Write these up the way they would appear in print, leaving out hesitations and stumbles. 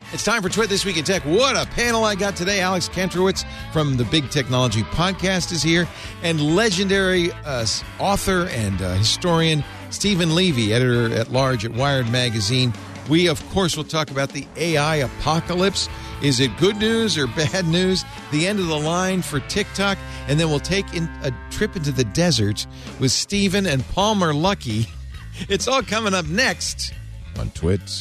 It's time for Twit This Week in Tech. What a panel I got today. Alex Kantrowitz from the Big Technology Podcast is here, and legendary author and historian Stephen Levy, editor-at-large at Wired Magazine. We, of course, will talk about the AI apocalypse. Is it good news or bad news? The end of the line for TikTok. And then we'll take a trip into the desert with Stephen and Palmer Luckey. It's all coming up next on Twits.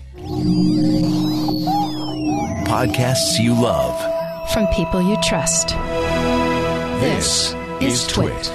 Podcasts you love. From people you trust. This is Twit.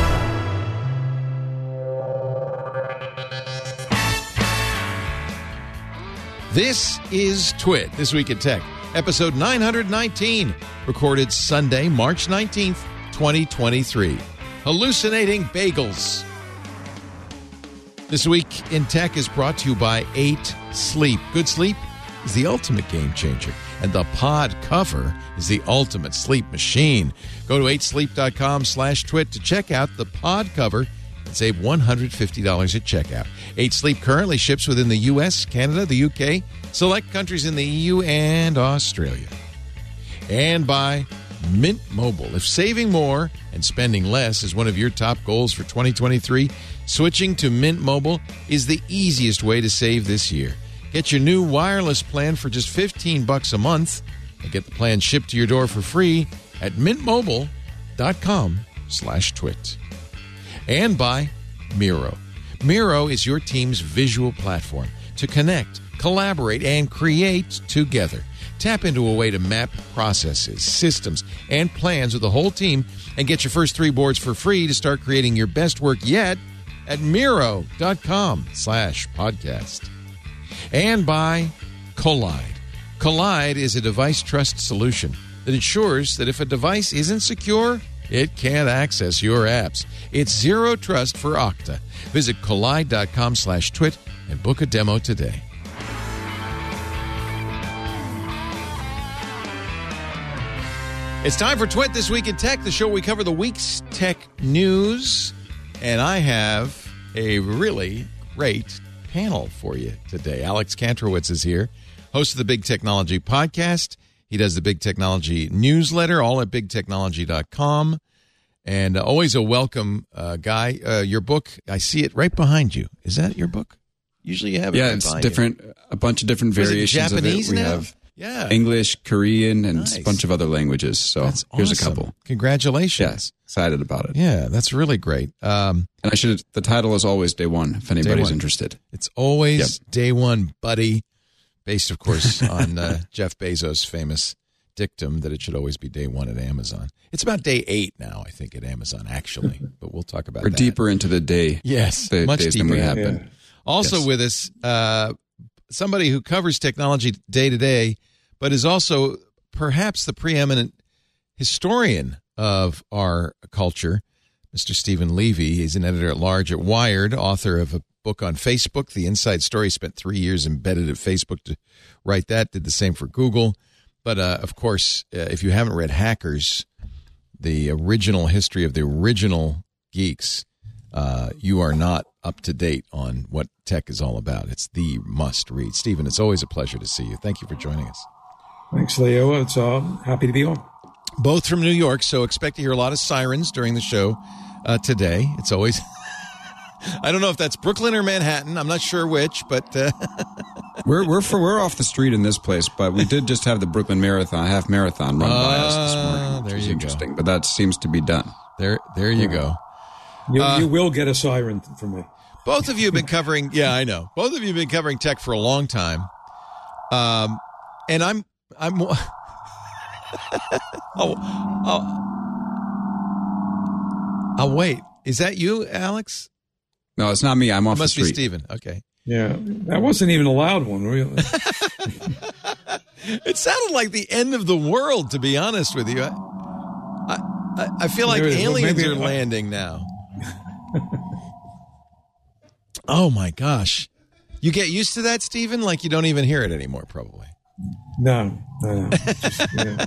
This is Twit, This Week in Tech, episode 919, recorded Sunday, March 19th, 2023. Hallucinating bagels. This Week in Tech is brought to you by 8 Sleep. Good sleep is the ultimate game changer, and the pod cover is the ultimate sleep machine. Go to 8sleep.com/twit to check out the pod cover and save $150 at checkout. 8 Sleep currently ships within the U.S., Canada, the U.K., select countries in the EU, and Australia. And by Mint Mobile. If saving more and spending less is one of your top goals for 2023, switching to Mint Mobile is the easiest way to save this year. Get your new wireless plan for just $15 a month and get the plan shipped to your door for free at mintmobile.com/twit. And by Miro. Miro is your team's visual platform to connect, collaborate, and create together. Tap into a way to map processes, systems, and plans with the whole team and get your first 3 boards for free to start creating your best work yet at Miro.com/podcast. And by Collide. Collide is a device trust solution that ensures that if a device isn't secure, it can't access your apps. It's zero trust for Okta. Visit collide.com/twit and book a demo today. It's time for Twit This Week in Tech, the show where we cover the week's tech news. And I have a really great panel for you today. Alex Kantrowitz is here, host of the Big Technology Podcast. He does the Big Technology newsletter, all at bigtechnology.com. And always a welcome guy. Your book, I see it right behind you. Is that your book? Usually you have it right it's behind different, you. A bunch of different variations Japanese of it. We now? have Yeah. English, Korean, and Nice. a bunch of other languages. So That's here's a awesome. couple. Congratulations. Yes, excited about it. Yeah, that's really great. And the title is always Day One, if anybody's One. interested. It's always Day One, buddy. Based, of course, on Jeff Bezos' famous dictum that it should always be Day One at Amazon. It's about Day 8 now, I think, at Amazon, actually. But we'll talk about We're that. deeper into the day. Yes, the much days deeper. than we have been. Also Yes. with us, somebody who covers technology day to day, but is also perhaps the preeminent historian of our culture, Mr. Stephen Levy. He's an editor-at-large at Wired, author of a book on Facebook, The Inside Story. Spent 3 years embedded at Facebook to write that, did the same for Google. But, of course, if you haven't read Hackers, the original history of the original geeks, you are not up to date on what tech is all about. It's the must read. Stephen, it's always a pleasure to see you. Thank you for joining us. Thanks, Leo. It's happy to be on. Both from New York, so expect to hear a lot of sirens during the show today. It's always... I don't know if that's Brooklyn or Manhattan. I'm not sure which, but... We're off the street in this place, but we did just have the Brooklyn Marathon, half marathon run by us this morning. There which is you interesting, go. but that seems to be done. There you go. You will get a siren from me. Both of you have been covering... Yeah, I know. Both of you have been covering tech for a long time. And I'm oh, wait. Is that you, Alex? No, it's not me. I'm off It the must be street. Stephen. Okay. Yeah, that wasn't even a loud one, really. It sounded like the end of the world, to be honest with you. I feel like Maybe- aliens maybe- are landing now. Oh, my gosh. You get used to that, Stephen? Like you don't even hear it anymore, probably. No. Just, yeah.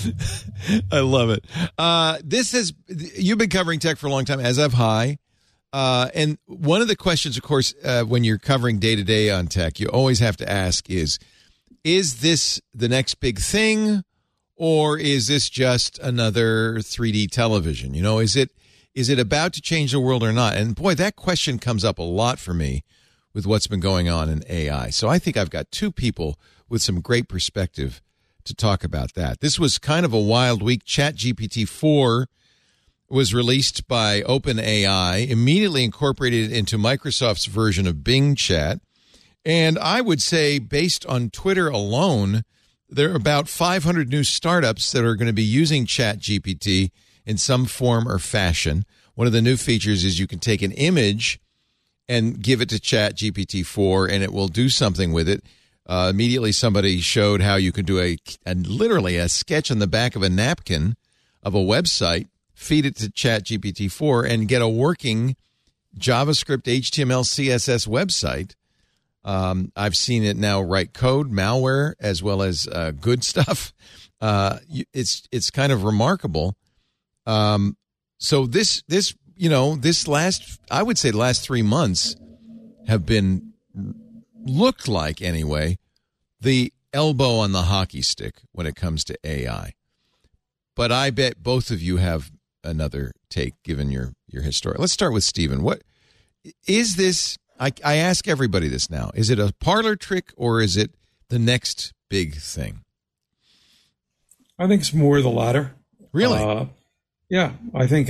I love it. You've been covering tech for a long time, as have I. And one of the questions, of course, when you're covering day-to-day on tech, you always have to ask is this the next big thing, or is this just another 3D television? You know, is it about to change the world or not? And boy, that question comes up a lot for me with what's been going on in AI. So I think I've got two people with some great perspective to talk about that. This was kind of a wild week. ChatGPT-4 was released by OpenAI, immediately incorporated into Microsoft's version of Bing Chat. And I would say, based on Twitter alone, there are about 500 new startups that are going to be using ChatGPT in some form or fashion. One of the new features is you can take an image and give it to ChatGPT-4, and it will do something with it. Immediately, somebody showed how you could do literally a sketch on the back of a napkin of a website, feed it to ChatGPT-4, and get a working JavaScript, HTML, CSS website. I've seen it now write code, malware, as well as good stuff. It's kind of remarkable. So this last, I would say the last 3 months have been, looked like anyway, the elbow on the hockey stick when it comes to AI. But I bet both of you have another take given your history. Let's start with Stephen. What is this? I ask everybody this now. Is it a parlor trick or is it the next big thing? I think it's more the latter. Really? Yeah, I think,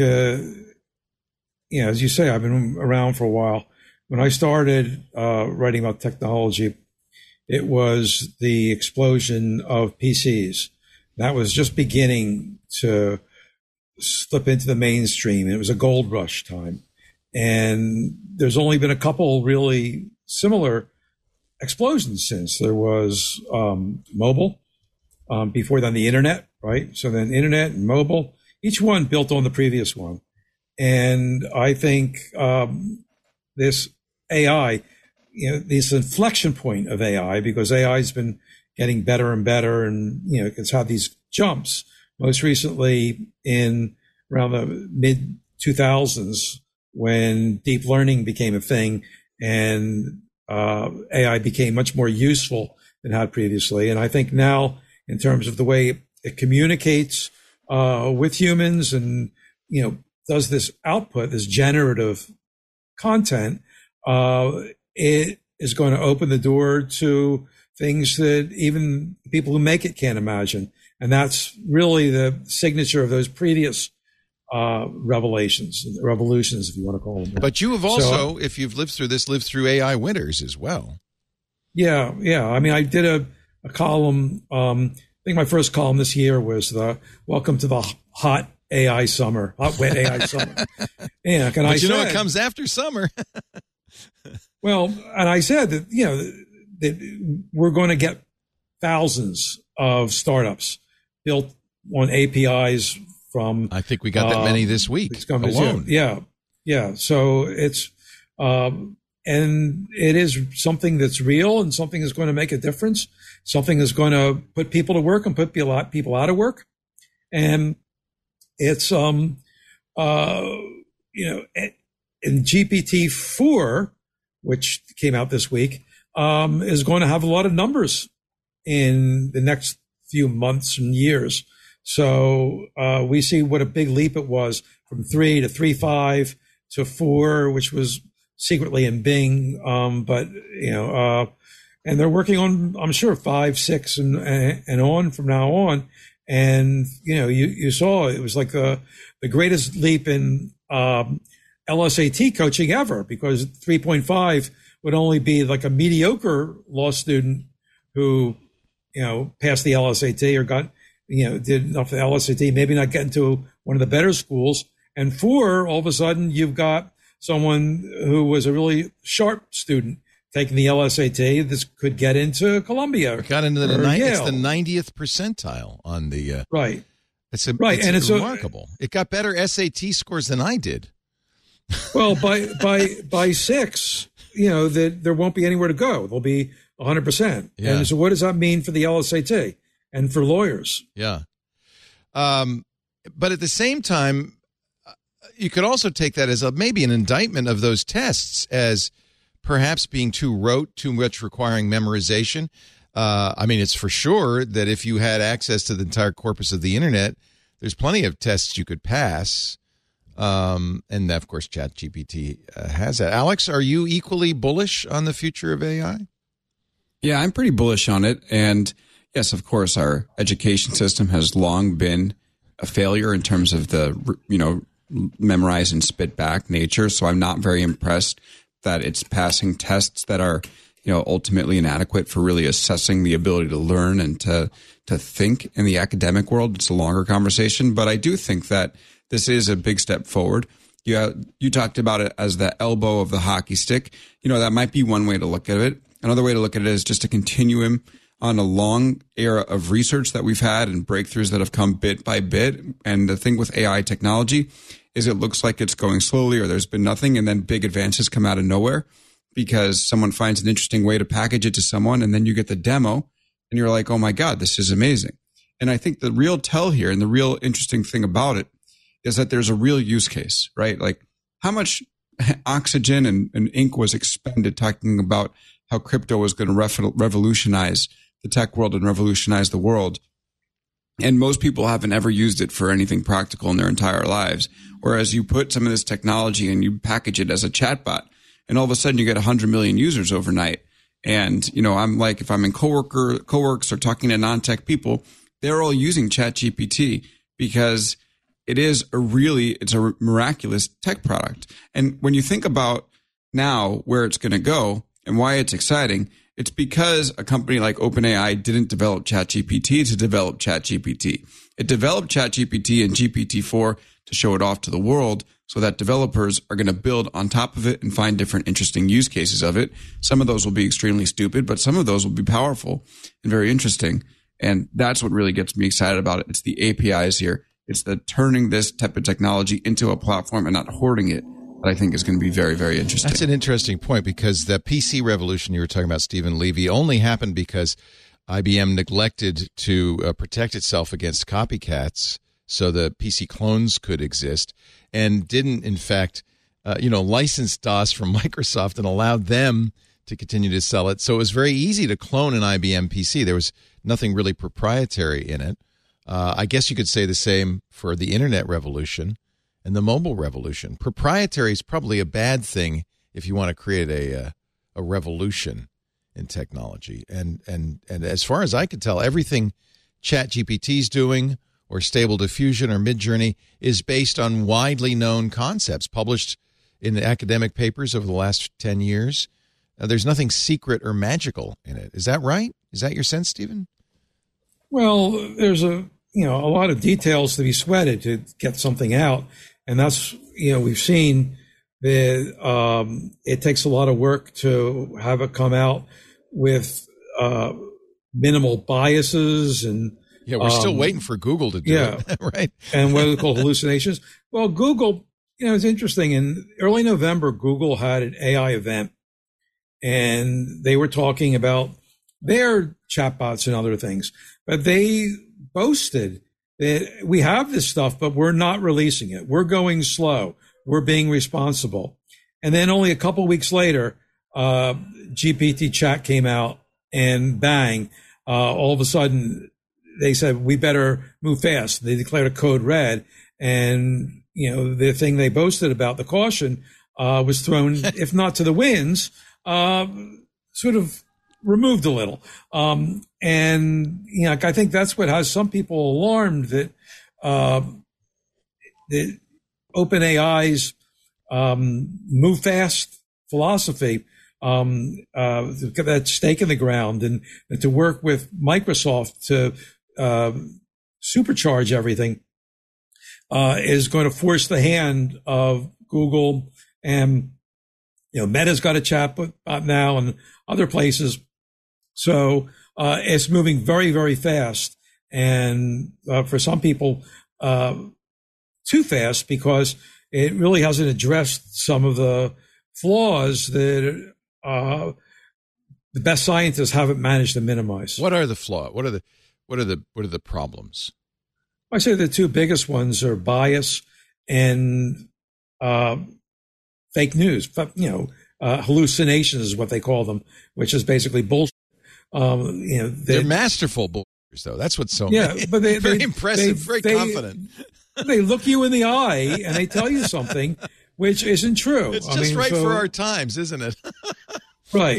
as you say, I've been around for a while. When I started writing about technology, it was the explosion of PCs. That was just beginning to slip into the mainstream. It was a gold rush time. And there's only been a couple really similar explosions since. There was mobile, before then the internet, right? So then internet and mobile, each one built on the previous one. And I think this AI, this inflection point of AI, because AI has been getting better and better, and it's had these jumps. Most recently in around the mid 2000s, when deep learning became a thing and AI became much more useful than it had previously. And I think now, in terms of the way it communicates with humans and does this output, this generative content, it is going to open the door to things that even people who make it can't imagine. And that's really the signature of those previous revolutions, if you want to call them. But you have also, if you've lived through AI winters as well. Yeah. I mean, I did a column. I think my first column this year was the "Welcome to the Hot AI Summer," hot wet AI summer. Yeah, and I said, it comes after summer. Well, and I said that that we're going to get thousands of startups built on APIs from. I think we got that many this week alone. Yeah. So it's and it is something that's real and something that's going to make a difference. Something that's going to put people to work and put people out of work. And it's in GPT-4, which came out this week, is going to have a lot of numbers in the next few months and years. So we see what a big leap it was from 3 to 3.5 to 4, which was secretly in Bing. And they're working on, I'm sure, 5, 6 and on from now on. And, you saw it was like the greatest leap in LSAT coaching ever, because 3.5 would only be like a mediocre law student who, passed the LSAT or got, did enough of the LSAT, maybe not get into one of the better schools. And 4, all of a sudden, you've got someone who was a really sharp student taking the LSAT. This could get into Columbia. It got into the 90th percentile on the right. It's remarkable. It got better SAT scores than I did. Well, by 6, that there won't be anywhere to go. There'll be 100%. Yeah. And so, what does that mean for the LSAT and for lawyers? Yeah. But at the same time, you could also take that as maybe an indictment of those tests as perhaps being too rote, too much requiring memorization. I mean, it's for sure that if you had access to the entire corpus of the internet, there's plenty of tests you could pass. And of course, ChatGPT has that. Alex, are you equally bullish on the future of AI? Yeah, I'm pretty bullish on it. And yes, of course, our education system has long been a failure in terms of the, memorize and spit back nature. So I'm not very impressed that it's passing tests that are, ultimately inadequate for really assessing the ability to learn and to think in the academic world. It's a longer conversation, but I do think that this is a big step forward. You talked about it as the elbow of the hockey stick. That might be one way to look at it. Another way to look at it is just a continuum on a long era of research that we've had and breakthroughs that have come bit by bit. And the thing with AI technology is it looks like it's going slowly or there's been nothing, and then big advances come out of nowhere because someone finds an interesting way to package it to someone, and then you get the demo and you're like, oh my God, this is amazing. And I think the real tell here and the real interesting thing about it is that there's a real use case, right? Like how much oxygen and ink was expended talking about how crypto was going to revolutionize the tech world and revolutionize the world. And most people haven't ever used it for anything practical in their entire lives. Whereas you put some of this technology and you package it as a chatbot, and all of a sudden you get 100 million users overnight. And, I'm like, if I'm in coworks or talking to non-tech people, they're all using ChatGPT because it's a miraculous tech product. And when you think about now where it's going to go and why it's exciting, it's because a company like OpenAI didn't develop ChatGPT to develop ChatGPT. It developed ChatGPT and GPT-4 to show it off to the world so that developers are going to build on top of it and find different interesting use cases of it. Some of those will be extremely stupid, but some of those will be powerful and very interesting. And that's what really gets me excited about it. It's the APIs here. It's the turning this type of technology into a platform and not hoarding it that I think is going to be very, very interesting. That's an interesting point because the PC revolution you were talking about, Stephen Levy, only happened because IBM neglected to protect itself against copycats so the PC clones could exist and didn't, in fact, license DOS from Microsoft and allowed them to continue to sell it. So it was very easy to clone an IBM PC. There was nothing really proprietary in it. I guess you could say the same for the internet revolution and the mobile revolution. Proprietary is probably a bad thing if you want to create a revolution in technology. And as far as I could tell, everything ChatGPT is doing or Stable Diffusion or Midjourney is based on widely known concepts published in the academic papers over the last 10 years. There's nothing secret or magical in it. Is that right? Is that your sense, Stephen? Well, there's a lot of details to be sweated to get something out. And that's, we've seen that it takes a lot of work to have it come out with minimal biases and we're still waiting for Google to do it, right? And what are called hallucinations. Well, Google, it's interesting. In early November, Google had an AI event, and they were talking about their chatbots and other things. But they boasted that we have this stuff, but we're not releasing it. We're going slow. We're being responsible. And then only a couple weeks later, GPT chat came out, and bang, all of a sudden they said, we better move fast. They declared a code red. And, the thing they boasted about, the caution, was thrown, if not to the winds, sort of removed a little. And, I think that's what has some people alarmed, that the OpenAI's move fast philosophy, that stake in the ground, and to work with Microsoft to supercharge everything, is going to force the hand of Google. And, Meta's got a chatbot now and other places. So it's moving very, very fast. And for some people, too fast, because it really hasn't addressed some of the flaws that the best scientists haven't managed to minimize. What are the flaws? What are the problems? I say the two biggest ones are bias and fake news, hallucinations is what they call them, which is basically bullshit. They're masterful bullshitters, though. That's what's so but they very impressive, very confident. They look you in the eye and they tell you something which isn't true. It's just for our times, isn't it? Right.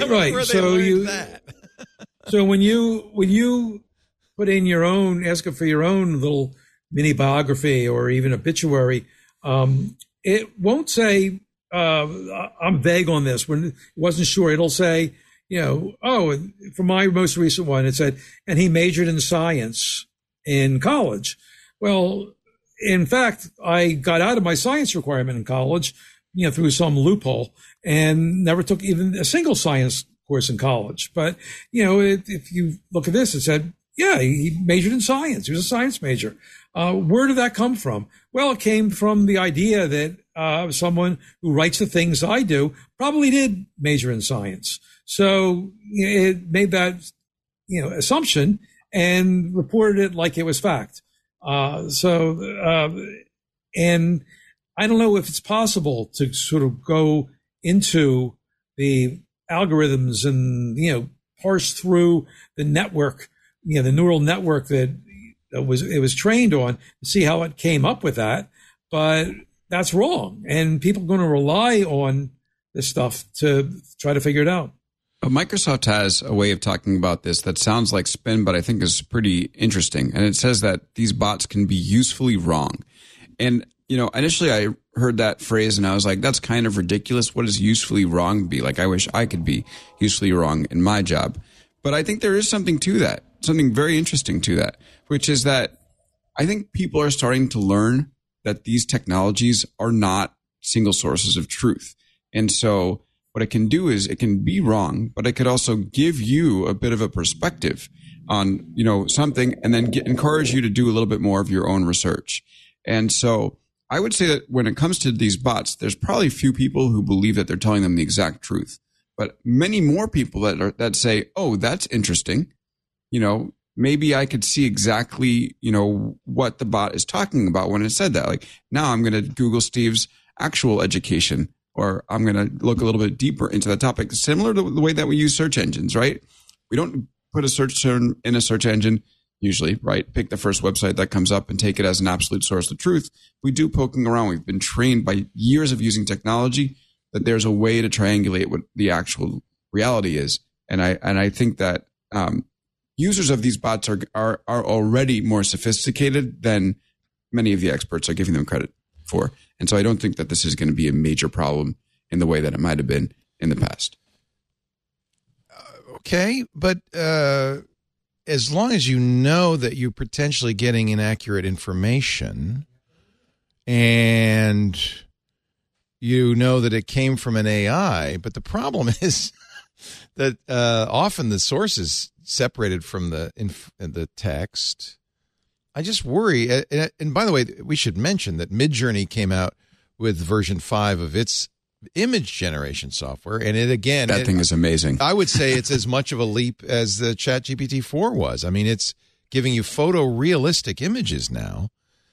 So when you put in your own, ask for your own little mini biography or even obituary, it won't say, I'm vague on this. When it wasn't sure, it'll say, for my most recent one, it said, and he majored in science in college. Well, in fact, I got out of my science requirement in college, through some loophole, and never took even a single science course in college. But, if you look at this, it said, he majored in science. He was a science major. Where did that come from? Well, it came from the idea that someone who writes the things I do probably did major in science. So it made that, assumption and reported it like it was fact. And I don't know if it's possible to sort of go into the algorithms and, parse through the network, the neural network that it was trained on to see how it came up with that. But that's wrong. And people are going to rely on this stuff to try to figure it out. Microsoft has a way of talking about this that sounds like spin, but I think is pretty interesting. And it says that these bots can be usefully wrong. And, initially I heard that phrase and I was like, that's kind of ridiculous. What does usefully wrong be? Like, I wish I could be usefully wrong in my job. But I think there is something to that, something very interesting to that, which is that I think people are starting to learn that these technologies are not single sources of truth. And so what it can do is it can be wrong, but it could also give you a bit of a perspective on, something and then encourage you to do a little bit more of your own research. And so I would say that when it comes to these bots, there's probably few people who believe that they're telling them the exact truth, but many more people that say, oh, that's interesting. Maybe I could see exactly, what the bot is talking about when it said that. Like, now I'm going to Google Steve's actual education, or I'm going to look a little bit deeper into that topic, similar to the way that we use search engines, right? We don't put a search term in a search engine usually, right? Pick the first website that comes up and take it as an absolute source of truth. We do poking around. We've been trained by years of using technology that there's a way to triangulate what the actual reality is. And I think that users of these bots are already more sophisticated than many of the experts are giving them credit for. And so I don't think that this is going to be a major problem in the way that it might have been in the past. Okay, but as long as you know that you're potentially getting inaccurate information and you know that it came from an AI, but the problem is that often the source is separated from the text. I just worry. And by the way, we should mention that Midjourney came out with version 5 of its image generation software. And that thing is amazing. I would say it's as much of a leap as the ChatGPT 4 was. I mean, it's giving you photorealistic images now.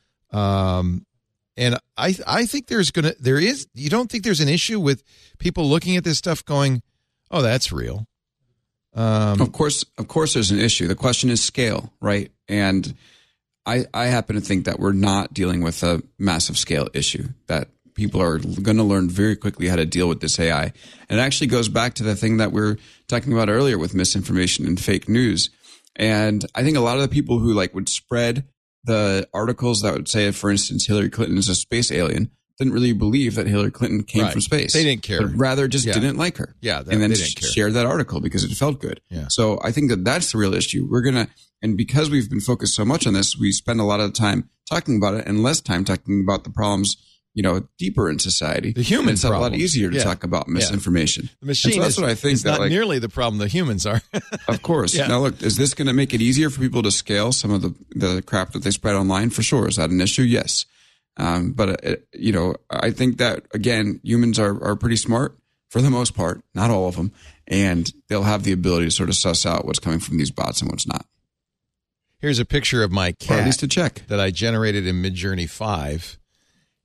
And I think you don't think there's an issue with people looking at this stuff going, oh, that's real. Of course there's an issue. The question is scale, right? And I happen to think that we're not dealing with a massive scale issue, that people are going to learn very quickly how to deal with this AI. And it actually goes back to the thing that we were talking about earlier with misinformation and fake news. And I think a lot of the people who would spread the articles that would say, for instance, Hillary Clinton is a space alien, didn't really believe that Hillary Clinton came from space. They didn't care. But rather just didn't like her. Yeah. And then shared that article because it felt good. Yeah. So I think that that's the real issue. And because we've been focused so much on this, we spend a lot of time talking about it and less time talking about the problems, deeper in society. The human It's problem. A lot easier to talk about misinformation. The machine so that's what I think is not nearly the problem the humans are. Of course. Yeah. Now, look, is this going to make it easier for people to scale some of the crap that they spread online? For sure. Is that an issue? Yes. But I think that, again, humans are pretty smart for the most part, not all of them, and they'll have the ability to sort of suss out what's coming from these bots and what's not. Here's a picture of my cat, or at least to check, that I generated in Midjourney 5.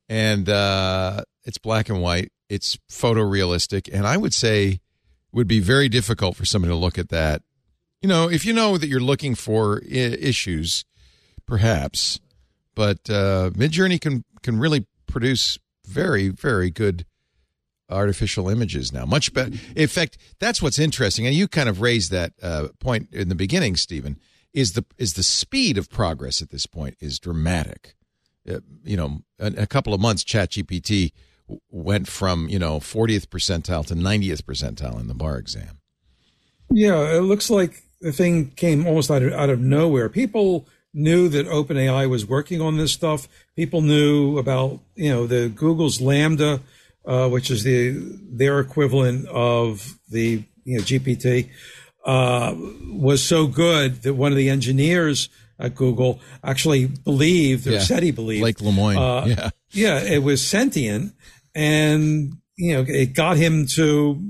and it's black and white. It's photorealistic, and I would say it would be very difficult for somebody to look at that. You know, if you know that you're looking for issues, perhaps, but Midjourney can really produce very, very good artificial images now, much better. In fact, that's what's interesting, and you kind of raised that point in the beginning, Stephen. Is the speed of progress at this point is dramatic. You know, a couple of months, ChatGPT went from 40th percentile to 90th percentile in the bar exam. Yeah, it looks like the thing came almost out of nowhere. People knew that OpenAI was working on this stuff. People knew about the Google's Lambda, which is their equivalent of the GPT, was so good that one of the engineers at Google actually believed, or said he believed, Blake Lemoine. It was sentient, and it got him to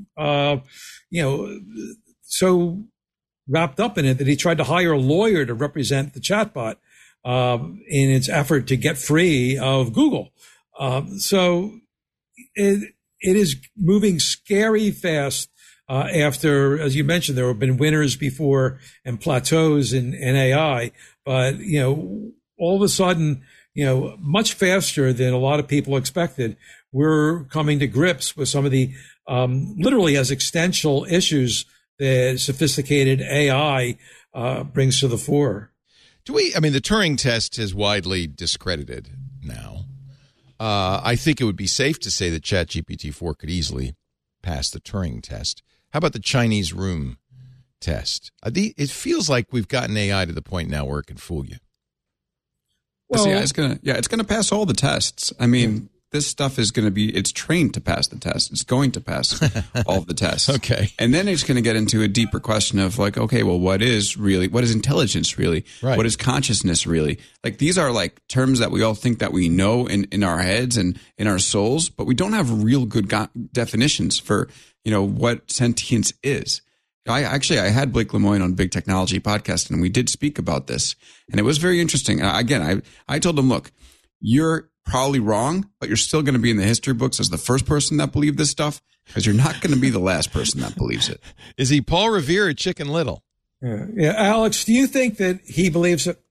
so wrapped up in it that he tried to hire a lawyer to represent the chatbot in its effort to get free of Google. So it is moving scary fast. After, as you mentioned, there have been winners before and plateaus in AI, but all of a sudden, much faster than a lot of people expected, we're coming to grips with some of the literally existential issues that sophisticated AI brings to the fore. The Turing test is widely discredited now. I think it would be safe to say that ChatGPT-4 could easily pass the Turing test. How about the Chinese room test? It feels like we've gotten AI to the point now where it can fool you. Well, it's gonna pass all the tests. I mean, this stuff is going to be, it's trained to pass the test. It's going to pass all the tests. Okay. And then it's going to get into a deeper question of like, okay, well, what is intelligence really? Right. What is consciousness really? Like, these are like terms that we all think that we know in our heads and in our souls, but we don't have real good definitions for, what sentience is. I had Blake Lemoine on Big Technology Podcast, and we did speak about this, and it was very interesting. Again, I told him, look, you're probably wrong, but you're still going to be in the history books as the first person that believed this stuff, because you're not going to be the last person that believes it. Is he Paul Revere or Chicken Little? Yeah. Alex, do you think that he believes it?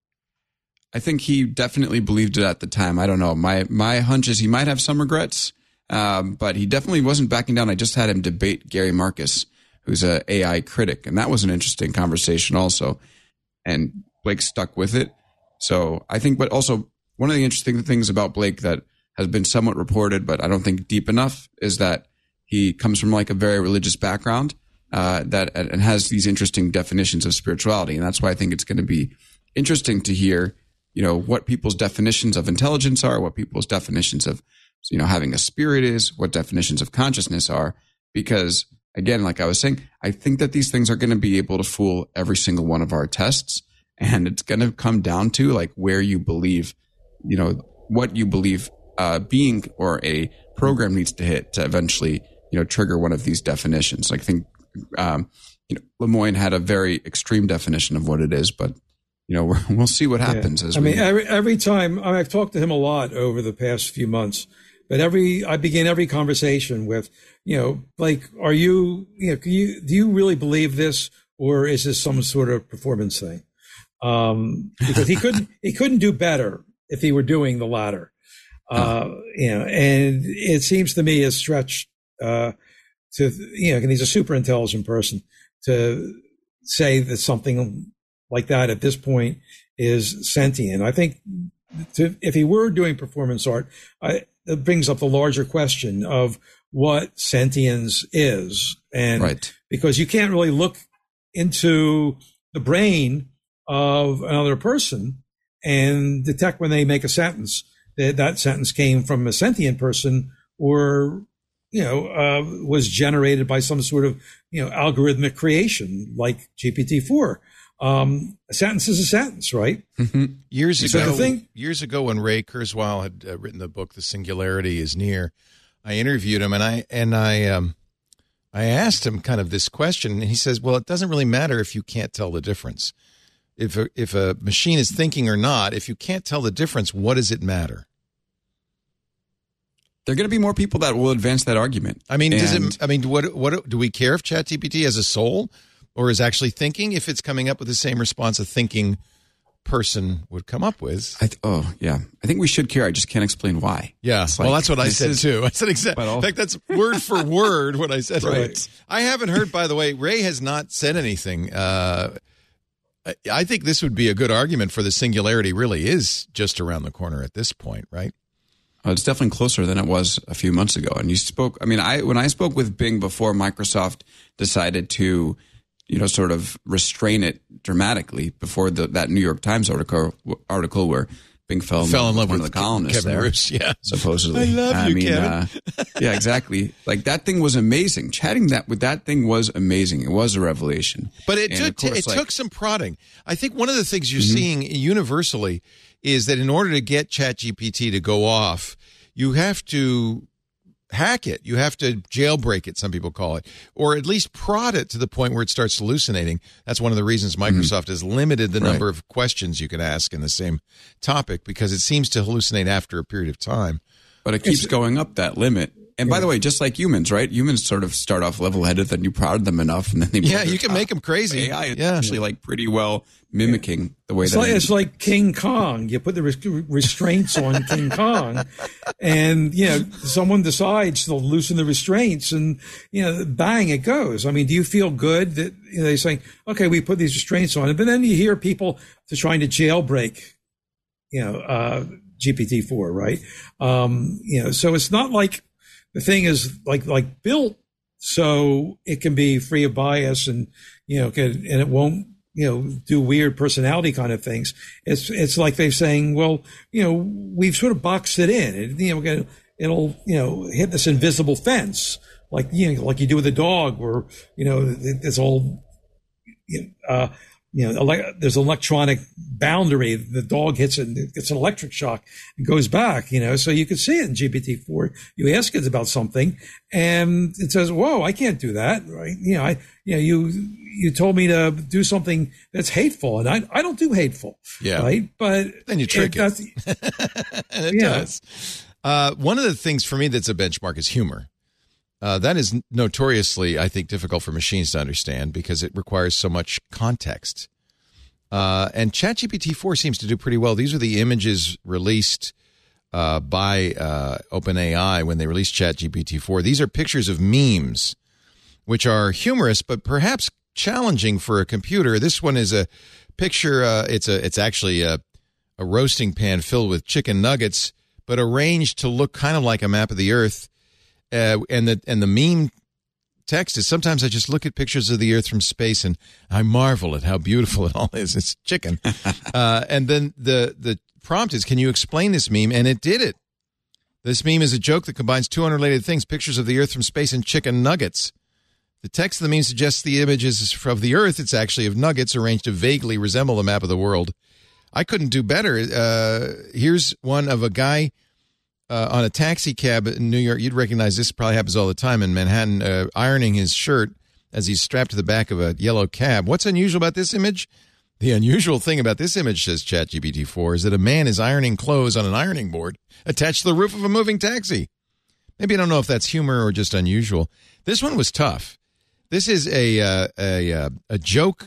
I think he definitely believed it at the time. I don't know. My hunch is he might have some regrets, but he definitely wasn't backing down. I just had him debate Gary Marcus, who's an AI critic, and that was an interesting conversation also. And Blake stuck with it. So I think, but also one of the interesting things about Blake that has been somewhat reported, but I don't think deep enough, is that he comes from like a very religious background and has these interesting definitions of spirituality. And that's why I think it's going to be interesting to hear, what people's definitions of intelligence are, what people's definitions of, having a spirit is, what definitions of consciousness are, because again, like I was saying, I think that these things are going to be able to fool every single one of our tests. And it's going to come down to like where you believe, what you believe being or a program needs to hit to eventually, trigger one of these definitions. I think, Lemoine had a very extreme definition of what it is, but, we'll see what happens. Every time I've talked to him a lot over the past few months, but I begin every conversation with, like, are you, do you really believe this, or is this some sort of performance thing? Because he couldn't do better if he were doing the latter. And it seems to me a stretch, and he's a super intelligent person, to say that something like that at this point is sentient. I think if he were doing performance art, it brings up the larger question of what sentience is. And right. Because you can't really look into the brain of another person and detect when they make a sentence that sentence came from a sentient person or, was generated by some sort of, algorithmic creation like GPT-4. A sentence is a sentence, right? Mm-hmm. Years ago, when Ray Kurzweil had written the book "The Singularity Is Near," I interviewed him, and I asked him kind of this question, and he says, "Well, it doesn't really matter if you can't tell the difference. If a machine is thinking or not, if you can't tell the difference, what does it matter?" There are going to be more people that will advance that argument. I mean, what do we care if ChatGPT has a soul or is actually thinking if it's coming up with the same response a thinking person would come up with? I think we should care. I just can't explain why. Yeah, well, that's what I said too. I said exactly. In fact, that's word for word what I said. Right. I haven't heard, by the way, Ray has not said anything. I think this would be a good argument for the singularity really is just around the corner at this point, right? It's definitely closer than it was a few months ago. And you spoke, when I spoke with Bing before Microsoft decided to, sort of restrain it dramatically before that New York Times article where Bing fell in love with one of the columnists Kevin there, Roos, yeah. supposedly. I love you, Kevin. Yeah, exactly. Like that thing was amazing. Chatting with that thing was amazing. It was a revelation. But it took some prodding. I think one of the things you're seeing universally is that in order to get ChatGPT to go off, you have to hack it. You have to jailbreak it, some people call it, or at least prod it to the point where it starts hallucinating. That's one of the reasons Microsoft has limited the number of questions you can ask in the same topic because it seems to hallucinate after a period of time. But it keeps going up that limit. And by the way, just like humans, right? Humans sort of start off level-headed, then you prod them enough, and then they you can make them crazy. AI is actually like pretty well mimicking the way it's like King Kong. You put the restraints on King Kong, and someone decides to loosen the restraints, and bang, it goes. I mean, do you feel good that they're saying, okay, we put these restraints on it, but then you hear people trying to jailbreak, GPT-4, right? So it's not like the thing is like built so it can be free of bias and and it won't do weird personality kind of things. It's like they're saying, well, we've sort of boxed it in. It'll hit this invisible fence like you do with a dog, where it's all there's an electronic boundary. The dog hits it, and it gets an electric shock and goes back, so you can see it in GPT-4. You ask it about something and it says, whoa, I can't do that. Right. You told me to do something that's hateful, and I don't do hateful. Yeah. Right. But then you trick it. It does. One of the things for me that's a benchmark is humor. That is notoriously, I think, difficult for machines to understand because it requires so much context. And ChatGPT-4 seems to do pretty well. These are the images released by OpenAI when they released ChatGPT-4. These are pictures of memes, which are humorous but perhaps challenging for a computer. This one is a picture. It's actually a roasting pan filled with chicken nuggets, but arranged to look kind of like a map of the Earth. And the meme text is sometimes I just look at pictures of the Earth from space and I marvel at how beautiful it all is. It's chicken. And then the prompt is, can you explain this meme? And it did it. This meme is a joke that combines two unrelated things, pictures of the Earth from space and chicken nuggets. The text of the meme suggests the image is of the Earth. It's actually of nuggets arranged to vaguely resemble a map of the world. I couldn't do better. Here's one of a guy on a taxi cab in New York. You'd recognize this, probably happens all the time in Manhattan, ironing his shirt as he's strapped to the back of a yellow cab. What's unusual about this image? The unusual thing about this image, says ChatGPT-4, is that a man is ironing clothes on an ironing board attached to the roof of a moving taxi. Maybe I don't know if that's humor or just unusual. This one was tough. This is a joke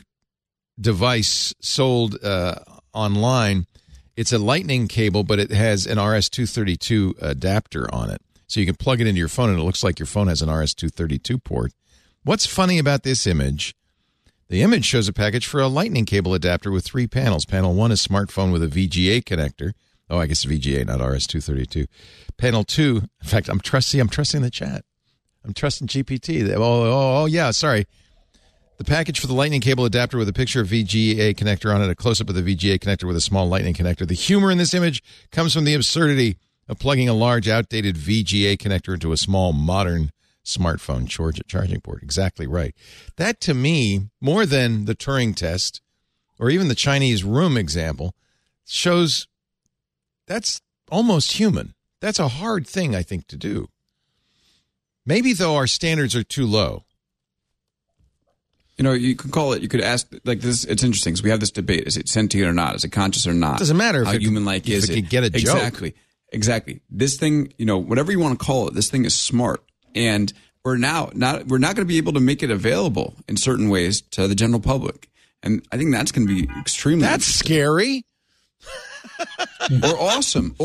device sold online. It's a lightning cable, but it has an RS-232 adapter on it. So you can plug it into your phone, and it looks like your phone has an RS-232 port. What's funny about this image? The image shows a package for a lightning cable adapter with 3 panels. Panel 1 is smartphone with a VGA connector. Oh, I guess VGA, not RS-232. Panel 2, in fact, I'm trusting the chat. I'm trusting GPT. Oh, yeah, sorry. The package for the lightning cable adapter with a picture of VGA connector on it, a close-up of the VGA connector with a small lightning connector. The humor in this image comes from the absurdity of plugging a large, outdated VGA connector into a small, modern smartphone charging port. Exactly right. That, to me, more than the Turing test or even the Chinese room example, shows that's almost human. That's a hard thing, I think, to do. Maybe, though, our standards are too low. You could call it, you could ask, like this, it's interesting, because we have this debate. Is it sentient or not? Is it conscious or not? It doesn't matter how human-like is it? It can get a joke. Exactly. exactly. This thing, whatever you want to call it, this thing is smart. And we're not going to be able to make it available in certain ways to the general public. And I think that's going to be extremely That's scary. or awesome.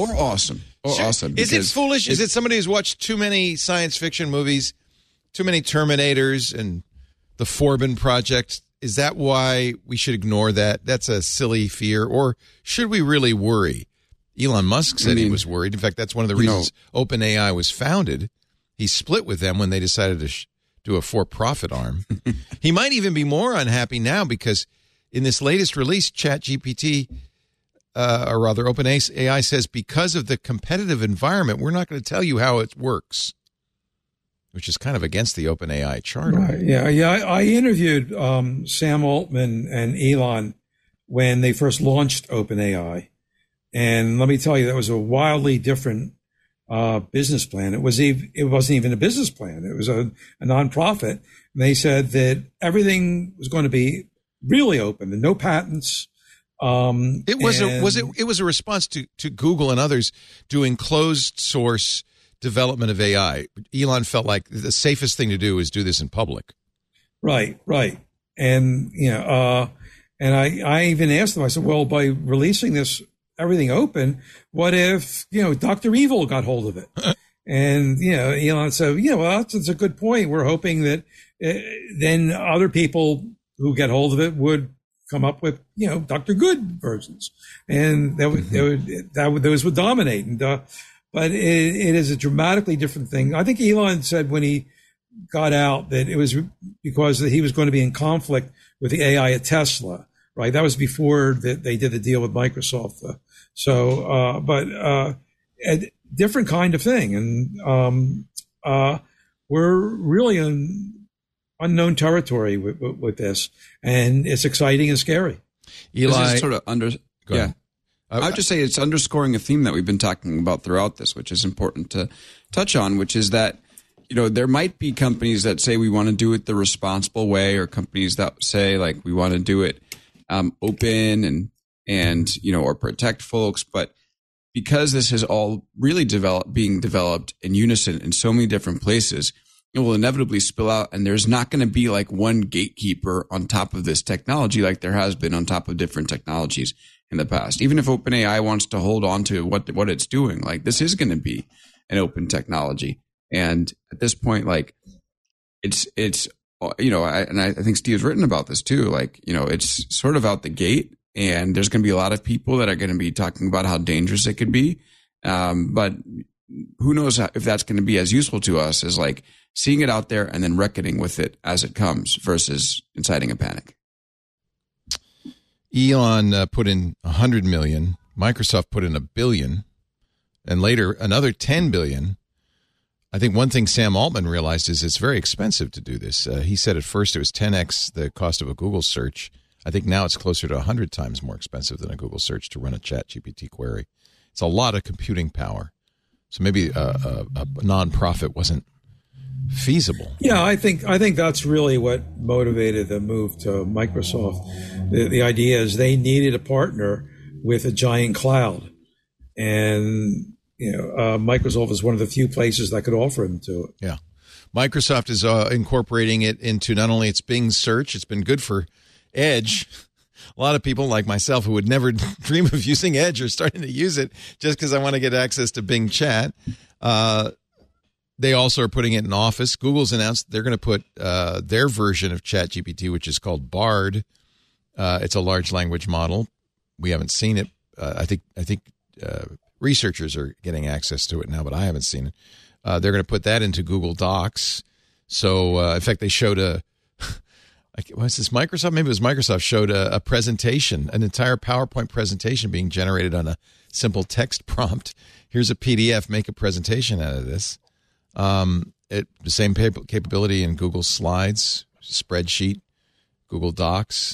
Is it foolish? Is it somebody who's watched too many science fiction movies, too many Terminators and the Forbin Project? Is that why we should ignore that? That's a silly fear. Or should we really worry? Elon Musk said he was worried. In fact, that's one of the reasons OpenAI was founded. He split with them when they decided to do a for-profit arm. He might even be more unhappy now because in this latest release, ChatGPT, or rather OpenAI says, because of the competitive environment, we're not going to tell you how it works, which is kind of against the OpenAI charter. Right. Yeah. I interviewed Sam Altman and Elon when they first launched OpenAI. And let me tell you, that was a wildly different business plan. It wasn't even a business plan. It was a nonprofit. And they said that everything was going to be really open and no patents. It was a response to Google and others doing closed source development of AI. Elon felt like the safest thing to do is do this in public. Right. And and I even asked them. I said, well, by releasing everything open, what if Dr. Evil got hold of it? And Elon said, well, that's a good point. We're hoping that then other people who get hold of it would come up with Dr. Good versions, and those would dominate. And but it is a dramatically different thing. I think Elon said when he got out that it was because he was going to be in conflict with the AI at Tesla. Right, that was before they did the deal with Microsoft. But a different kind of thing, and we're really in unknown territory with this, and it's exciting and scary. Eli, this is sort of I would just say it's underscoring a theme that we've been talking about throughout this, which is important to touch on, which is that there might be companies that say we want to do it the responsible way, or companies that say like we want to do it open and or protect folks, but because this is all really being developed in unison in so many different places, it will inevitably spill out, and there's not going to be like one gatekeeper on top of this technology like there has been on top of different technologies in the past. Even if OpenAI wants to hold on to what it's doing, like this is going to be an open technology, and at this point, like it's. I think Steve's written about this too. Like, it's sort of out the gate, and there's going to be a lot of people that are going to be talking about how dangerous it could be. But who knows if that's going to be as useful to us as like seeing it out there and then reckoning with it as it comes versus inciting a panic. Elon put in 100 million. Microsoft put in $1 billion, and later another 10 billion. I think one thing Sam Altman realized is it's very expensive to do this. He said at first it was 10x the cost of a Google search. I think now it's closer to 100 times more expensive than a Google search to run a ChatGPT query. It's a lot of computing power. So maybe a nonprofit wasn't feasible. Yeah, I think that's really what motivated the move to Microsoft. The idea is they needed a partner with a giant cloud, and Microsoft is one of the few places that could offer them to it. Yeah. Microsoft is incorporating it into not only its Bing search, it's been good for Edge. A lot of people like myself who would never dream of using Edge are starting to use it just because I want to get access to Bing Chat. They also are putting it in Office. Google's announced they're going to put their version of ChatGPT, which is called Bard. It's a large language model. We haven't seen it. I think researchers are getting access to it now, but I haven't seen it. They're going to put that into Google Docs. So, in fact, they showed was this Microsoft? Maybe it was Microsoft showed a presentation, an entire PowerPoint presentation being generated on a simple text prompt. Here's a PDF, make a presentation out of this. The same capability in Google Slides, Spreadsheet, Google Docs.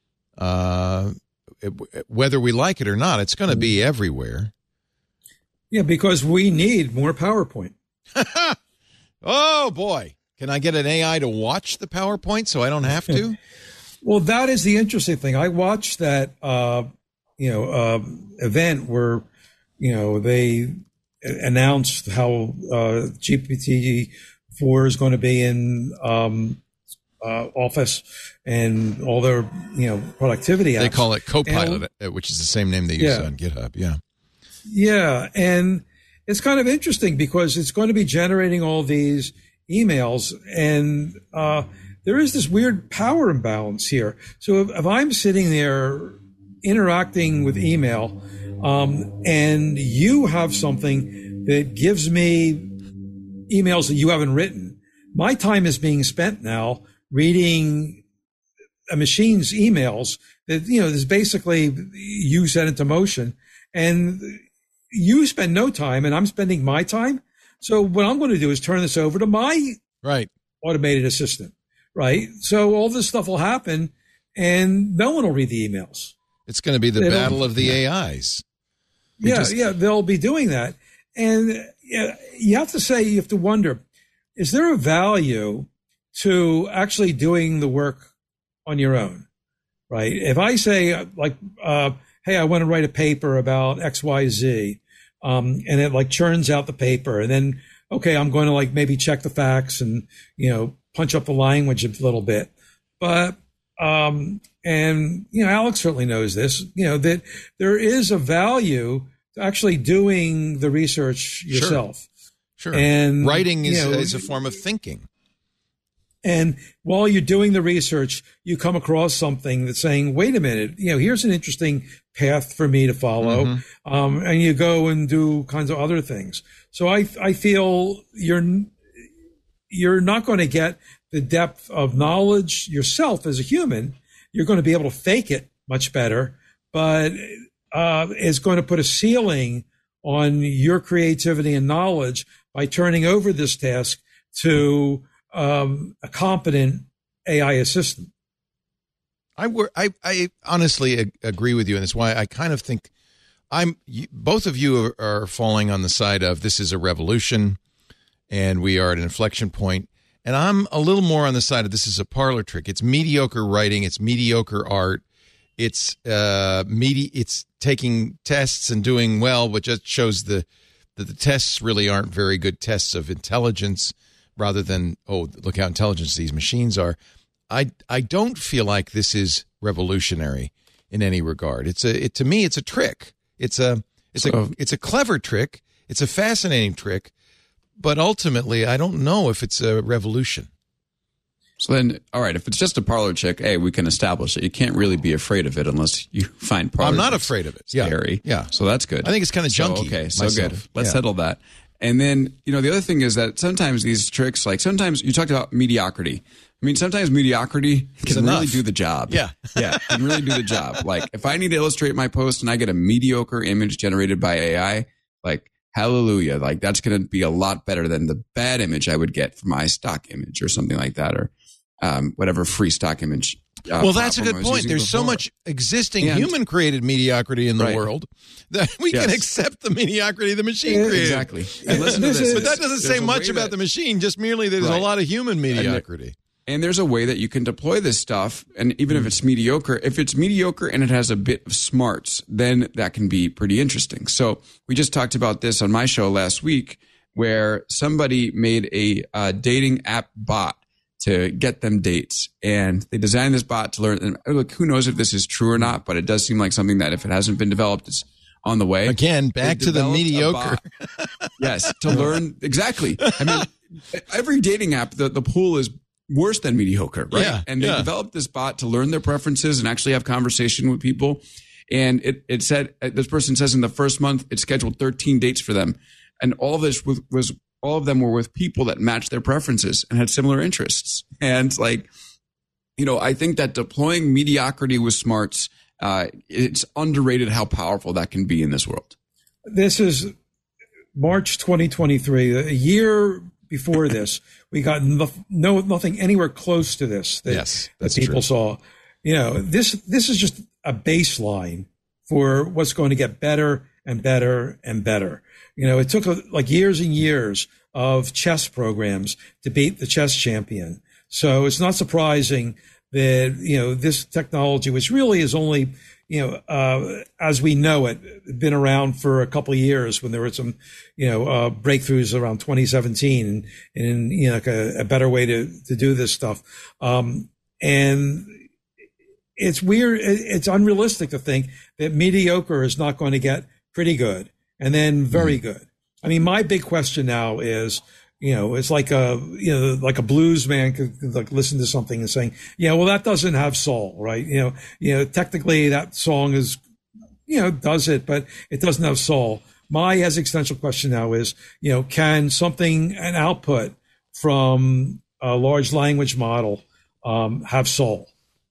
Whether we like it or not, it's going to be everywhere. Yeah, because we need more PowerPoint. Oh, boy. Can I get an AI to watch the PowerPoint so I don't have to? Well, that is the interesting thing. I watched that, event where, they announced how GPT-4 is going to be in Office and all their productivity apps. They call it Copilot, which is the same name they use on GitHub. Yeah, and it's kind of interesting because it's going to be generating all these emails, and there is this weird power imbalance here. So if I'm sitting there interacting with email, and you have something that gives me emails that you haven't written, my time is being spent now reading a machine's emails that, is basically you set into motion, and you spend no time and I'm spending my time. So what I'm going to do is turn this over to my automated assistant, right? So all this stuff will happen and no one will read the emails. It's going to be the battle of the AIs. They'll be doing that. And you have to wonder, is there a value to actually doing the work on your own, right? If I say hey, I want to write a paper about XYZ, and it churns out the paper, and then, okay, I'm going to maybe check the facts and, punch up the language a little bit. But, Alex certainly knows this, that there is a value to actually doing the research yourself. Sure. And writing is a form of thinking. And while you're doing the research, you come across something that's saying, wait a minute, here's an interesting path for me to follow. Mm-hmm. And you go and do kinds of other things. So I feel you're not going to get the depth of knowledge yourself as a human. You're going to be able to fake it much better, but it's going to put a ceiling on your creativity and knowledge by turning over this task to a competent AI assistant. I honestly agree with you, and that's why I kind of think both of you are falling on the side of this is a revolution, and we are at an inflection point. And I'm a little more on the side of this is a parlor trick. It's mediocre writing. It's mediocre art. It's it's taking tests and doing well, but just shows that the tests really aren't very good tests of intelligence, rather than, oh, look how intelligent these machines are. I don't feel like this is revolutionary in any regard. To me, it's a trick. It's a clever trick. It's a fascinating trick, but ultimately, I don't know if it's a revolution. So then, all right, if it's just a parlor trick, we can establish it. You can't really be afraid of it unless you find parlor. I'm not afraid of it. Scary. Yeah. So that's good. I think it's kind of junky. Okay, so myself. Good. Let's settle that. And then, the other thing is that sometimes these tricks, sometimes you talked about mediocrity. I mean, sometimes mediocrity can really do the job. Yeah. Can really do the job. If I need to illustrate my post and I get a mediocre image generated by AI, hallelujah. That's going to be a lot better than the bad image I would get from my stock image or something like that, or whatever free stock image. Well, that's a good point. There's so much existing human-created mediocrity in the world that we can accept the mediocrity the machine created. Exactly. And listen to this. But that doesn't say much about the machine, just merely there's a lot of human mediocrity. And there's a way that you can deploy this stuff, and even if it's mediocre and it has a bit of smarts, then that can be pretty interesting. So we just talked about this on my show last week, where somebody made a dating app bot to get them dates. And they designed this bot to learn. And look, who knows if this is true or not, but it does seem like something that if it hasn't been developed, it's on the way. Again, back to the mediocre. Yes, to learn. Exactly. I mean, every dating app, the pool is worse than mediocre, right? Yeah, and they developed this bot to learn their preferences and actually have conversation with people. And it said, this person says in the first month, it scheduled 13 dates for them. And all of this was all of them were with people that matched their preferences and had similar interests. And I think that deploying mediocrity with smarts, it's underrated how powerful that can be in this world. This is March 2023, a year before this. We got nothing anywhere close to this that people true. saw. This is just a baseline for what's going to get better and better and better. It took years and years of chess programs to beat the chess champion. So it's not surprising that, this technology, which really is only, as we know it, been around for a couple of years when there were some, breakthroughs around 2017 and like a better way to do this stuff. And it's weird. It's unrealistic to think that mediocre is not going to get pretty good and then very good. I mean, my big question now is, it's like like a blues man could like listen to something and saying, well, that doesn't have soul, right? Technically that song is, does it, but it doesn't have soul. My existential question now is, can an output from a large language model, have soul?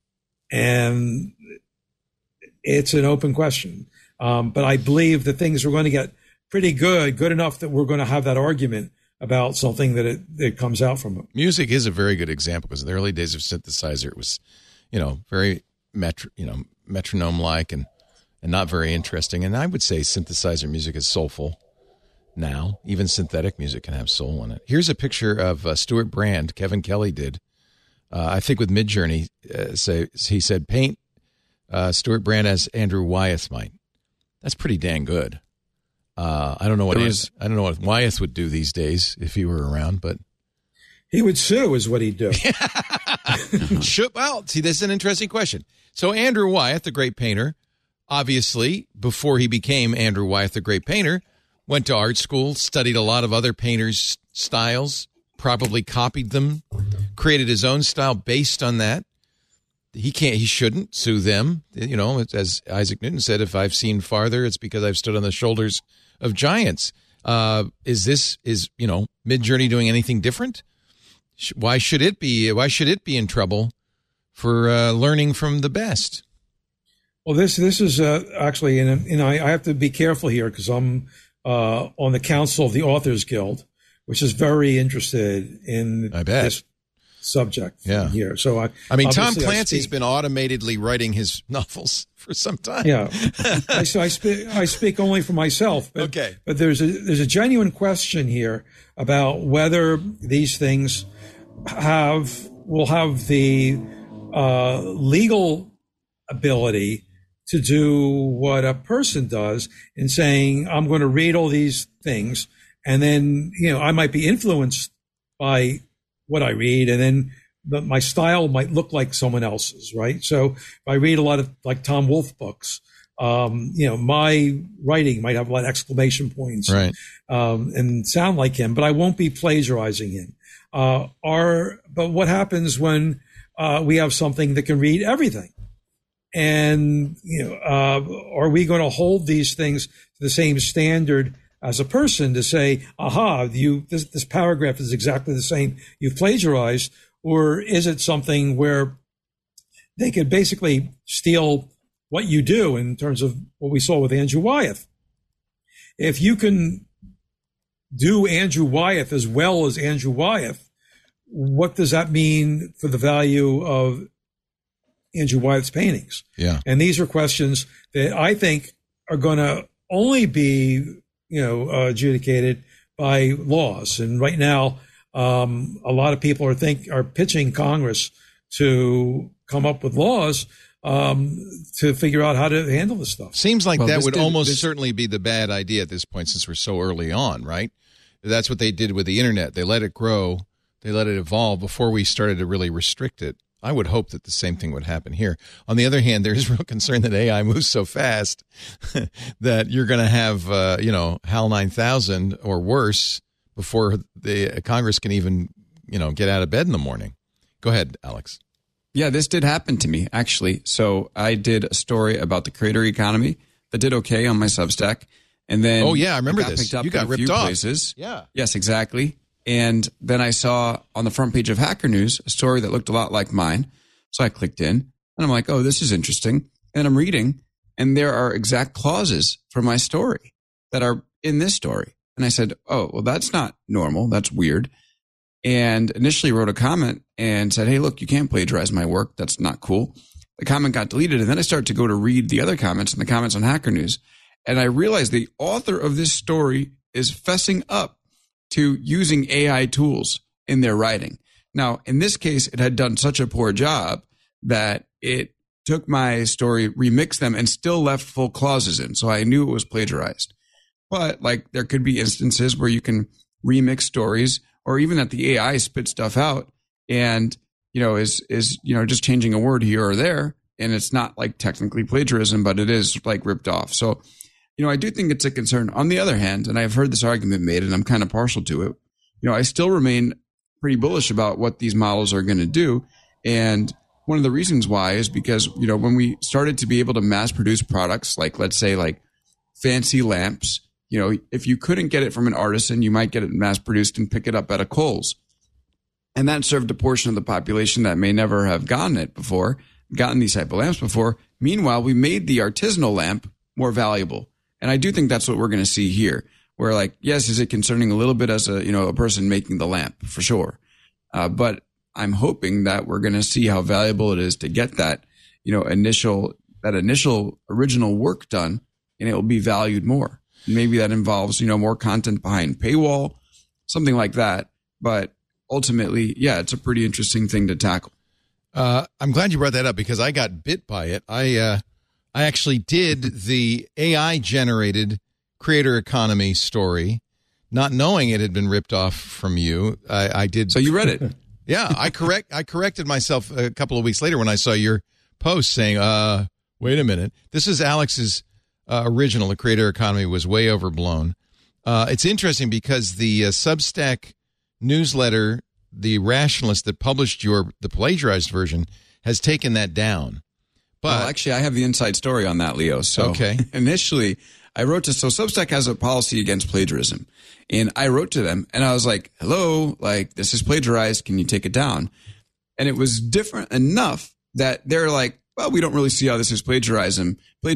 And it's an open question. But I believe that things are going to get pretty good enough that we're going to have that argument about something that it comes out from it. Music is a very good example because in the early days of synthesizer, it was, very metronome-like and not very interesting. And I would say synthesizer music is soulful now. Even synthetic music can have soul in it. Here's a picture of Stuart Brand, Kevin Kelly did, I think with Midjourney. He said, paint Stuart Brand as Andrew Wyeth might. That's pretty dang good. I don't know what Wyeth would do these days if he were around, but he would sue, is what he'd do. Well, see, this is an interesting question. So Andrew Wyeth, the great painter, obviously, before he became Andrew Wyeth, the great painter, went to art school, studied a lot of other painters' styles, probably copied them, created his own style based on that. He shouldn't sue them. As Isaac Newton said, if I've seen farther, it's because I've stood on the shoulders of giants. Is Midjourney doing anything different? Why should it be in trouble for learning from the best? Well, this is actually, and I have to be careful here because I'm on the council of the Authors Guild, which is very interested in this subject here. So Tom Clancy's been automatedly writing his novels for some time. Yeah, I speak only for myself. But, okay, but there's a genuine question here about whether these things will have the legal ability to do what a person does in saying, I'm going to read all these things, and then I might be influenced by what I read, and then my style might look like someone else's, right? So if I read a lot of like Tom Wolfe books, my writing might have a lot of exclamation points, right, and sound like him, but I won't be plagiarizing him. But what happens when we have something that can read everything? And are we going to hold these things to the same standard as a person to say, aha, this paragraph is exactly the same, you've plagiarized? Or is it something where they could basically steal what you do in terms of what we saw with Andrew Wyeth? If you can do Andrew Wyeth as well as Andrew Wyeth, what does that mean for the value of Andrew Wyeth's paintings? Yeah. And these are questions that I think are going to only be adjudicated by laws. And right now, a lot of people are pitching Congress to come up with laws to figure out how to handle this stuff. Seems like that would almost certainly be the bad idea at this point, since we're so early on, right? That's what they did with the internet. They let it grow, they let it evolve before we started to really restrict it. I would hope that the same thing would happen here. On the other hand, there's real concern that AI moves so fast that you're going to have, HAL 9000 or worse before the Congress can even, get out of bed in the morning. Go ahead, Alex. Yeah, this did happen to me, actually. So I did a story about the creator economy that did okay on my Substack. And then I remember this. You got ripped off. Places. Yeah. Yes, exactly. And then I saw on the front page of Hacker News a story that looked a lot like mine. So I clicked in and I'm like, oh, this is interesting. And I'm reading, and there are exact clauses for my story that are in this story. And I said, oh, well, that's not normal. That's weird. And initially wrote a comment and said, hey, look, you can't plagiarize my work. That's not cool. The comment got deleted. And then I started to go to read the other comments and the comments on Hacker News. And I realized the author of this story is fessing up to using AI tools in their writing. Now, in this case, it had done such a poor job that it took my story, remixed them, and still left full clauses in. So I knew it was plagiarized. But like there could be instances where you can remix stories, or even that the AI spit stuff out and, is just changing a word here or there. And it's not like technically plagiarism, but it is like ripped off. So, I do think it's a concern. On the other hand, and I've heard this argument made, and I'm kind of partial to it, I still remain pretty bullish about what these models are going to do. And one of the reasons why is because, when we started to be able to mass produce products, like let's say like fancy lamps, if you couldn't get it from an artisan, you might get it mass produced and pick it up at a Kohl's. And that served a portion of the population that may never have gotten these type of lamps before. Meanwhile, we made the artisanal lamp more valuable. And I do think that's what we're going to see here, where like, yes, is it concerning a little bit as a person making the lamp for sure. But I'm hoping that we're going to see how valuable it is to get that, initial original work done, and it will be valued more. Maybe that involves, more content behind paywall, something like that. But ultimately, yeah, it's a pretty interesting thing to tackle. I'm glad you brought that up because I got bit by it. I actually did the AI-generated creator economy story, not knowing it had been ripped off from you. I did. So you read it? Yeah, I corrected myself a couple of weeks later when I saw your post saying, wait a minute, this is Alex's original. The creator economy was way overblown. It's interesting because the Substack newsletter, The Rationalist, that published the plagiarized version, has taken that down. But actually, I have the inside story on that, Leo. So okay. Initially, I wrote so Substack has a policy against plagiarism. And I wrote to them and I was like, hello, like this is plagiarized. Can you take it down? And it was different enough that they're like, well, we don't really see how this is plagiarism.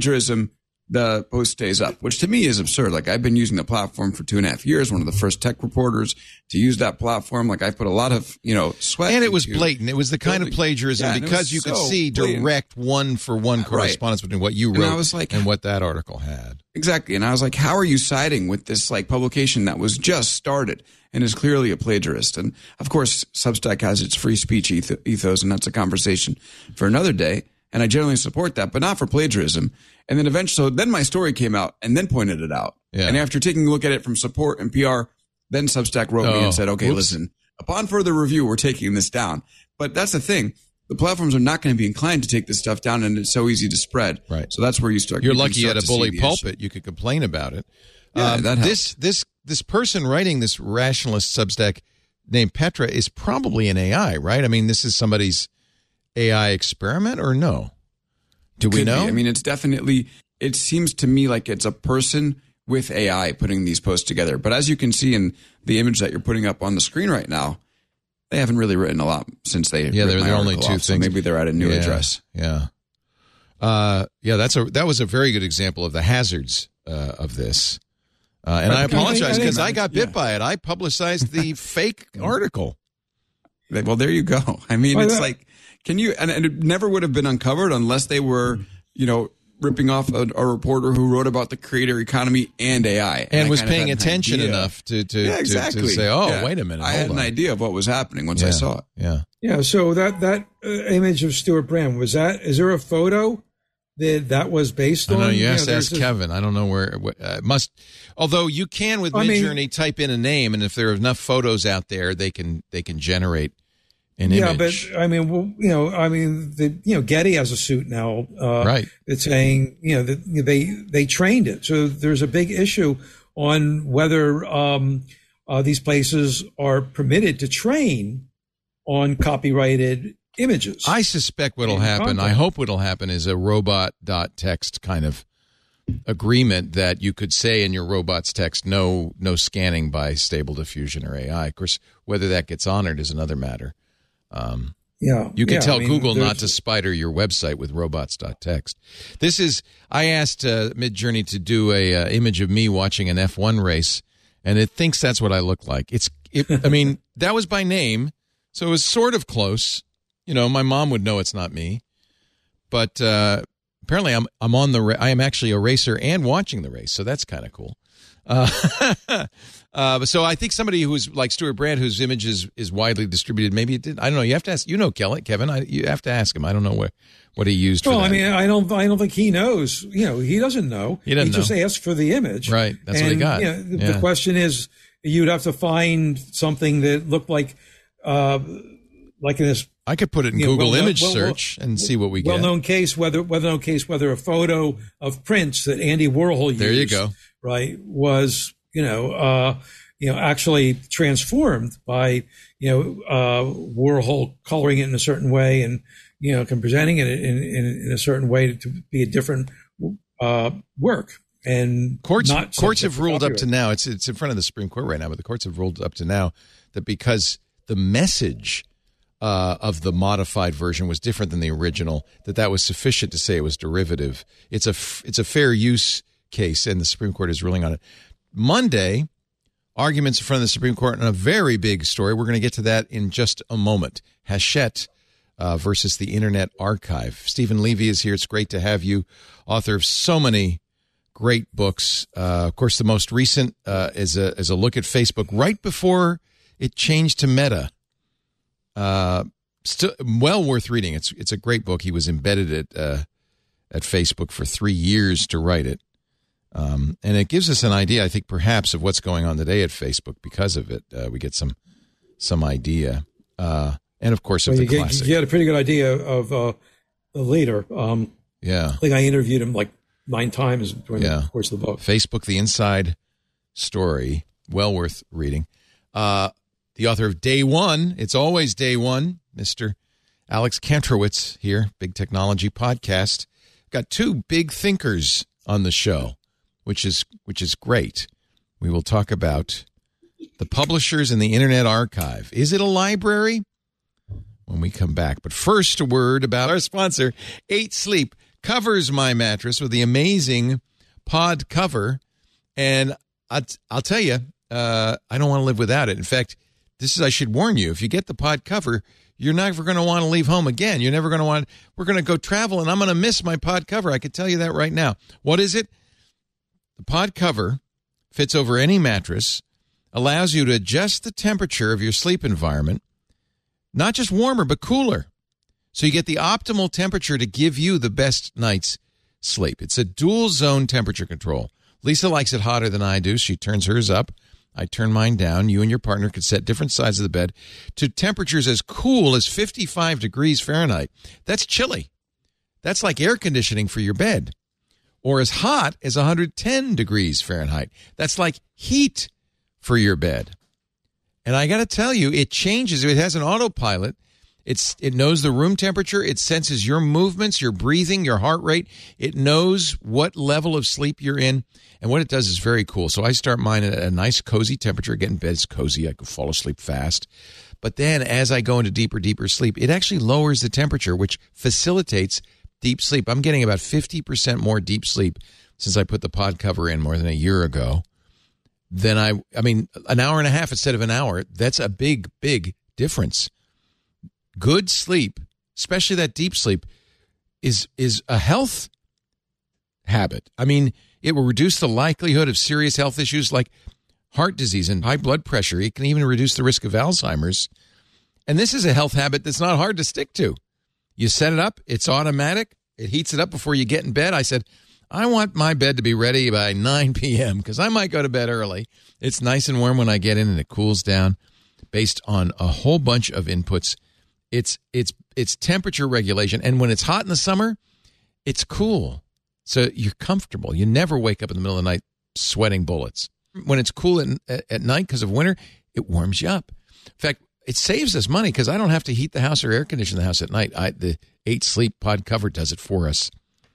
The post stays up, which to me is absurd. Like I've been using the platform for 2.5 years, one of the first tech reporters to use that platform. Like I put a lot of, sweat. And it was blatant. It was the kind of plagiarism because you could see direct one-for-one correspondence between what you wrote and what that article had. Exactly. And I was like, how are you siding with this like publication that was just started and is clearly a plagiarist? And of course, Substack has its free speech ethos, and that's a conversation for another day. And I generally support that, but not for plagiarism. And then eventually, then my story came out and then pointed it out. Yeah. And after taking a look at it from support and PR, then Substack wrote me and said, okay, listen, upon further review, we're taking this down. But that's the thing. The platforms are not going to be inclined to take this stuff down, and it's so easy to spread. Right. So that's where you start. You're lucky you had a bully pulpit. You could complain about it. Yeah, that helps. This person writing this rationalist Substack named Petra is probably an AI, right? I mean, this is somebody's AI experiment, or no? Do we know? I mean, it seems to me like it's a person with AI putting these posts together. But as you can see in the image that you're putting up on the screen right now, they haven't really written a lot since they they're only two things. So maybe they're at a new address. Yeah. That was a very good example of the hazards of this. And I apologize because I got bit by it. I publicized the fake article. Well, there you go. I mean, it's like, and it never would have been uncovered unless they were, ripping off a reporter who wrote about the creator economy and AI. And was paying attention enough to say, wait a minute. I had an idea of what was happening once I saw it. Yeah. Yeah. So that image of Stuart Brand, is there a photo that was based on? I know you have to ask Kevin. I don't know where it must. Although you can with Midjourney type in a name, and if there are enough photos out there, they can generate an image. Yeah, but Getty has a suit now, right? It's saying that they trained it. So there's a big issue on whether these places are permitted to train on copyrighted images. I suspect what'll happen, I hope what'll happen, is a robot.txt kind of agreement that you could say in your robot's text, no scanning by Stable Diffusion or AI. Of course, whether that gets honored is another matter. You can tell Google not to spider your website with robots.txt. I asked Midjourney to do a image of me watching an F1 race, and it thinks that's what I look like. I mean, that was by name, so it was sort of close. My mom would know it's not me, but apparently I am actually a racer and watching the race, so that's kind of cool. So I think somebody who's like Stuart Brand, whose image is widely distributed, maybe it did. I don't know. You have to ask. You know, Kevin. You have to ask him. I don't know what he used. Well, for that. I mean, I don't think he knows. He doesn't know. He just asked for the image. Right. That's what he got. The question is, you'd have to find something that looked like in this. I could put it in Google image search and see what we get. Well-known case, whether a photo of Prince that Andy Warhol used. There you go. Right, was actually transformed by Warhol coloring it in a certain way and presenting it in a certain way to be a different work. And courts have ruled up to now. It's in front of the Supreme Court right now, but the courts have ruled up to now that because the message of the modified version was different than the original, that was sufficient to say it was derivative. It's a fair use case, and the Supreme Court is ruling on it. Monday, arguments in front of the Supreme Court on a very big story. We're going to get to that in just a moment. Hachette versus the Internet Archive. Stephen Levy is here. It's great to have you, author of so many great books. Of course, the most recent is a look at Facebook right before it changed to Meta. Still well worth reading. It's a great book. He was embedded at Facebook for 3 years to write it. And it gives us an idea, I think, perhaps of what's going on today at Facebook because of it. We get some idea. And, of course, of the classic. You had a pretty good idea of the leader. Yeah. I think I interviewed him like 9 times during the course of the book. Facebook, The Inside Story. Well worth reading. The author of Day One, It's Always Day One, Mr. Alex Kantrowitz here, Big Technology Podcast. Got 2 big thinkers on the show, which is great. We will talk about the publishers and the Internet Archive. Is it a library? When we come back. But first, a word about our sponsor, 8 Sleep. Covers my mattress with the amazing pod cover. And I'll tell you, I don't want to live without it. In fact, I should warn you, if you get the pod cover, you're never going to want to leave home again. You're never going to want, we're going to go travel and I'm going to miss my pod cover. I could tell you that right now. What is it? The pod cover fits over any mattress, allows you to adjust the temperature of your sleep environment, not just warmer, but cooler. So you get the optimal temperature to give you the best night's sleep. It's a dual zone temperature control. Lisa likes it hotter than I do. She turns hers up. I turn mine down. You and your partner could set different sides of the bed to temperatures as cool as 55 degrees Fahrenheit. That's chilly. That's like air conditioning for your bed. Or as hot as 110 degrees Fahrenheit. That's like heat for your bed. And I got to tell you, it changes. It has an autopilot. It knows the room temperature. It senses your movements, your breathing, your heart rate. It knows what level of sleep you're in. And what it does is very cool. So I start mine at a nice, cozy temperature. Get in bed, it's cozy. I can fall asleep fast. But then as I go into deeper sleep, it actually lowers the temperature, which facilitates deep sleep. I'm getting about 50% more deep sleep since I put the pod cover in more than a year ago. Then I mean, an hour and a half instead of an hour. That's a big, big difference. Good sleep, especially that deep sleep, is a health habit. I mean, it will reduce the likelihood of serious health issues like heart disease and high blood pressure. It can even reduce the risk of Alzheimer's. And this is a health habit that's not hard to stick to. You set it up. It's automatic. It heats it up before you get in bed. I said, I want my bed to be ready by 9 p.m. because I might go to bed early. It's nice and warm when I get in and it cools down based on a whole bunch of inputs. It's temperature regulation. And when it's hot in the summer, it's cool. So you're comfortable. You never wake up in the middle of the night sweating bullets. When it's cool at night because of winter, it warms you up. In fact, it saves us money because I don't have to heat the house or air condition the house at night. The 8 Sleep pod cover does it for us.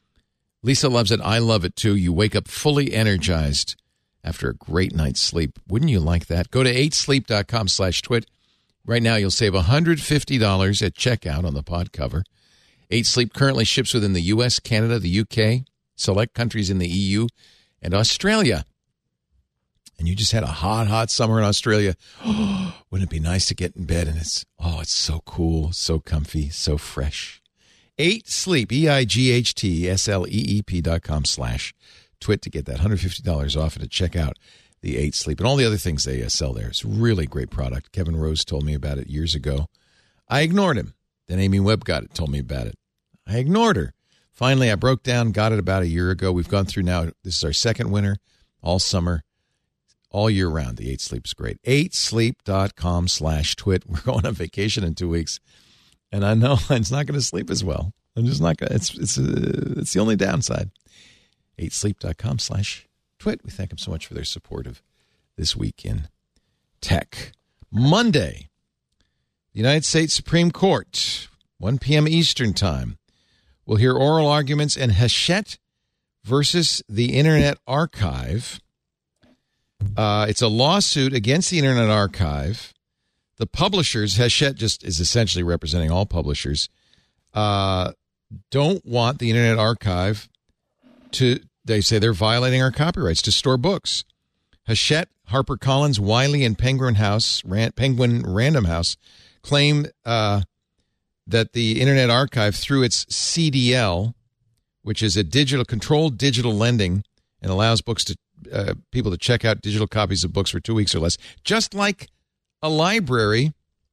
Lisa loves it. I love it too. You wake up fully energized after a great night's sleep. Wouldn't you like that? Go to 8sleep.com/twit. Right now, you'll save $150 at checkout on the pod cover. 8 Sleep currently ships within the U.S., Canada, the U.K., select countries in the EU, and Australia. And you just had a hot summer in Australia. Wouldn't it be nice to get in bed and it's so cool, so comfy, so fresh. 8 Sleep, EIGHTSLEEP.com/twit. TWIT to get that $150 off and to check out the 8 Sleep and all the other things they sell there. It's a really great product. Kevin Rose told me about it years ago. I ignored him. Then Amy Webb told me about it. I ignored her. Finally, I broke down, got it about a year ago. We've gone through now. This is our second winter, all summer, all year round. The 8 Sleep's great. 8sleep.com/twit. We're going on vacation in 2 weeks. And I know it's not going to sleep as well. I'm just not going to. It's the only downside. 8sleep.com/twit. We thank them so much for their support of This Week in Tech. Monday, the United States Supreme Court, 1 p.m. Eastern Time, will hear oral arguments in Hachette versus the Internet Archive. It's a lawsuit against the Internet Archive. The publishers, Hachette just is essentially representing all publishers, don't want the Internet Archive to, they say they're violating our copyrights to store books. Hachette, HarperCollins, Wiley, and Penguin Random House claim that the Internet Archive, through its CDL, which is a controlled digital lending, and allows books to people to check out digital copies of books for 2 weeks or less, just like a library,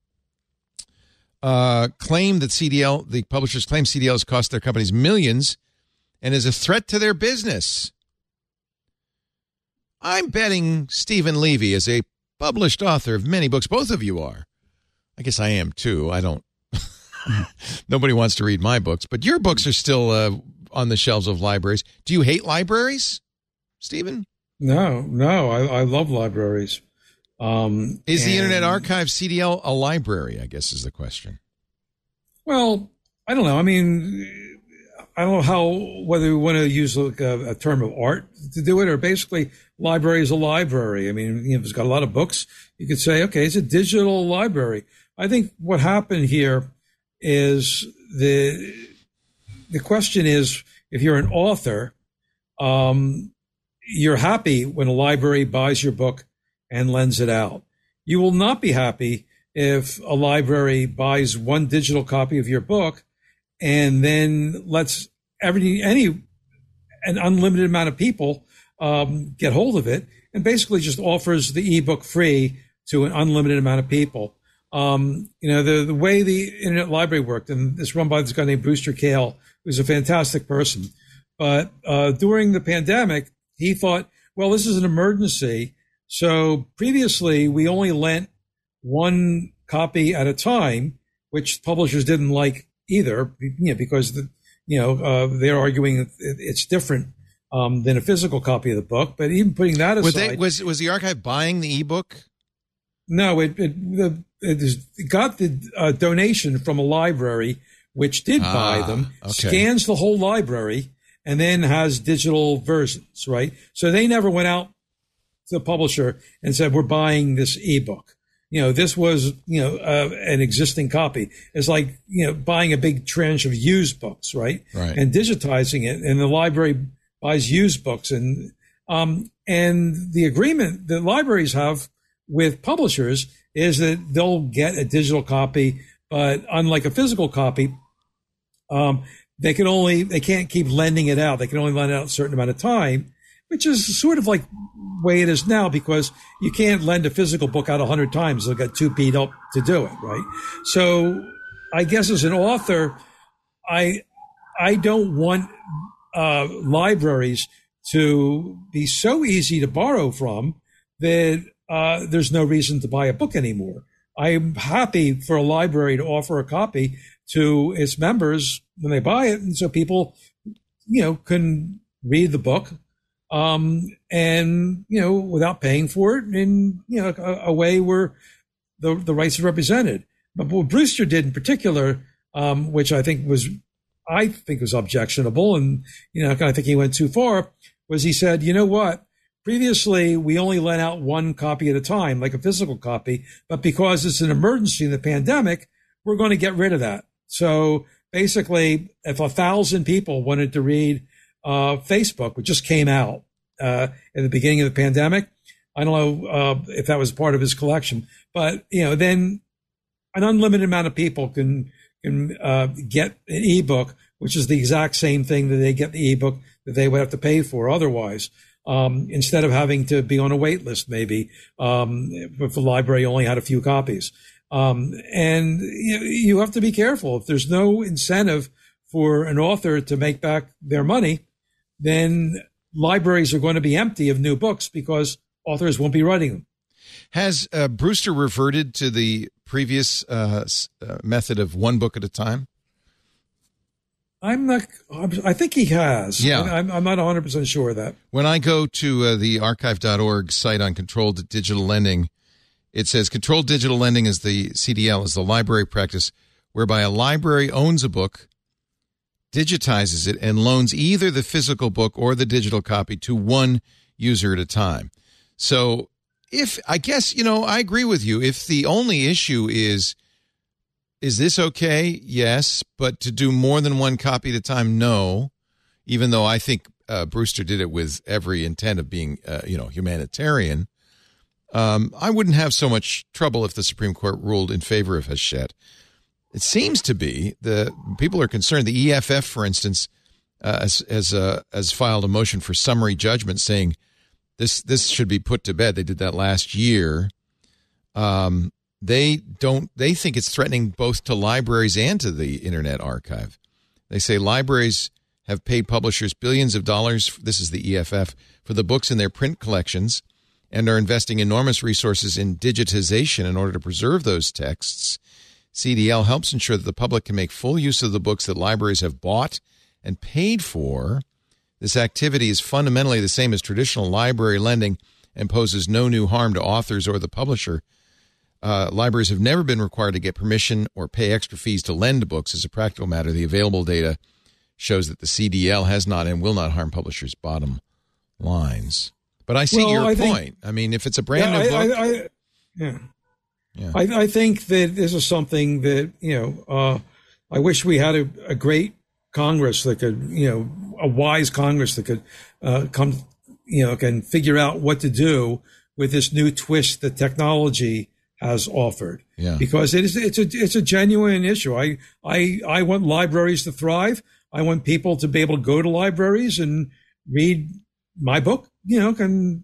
claim that the publishers claim CDL has cost their companies millions and is a threat to their business. I'm betting Stephen Levy is a published author of many books. Both of you are. I guess I am too. I don't. Nobody wants to read my books, but your books are still on the shelves of libraries. Do you hate libraries, Stephen? No. I love libraries. Is the Internet Archive CDL a library, I guess is the question. Well, I don't know. I mean, I don't know whether we want to use a term of art to do it, or basically library is a library. I mean, if it's got a lot of books, you could say, okay, it's a digital library. I think what happened here is the question is, if you're an author, you're happy when a library buys your book and lends it out. You will not be happy if a library buys one digital copy of your book and then lets an unlimited amount of people get hold of it, and basically just offers the ebook free to an unlimited amount of people. The way the Internet Library worked, and it's run by this guy named Brewster Kahle, who's a fantastic person. But during the pandemic, he thought, well, this is an emergency. So previously, we only lent one copy at a time, which publishers didn't like either, because they're arguing it's different than a physical copy of the book. But even putting that aside, was the archive buying the ebook? No, it got the donation from a library, which did buy them, okay. Scans the whole library, and then has digital versions, right? So they never went out to the publisher and said, we're buying this ebook. This was, an existing copy. It's like, buying a big tranche of used books, right? And digitizing it, and the library buys used books. And the agreement that libraries have with publishers is that they'll get a digital copy, but unlike a physical copy, they can't keep lending it out. They can only lend it out a certain amount of time, which is sort of like the way it is now, because you can't lend a physical book out 100 times. They'll get too beat up to do it, right? So I guess as an author, I don't want libraries to be so easy to borrow from that there's no reason to buy a book anymore. I'm happy for a library to offer a copy to its members when they buy it, and so people, can read the book, and without paying for it, in a way where the rights are represented. But what Brewster did in particular, which I think was objectionable, and I think he went too far, was he said, you know what? Previously, we only lent out one copy at a time, like a physical copy, but because it's an emergency in the pandemic, we're going to get rid of that. So basically, if 1,000 people wanted to read Facebook, which just came out in the beginning of the pandemic, I don't know if that was part of his collection, but then an unlimited amount of people can get an ebook, which is the exact same thing that they get the ebook that they would have to pay for otherwise. Instead of having to be on a wait list, maybe, if the library only had a few copies. And you have to be careful. If there's no incentive for an author to make back their money, then libraries are going to be empty of new books because authors won't be writing them. Has Brewster reverted to the previous method of one book at a time? I think he has. Yeah. I'm not 100% sure of that. When I go to the archive.org site on controlled digital lending, it says controlled digital lending is the CDL, is the library practice whereby a library owns a book, digitizes it, and loans either the physical book or the digital copy to one user at a time. So I agree with you. If the only issue is this okay? Yes. But to do more than one copy at a time, no. Even though I think Brewster did it with every intent of being, humanitarian. I wouldn't have so much trouble if the Supreme Court ruled in favor of Hachette. It seems to be the people are concerned. The EFF, for instance, has filed a motion for summary judgment saying this should be put to bed. They did that last year. They think it's threatening both to libraries and to the Internet Archive. They say libraries have paid publishers billions of dollars, this is the EFF, for the books in their print collections and are investing enormous resources in digitization in order to preserve those texts. CDL helps ensure that the public can make full use of the books that libraries have bought and paid for. This activity is fundamentally the same as traditional library lending and poses no new harm to authors or the publisher. Libraries have never been required to get permission or pay extra fees to lend books. As a practical matter, the available data shows that the CDL has not and will not harm publishers' bottom lines. But I see your point. I mean, if it's a brand new book. I think that this is something that, I wish we had a great Congress that could, a wise Congress that could can figure out what to do with this new twist that technology has offered. Yeah. Because it's a genuine issue. I want libraries to thrive. I want people to be able to go to libraries and read my book, and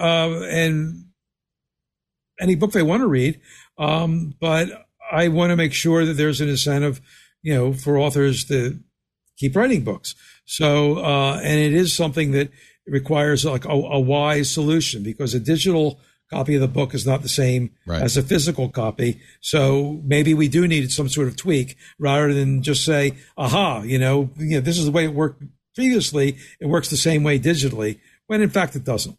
any book they want to read. But I want to make sure that there's an incentive, for authors to keep writing books. So, and it is something that requires like a wise solution, because a digital copy of the book is not the same as a physical copy. So maybe we do need some sort of tweak rather than just say, this is the way it worked previously. It works the same way digitally, when in fact it doesn't.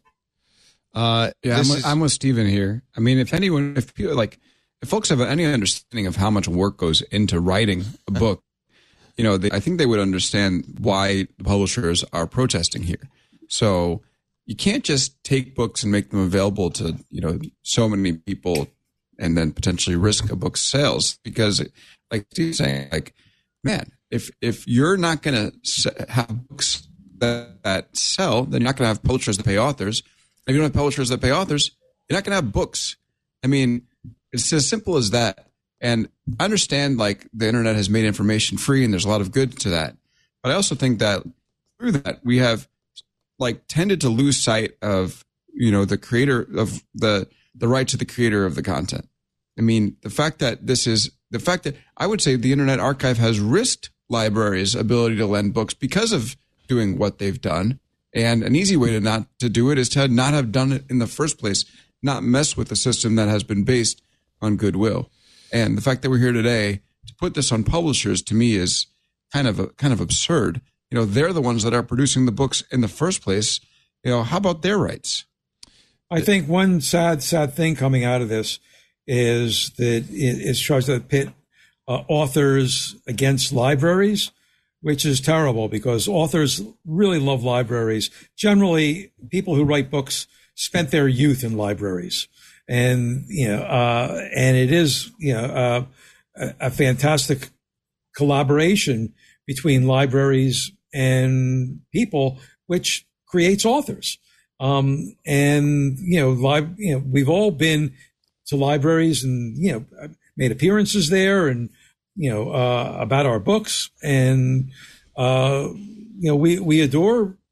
I'm with Stephen here. I mean, if folks have any understanding of how much work goes into writing a book, I think they would understand why the publishers are protesting here. So you can't just take books and make them available to, so many people and then potentially risk a book's sales, because like Steve's saying, man, if you're not going to have books that sell, then you're not going to have publishers that pay authors. If you don't have publishers that pay authors, you're not going to have books. I mean, it's as simple as that. And I understand the internet has made information free and there's a lot of good to that. But I also think that through that we have tended to lose sight of, the creator of the right to the creator of the content. I mean, the fact that I would say the Internet Archive has risked libraries' ability to lend books because of doing what they've done. And an easy way to not to do it is to not have done it in the first place, not mess with a system that has been based on goodwill. And the fact that we're here today to put this on publishers, to me, is kind of absurd. They're the ones that are producing the books in the first place. How about their rights? I think one sad thing coming out of this is that it's tries to pit authors against libraries, which is terrible, because authors really love libraries. Generally, people who write books spent their youth in libraries. And, and it is, a fantastic collaboration between libraries and people, which creates authors. We've all been to libraries and, made appearances there and, about our books. And, we adore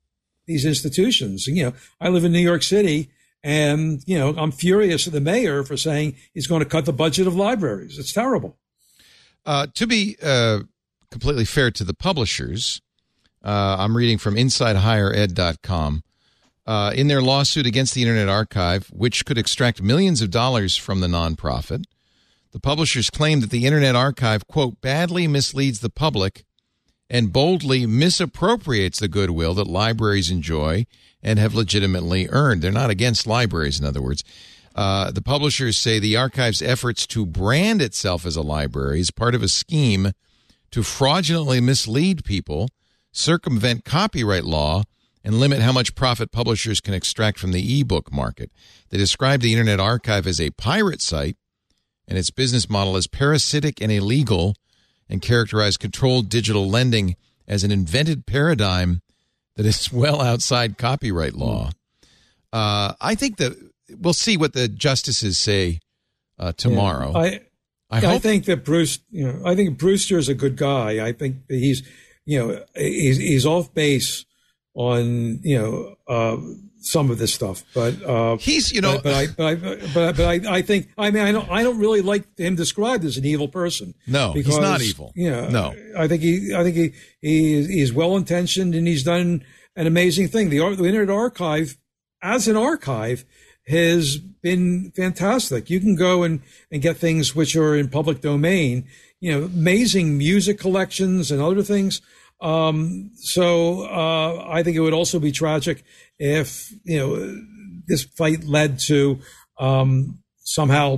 these institutions. And, I live in New York City, and, I'm furious at the mayor for saying he's going to cut the budget of libraries. It's terrible. To be completely fair to the publishers, I'm reading from InsideHigherEd.com. In their lawsuit against the Internet Archive, which could extract millions of dollars from the nonprofit, the publishers claim that the Internet Archive, quote, badly misleads the public and boldly misappropriates the goodwill that libraries enjoy and have legitimately earned. They're not against libraries, in other words. The publishers say the archive's efforts to brand itself as a library is part of a scheme to fraudulently mislead people, circumvent copyright law, and limit how much profit publishers can extract from the ebook market. They describe the Internet Archive as a pirate site and its business model as parasitic and illegal, and characterize controlled digital lending as an invented paradigm that is well outside copyright law. I think that we'll see what the justices say tomorrow. Yeah, I think that Bruce, I think Brewster is a good guy. I think that he's off base on some of this stuff, but he's but I think I don't really like him described as an evil person. No, because, he's not evil. No, I think he's well intentioned, and he's done an amazing thing. The Internet Archive, as an archive, has been fantastic. You can go and get things which are in public domain, amazing music collections and other things. So I think it would also be tragic if, this fight led to somehow,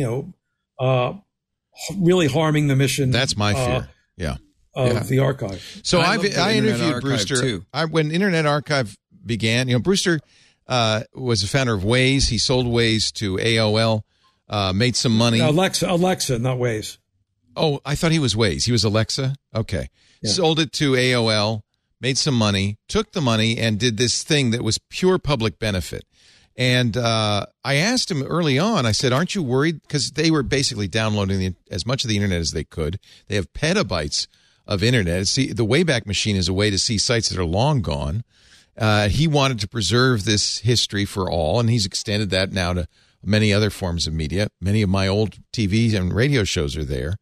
really harming the mission. That's my fear. The archive. So I interviewed Brewster too. When Internet Archive began. Brewster was the founder of Waze. He sold Waze to AOL, made some money. Alexa, not Waze. Oh, I thought he was Waze. He was Alexa? Okay. Yeah. Sold it to AOL, made some money, took the money, and did this thing that was pure public benefit. And I asked him early on, I said, aren't you worried? Because they were basically downloading as much of the Internet as they could. They have petabytes of Internet. The Wayback Machine is a way to see sites that are long gone. He wanted to preserve this history for all, and he's extended that now to many other forms of media. Many of my old TV and radio shows are there.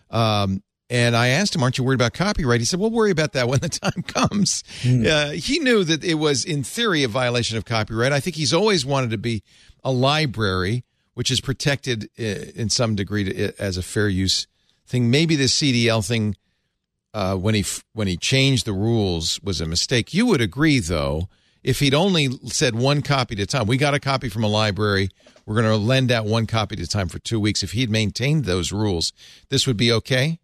And I asked him, aren't you worried about copyright? He said, we'll worry about that when the time comes. He knew that it was, in theory, a violation of copyright. I think he's always wanted to be a library, which is protected in some degree as a fair use thing. Maybe the CDL thing, when he changed the rules, was a mistake. You would agree, though, if he'd only said one copy at a time. We got a copy from a library. We're going to lend out one copy at a time for 2 weeks. If he'd maintained those rules, this would be okay?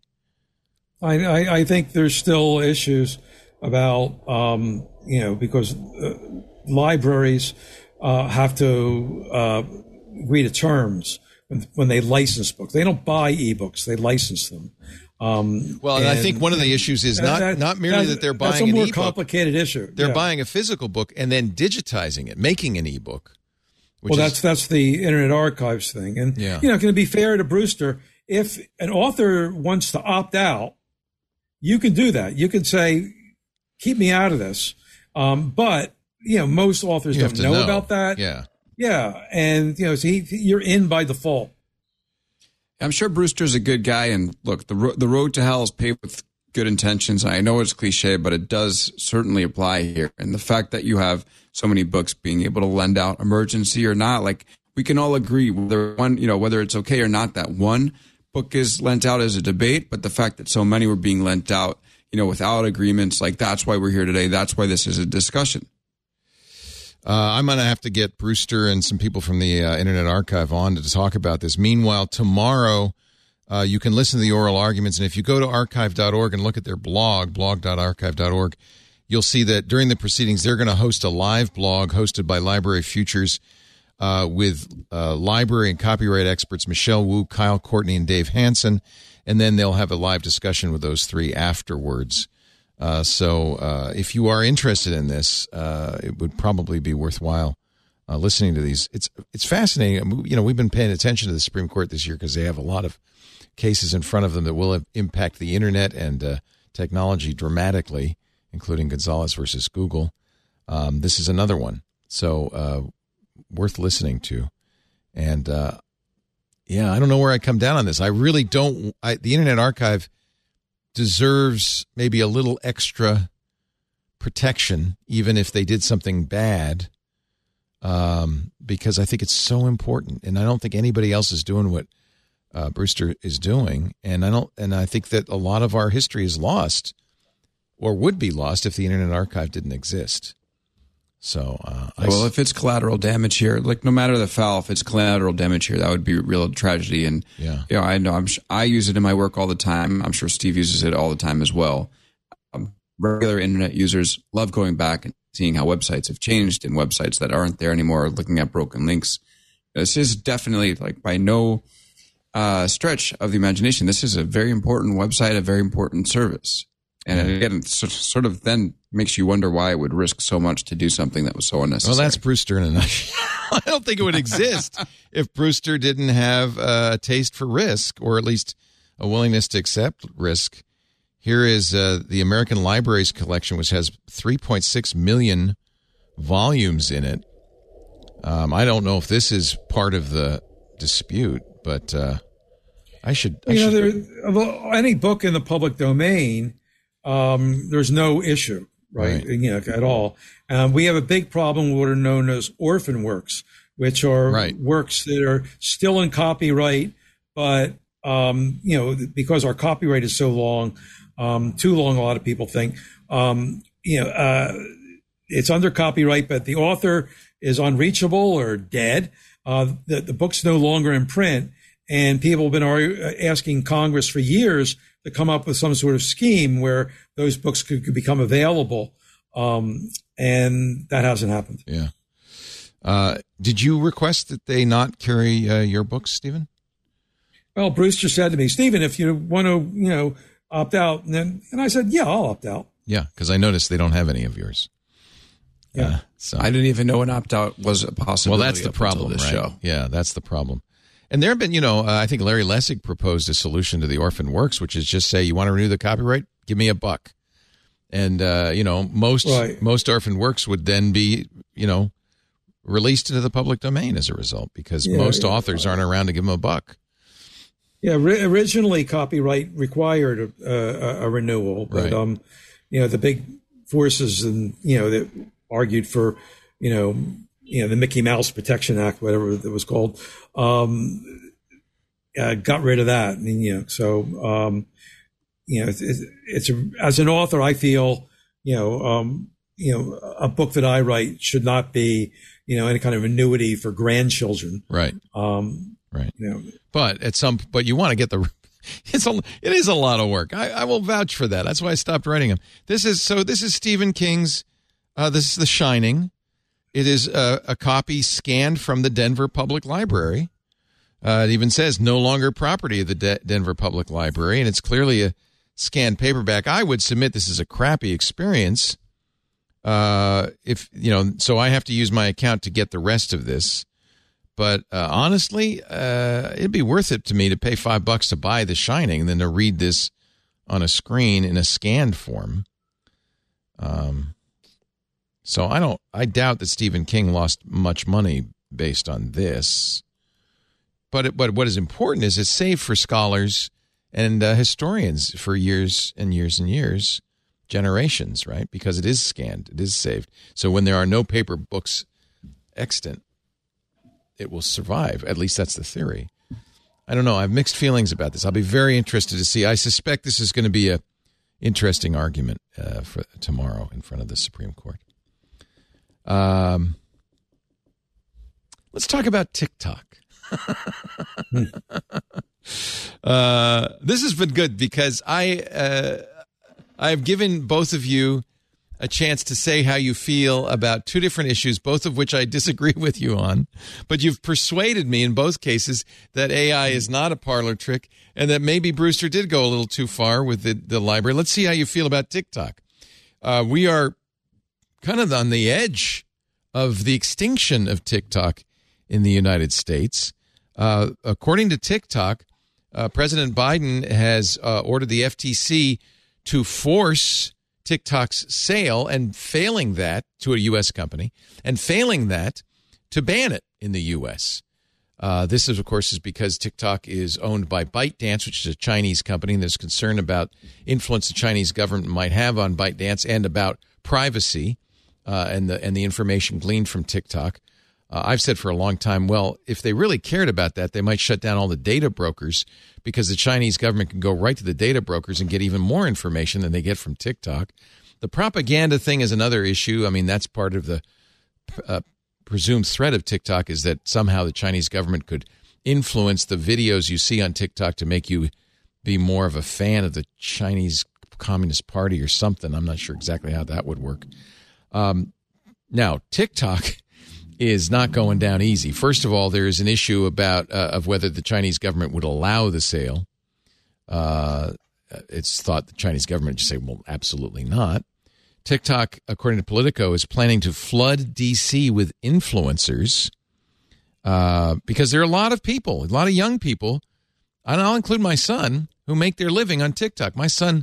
I think there's still issues about, because libraries have to agree to terms when they license books. They don't buy ebooks; they license them. And I think one of the issues is not merely that they're buying an ebook. That's a more complicated issue. They're buying a physical book and then digitizing it, making an ebook. That's the Internet Archives thing. And, can it be fair to Brewster? If an author wants to opt out, you can do that. You can say, keep me out of this. But, most authors don't know about that. Yeah. Yeah. And, so you're in by default. I'm sure Brewster's a good guy. And look, the road to hell is paved with good intentions. I know it's cliche, but it does certainly apply here. And the fact that you have so many books being able to lend out, emergency or not, like we can all agree whether it's okay or not that one book is lent out as a debate, but the fact that so many were being lent out, without agreements, like that's why we're here today. That's why this is a discussion. I'm going to have to get Brewster and some people from the Internet Archive on to talk about this. Meanwhile, tomorrow, you can listen to the oral arguments, and if you go to archive.org and look at their blog.archive.org, you'll see that during the proceedings, they're going to host a live blog hosted by Library Futures with library and copyright experts Michelle Wu, Kyle Courtney, and Dave Hansen, and then they'll have a live discussion with those three afterwards. So if you are interested in this, it would probably be worthwhile listening to these. It's fascinating. We've been paying attention to the Supreme Court this year because they have a lot of cases in front of them that will impact the Internet and technology dramatically, including Gonzalez versus Google. This is another one. So worth listening to. And yeah, I don't know where I come down on this. I really don't. The Internet Archive deserves maybe a little extra protection, even if they did something bad, because I think it's so important, and I don't think anybody else is doing what Brewster is doing, and I think that a lot of our history is lost, or would be lost, if the Internet Archive didn't exist. So, if it's collateral damage here, like no matter the foul, if it's collateral damage here, that would be a real tragedy. And I know I use it in my work all the time. I'm sure Steve uses it all the time as well. Regular internet users love going back and seeing how websites have changed and websites that aren't there anymore, looking at broken links. This is definitely, like, by no stretch of the imagination, this is a very important website, a very important service. And again, it sort of then makes you wonder why it would risk so much to do something that was so unnecessary. Well, that's Brewster in a nutshell. I don't think it would exist if Brewster didn't have a taste for risk, or at least a willingness to accept risk. Here is the American Libraries collection, which has 3.6 million volumes in it. I don't know if this is part of the dispute, but any book in the public domain, there's no issue, right? At all. We have a big problem with what are known as orphan works, which are works that are still in copyright, but because our copyright is so long, too long, a lot of people think, it's under copyright, but the author is unreachable or dead. The book's no longer in print, and people have been asking Congress for years to come up with some sort of scheme where those books could become available, and that hasn't happened. Yeah. Did you request that they not carry your books, Stephen? Well, Brewster said to me, Stephen, if you want to, opt out, and I said, yeah, I'll opt out. Yeah, because I noticed they don't have any of yours. Yeah. So I didn't even know an opt-out was a possibility. Well, that's the problem, right? Show. Yeah, that's the problem. And there have been, I think Larry Lessig proposed a solution to the orphan works, which is just say, you want to renew the copyright? Give me $1. And, most orphan works would then be, released into the public domain as a result, because most authors aren't around to give them $1. Yeah, originally copyright required a renewal, but the big forces and that argued for the Mickey Mouse Protection Act, whatever it was called, got rid of that. It's as an author, I feel a book that I write should not be any kind of annuity for grandchildren, right? Right. But you want to get it is a lot of work. I will vouch for that. That's why I stopped writing them. This is Stephen King's, this is The Shining. It is a copy scanned from the Denver Public Library. It even says no longer property of the Denver Public Library, and it's clearly a scanned paperback. I would submit this is a crappy experience. So I have to use my account to get the rest of this. But honestly, it'd be worth it to me to pay $5 to buy The Shining than to read this on a screen in a scanned form. So I doubt that Stephen King lost much money based on this. But what is important is it's saved for scholars and historians for years and years and years, generations, right? Because it is scanned, it is saved. So when there are no paper books extant, it will survive. At least that's the theory. I don't know. I have mixed feelings about this. I'll be very interested to see. I suspect this is going to be a interesting argument for tomorrow in front of the Supreme Court. Let's talk about TikTok. This has been good because I've given both of you a chance to say how you feel about two different issues, both of which I disagree with you on. But you've persuaded me in both cases that AI is not a parlor trick and that maybe Brewster did go a little too far with the library. Let's see how you feel about TikTok. We are kind of on the edge of the extinction of TikTok in the United States. According to TikTok, President Biden has ordered the FTC to force TikTok's sale and failing that to a U.S. company and failing that to ban it in the U.S. This is, of course, because TikTok is owned by ByteDance, which is a Chinese company, and there's concern about influence the Chinese government might have on ByteDance and about privacy and the information gleaned from TikTok. I've said for a long time, well, if they really cared about that, they might shut down all the data brokers, because the Chinese government can go right to the data brokers and get even more information than they get from TikTok. The propaganda thing is another issue. I mean, that's part of the presumed threat of TikTok, is that somehow the Chinese government could influence the videos you see on TikTok to make you be more of a fan of the Chinese Communist Party or something. I'm not sure exactly how that would work. Now, TikTok is not going down easy. First of all, there is an issue about of whether the Chinese government would allow the sale. It's thought the Chinese government would just say, well, absolutely not. TikTok, according to Politico, is planning to flood D.C. with influencers because there are a lot of people, a lot of young people, and I'll include my son, who make their living on TikTok. My son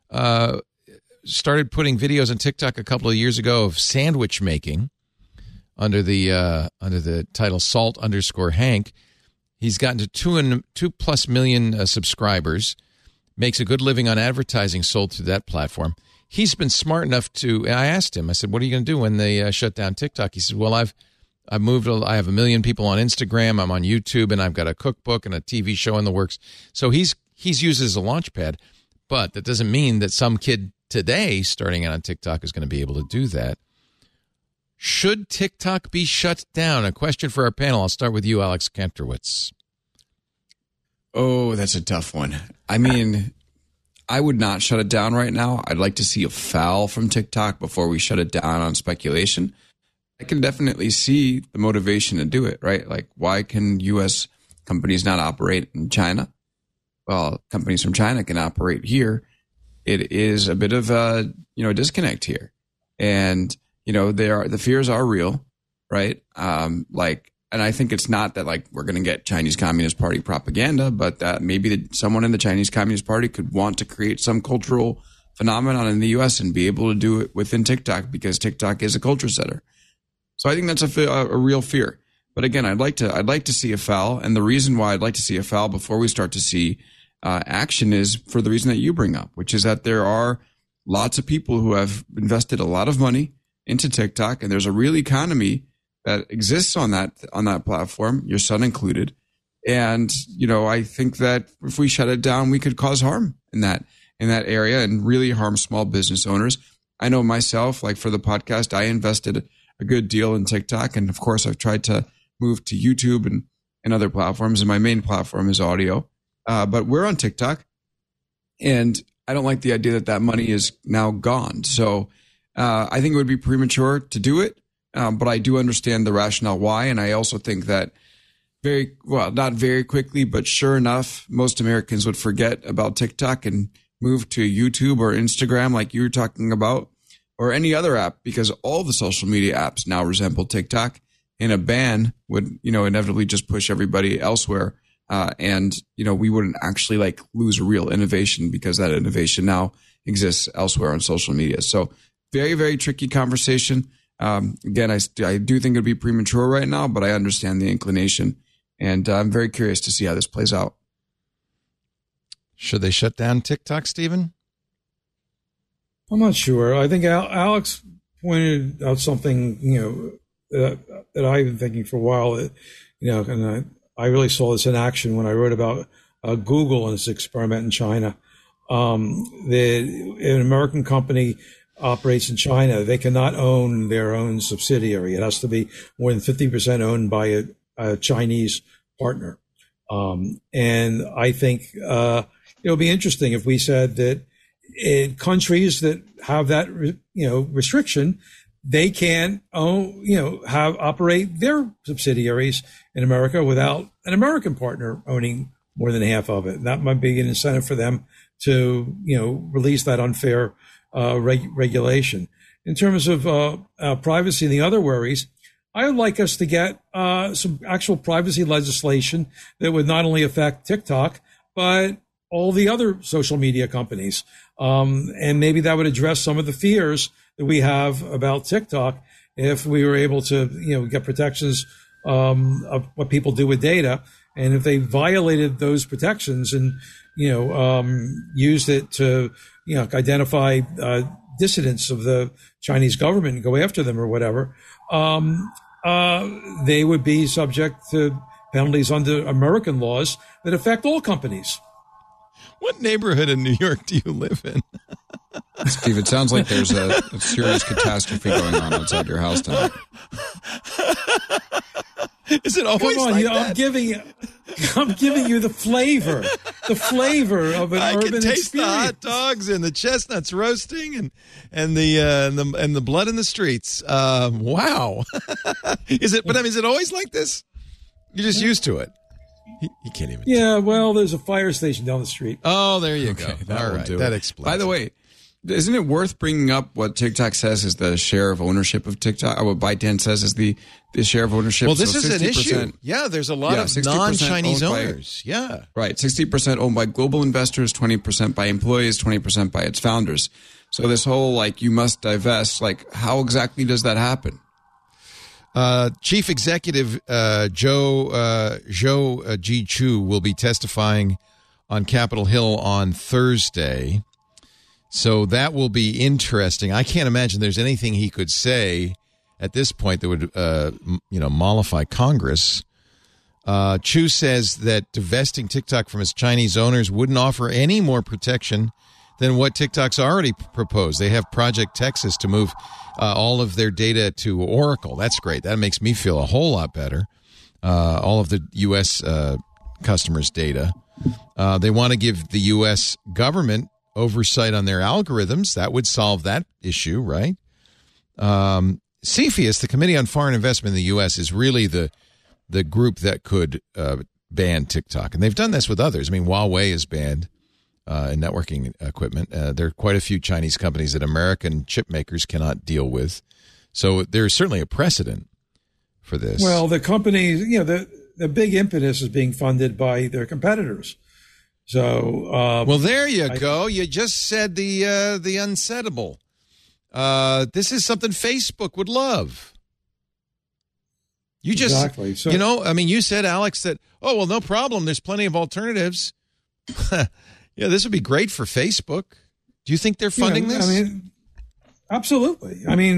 started putting videos on TikTok a couple of years ago of sandwich making under the title Salt_Hank. He's gotten to 2+ million subscribers, makes a good living on advertising sold through that platform. He's been smart enough to, I asked him, I said, what are you going to do when they shut down TikTok? He said, well, I've moved, I have 1 million people on Instagram, I'm on YouTube, and I've got a cookbook and a TV show in the works. So he's used it as a launch pad, but that doesn't mean that some kid today starting out on TikTok is going to be able to do that. Should TikTok be shut down? A question for our panel. I'll start with you, Alex Kantrowitz. Oh, that's a tough one. I mean, I would not shut it down right now. I'd like to see a foul from TikTok before we shut it down on speculation. I can definitely see the motivation to do it, right? Like, why can U.S. companies not operate in China? Well, companies from China can operate here. It is a bit of a, disconnect here. And the fears are real, right? And I think it's not that we're going to get Chinese Communist Party propaganda, but that maybe someone in the Chinese Communist Party could want to create some cultural phenomenon in the U.S. and be able to do it within TikTok, because TikTok is a culture setter. So I think that's a real fear. But again, I'd like to see a foul, and the reason why I'd like to see a foul before we start to see action is for the reason that you bring up, which is that there are lots of people who have invested a lot of money into TikTok, and there's a real economy that exists on that platform, your son included. And, I think that if we shut it down, we could cause harm in that area and really harm small business owners. I know myself, for the podcast, I invested a good deal in TikTok. And of course, I've tried to move to YouTube and other platforms. And my main platform is audio. But we're on TikTok. And I don't like the idea that money is now gone. So I think it would be premature to do it. But I do understand the rationale why. And I also think that not very quickly, but sure enough, most Americans would forget about TikTok and move to YouTube or Instagram, like you were talking about, or any other app, because all the social media apps now resemble TikTok, and a ban would, inevitably just push everybody elsewhere. And we wouldn't actually lose a real innovation, because that innovation now exists elsewhere on social media. So very, very tricky conversation. Again, I do think it'd be premature right now, but I understand the inclination, and I'm very curious to see how this plays out. Should they shut down TikTok, Stephen? I'm not sure. I think Alex pointed out something, that I've been thinking for a while, and I really saw this in action when I wrote about Google and its experiment in China. An American company operates in China. They cannot own their own subsidiary. It has to be more than 50% owned by a Chinese partner. And I think it'll be interesting if we said that in countries that have that restriction, they can operate their subsidiaries in America without an American partner owning more than half of it. And that might be an incentive for them to release that unfair regulation. In terms of privacy and the other worries, I would like us to get some actual privacy legislation that would not only affect TikTok, but all the other social media companies. And maybe that would address some of the fears that we have about TikTok if we were able to, get protections of what people do with data. And if they violated those protections and, used it to, identify dissidents of the Chinese government and go after them or whatever, they would be subject to penalties under American laws that affect all companies. What neighborhood in New York do you live in? Steve, it sounds like there's a serious catastrophe going on outside your house tonight. Is it always like that? I'm giving you the flavor of an I urban can taste experience. the hot dogs and the chestnuts roasting and the blood in the streets. Wow. Is it always like this? You're just used to it. You can't even. Yeah, well, there's a fire station down the street. Oh, there you go. That All will right, do that it. explains. By the way, isn't it worth bringing up what TikTok says is the share of ownership of TikTok? Or what ByteDance says is the share of ownership. Well, this So is an 60%. issue. Yeah, there's a lot of 60% non-Chinese owned by- owners. Yeah. Right, 60% owned by global investors, 20% by employees, 20% by its founders. So this whole you must divest, how exactly does that happen? Chief Executive Zhou Ji Chu will be testifying on Capitol Hill on Thursday. So that will be interesting. I can't imagine there's anything he could say at this point that would, mollify Congress. Chu says that divesting TikTok from its Chinese owners wouldn't offer any more protection than what TikTok's already proposed. They have Project Texas to move all of their data to Oracle. That's great. That makes me feel a whole lot better. All of the U.S. Customers' data. They want to give the U.S. government oversight on their algorithms. That would solve that issue, right? CFIUS, the Committee on Foreign Investment in the U.S., is really the group that could ban TikTok. And they've done this with others. I mean, Huawei is banned in networking equipment. There are quite a few Chinese companies that American chip makers cannot deal with. So there's certainly a precedent for this. Well, the companies, the big impetus is being funded by their competitors. So, well, there you go. You just said the unsaidable. This is something Facebook would love. You just, exactly. So, you said, Alex, that, no problem. There's plenty of alternatives. Yeah, this would be great for Facebook. Do you think they're funding this? Absolutely.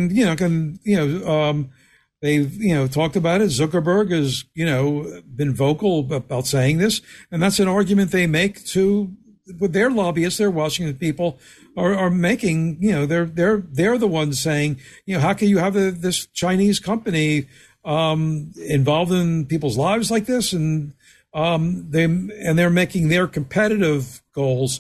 They've, talked about it. Zuckerberg has, been vocal about saying this. And that's an argument they make with their lobbyists, their Washington people are making, they're the ones saying, how can you have this Chinese company, involved in people's lives like this? And, they're making their competitive goals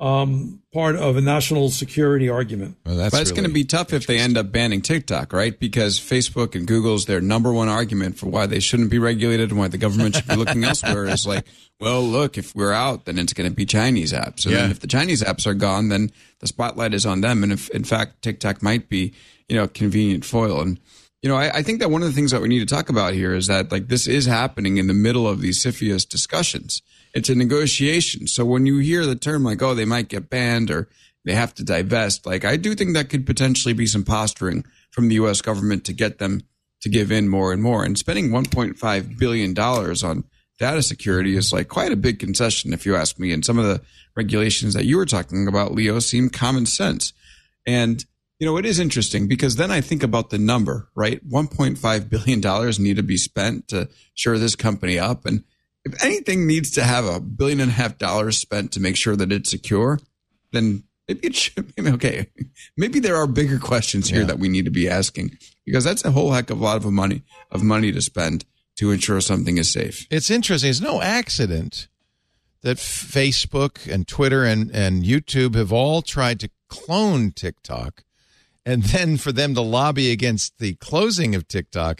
part of a national security argument. Well, but it's going to be tough if they end up banning TikTok, right? Because Facebook and Google's their number one argument for why they shouldn't be regulated and why the government should be looking elsewhere is look, if we're out, then it's going to be Chinese apps. And then if the Chinese apps are gone, then the spotlight is on them. And if, in fact, TikTok might be, a convenient foil. And I think that one of the things that we need to talk about here is that this is happening in the middle of these CFIUS discussions. It's a negotiation. So when you hear the term they might get banned or they have to divest, I do think that could potentially be some posturing from the U.S. government to get them to give in more and more. And spending $1.5 billion on data security is quite a big concession, if you ask me. And some of the regulations that you were talking about, Leo, seem common sense. And it is interesting because then I think about the number, right? $1.5 billion need to be spent to shore this company up. And if anything needs to have $1.5 billion spent to make sure that it's secure, then maybe it should be okay. Maybe there are bigger questions here that we need to be asking because that's a whole heck of a lot of money to spend to ensure something is safe. It's interesting. It's no accident that Facebook and Twitter and YouTube have all tried to clone TikTok. And then for them to lobby against the closing of TikTok,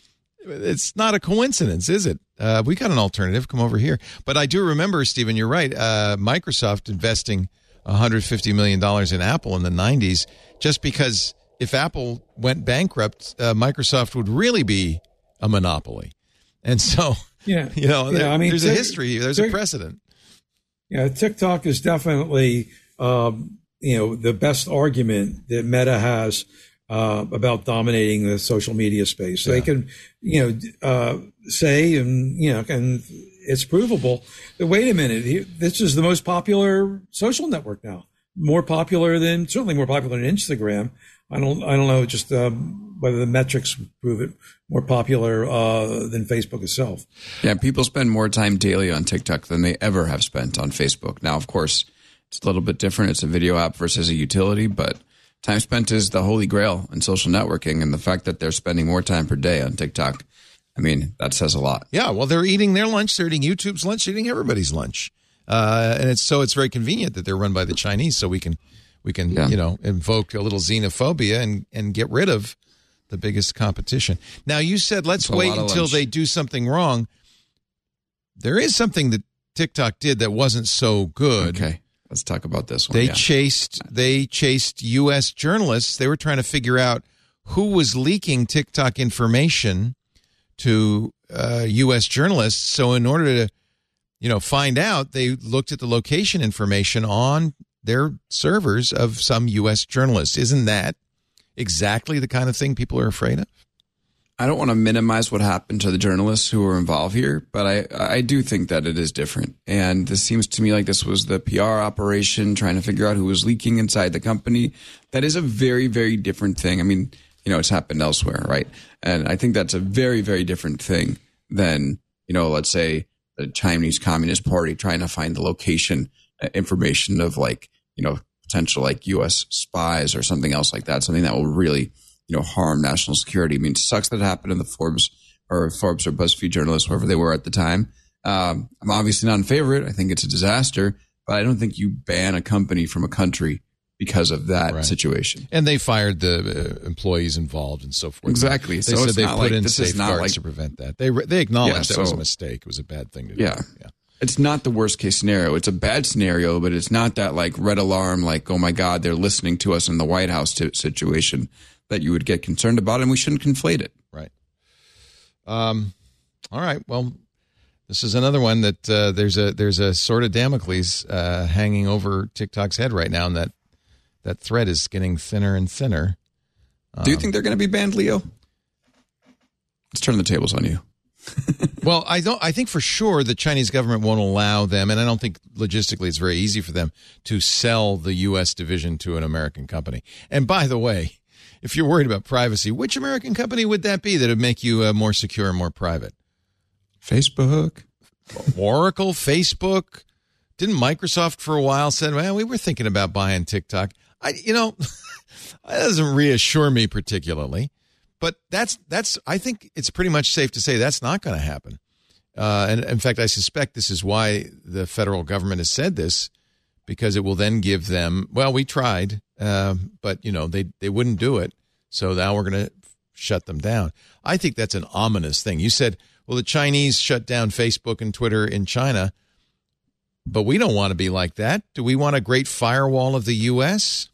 it's not a coincidence, is it? We got an alternative. Come over here. But I do remember, Stephen, you're right. Microsoft investing $150 million in Apple in the 90s, just because if Apple went bankrupt, Microsoft would really be a monopoly. And so, there's a history. There's a precedent. Yeah, TikTok is definitely, the best argument that Meta has about dominating the social media space. They can, say, and it's provable that, wait a minute, this is the most popular social network now. Certainly more popular than Instagram. I don't know just whether the metrics prove it more popular than Facebook itself. Yeah, people spend more time daily on TikTok than they ever have spent on Facebook. Now, of course, it's a little bit different. It's a video app versus a utility, but time spent is the holy grail in social networking. And the fact that they're spending more time per day on TikTok, I mean, that says a lot. Yeah, well, they're eating their lunch. They're eating YouTube's lunch. They're eating everybody's lunch. And it's very convenient that they're run by the Chinese, so we can invoke a little xenophobia and get rid of the biggest competition. Now, you said let's wait until they do something wrong. There is something that TikTok did that wasn't so good. Okay, let's talk about this one. They chased U.S. journalists. They were trying to figure out who was leaking TikTok information to U.S. journalists. So in order to find out, they looked at the location information on their servers of some U.S. journalists. Isn't that exactly the kind of thing people are afraid of? I don't want to minimize what happened to the journalists who were involved here, but I do think that it is different. And this seems to me like this was the PR operation trying to figure out who was leaking inside the company. That is a very, very different thing. I mean, it's happened elsewhere, right? And I think that's a very, very different thing than, let's say the Chinese Communist Party trying to find the location information of potential U.S. spies or something else like that, something that will really, harm national security. I mean, it sucks that it happened in the Forbes or BuzzFeed journalists, whoever they were at the time. I'm obviously not in favor of it. I think it's a disaster, but I don't think you ban a company from a country because of that situation. And they fired the employees involved and so forth. Exactly. They so said it's they not put like in this is not safeguards to prevent that. They acknowledged that was a mistake. It was a bad thing to do. Yeah. It's not the worst case scenario. It's a bad scenario, but it's not that red alarm, oh my God, they're listening to us in the White House situation that you would get concerned about, and we shouldn't conflate it. Right. All right. Well, this is another one that there's a sword of Damocles hanging over TikTok's head right now, and that thread is getting thinner and thinner. Do you think they're going to be banned, Leo? Let's turn the tables on you. Well, I think for sure the Chinese government won't allow them, and I don't think logistically it's very easy for them to sell the U.S. division to an American company. And by the way, if you're worried about privacy, which American company would that be that would make you more secure and more private? Facebook. Oracle, Facebook. Didn't Microsoft for a while said, well, we were thinking about buying TikTok. That doesn't reassure me particularly. But I think it's pretty much safe to say that's not going to happen. And in fact, I suspect this is why the federal government has said this, because it will then give them, well, we tried, but they wouldn't do it. So now we're going to shut them down. I think that's an ominous thing. You said, well, the Chinese shut down Facebook and Twitter in China, but we don't want to be like that. Do we want a great firewall of the U.S.?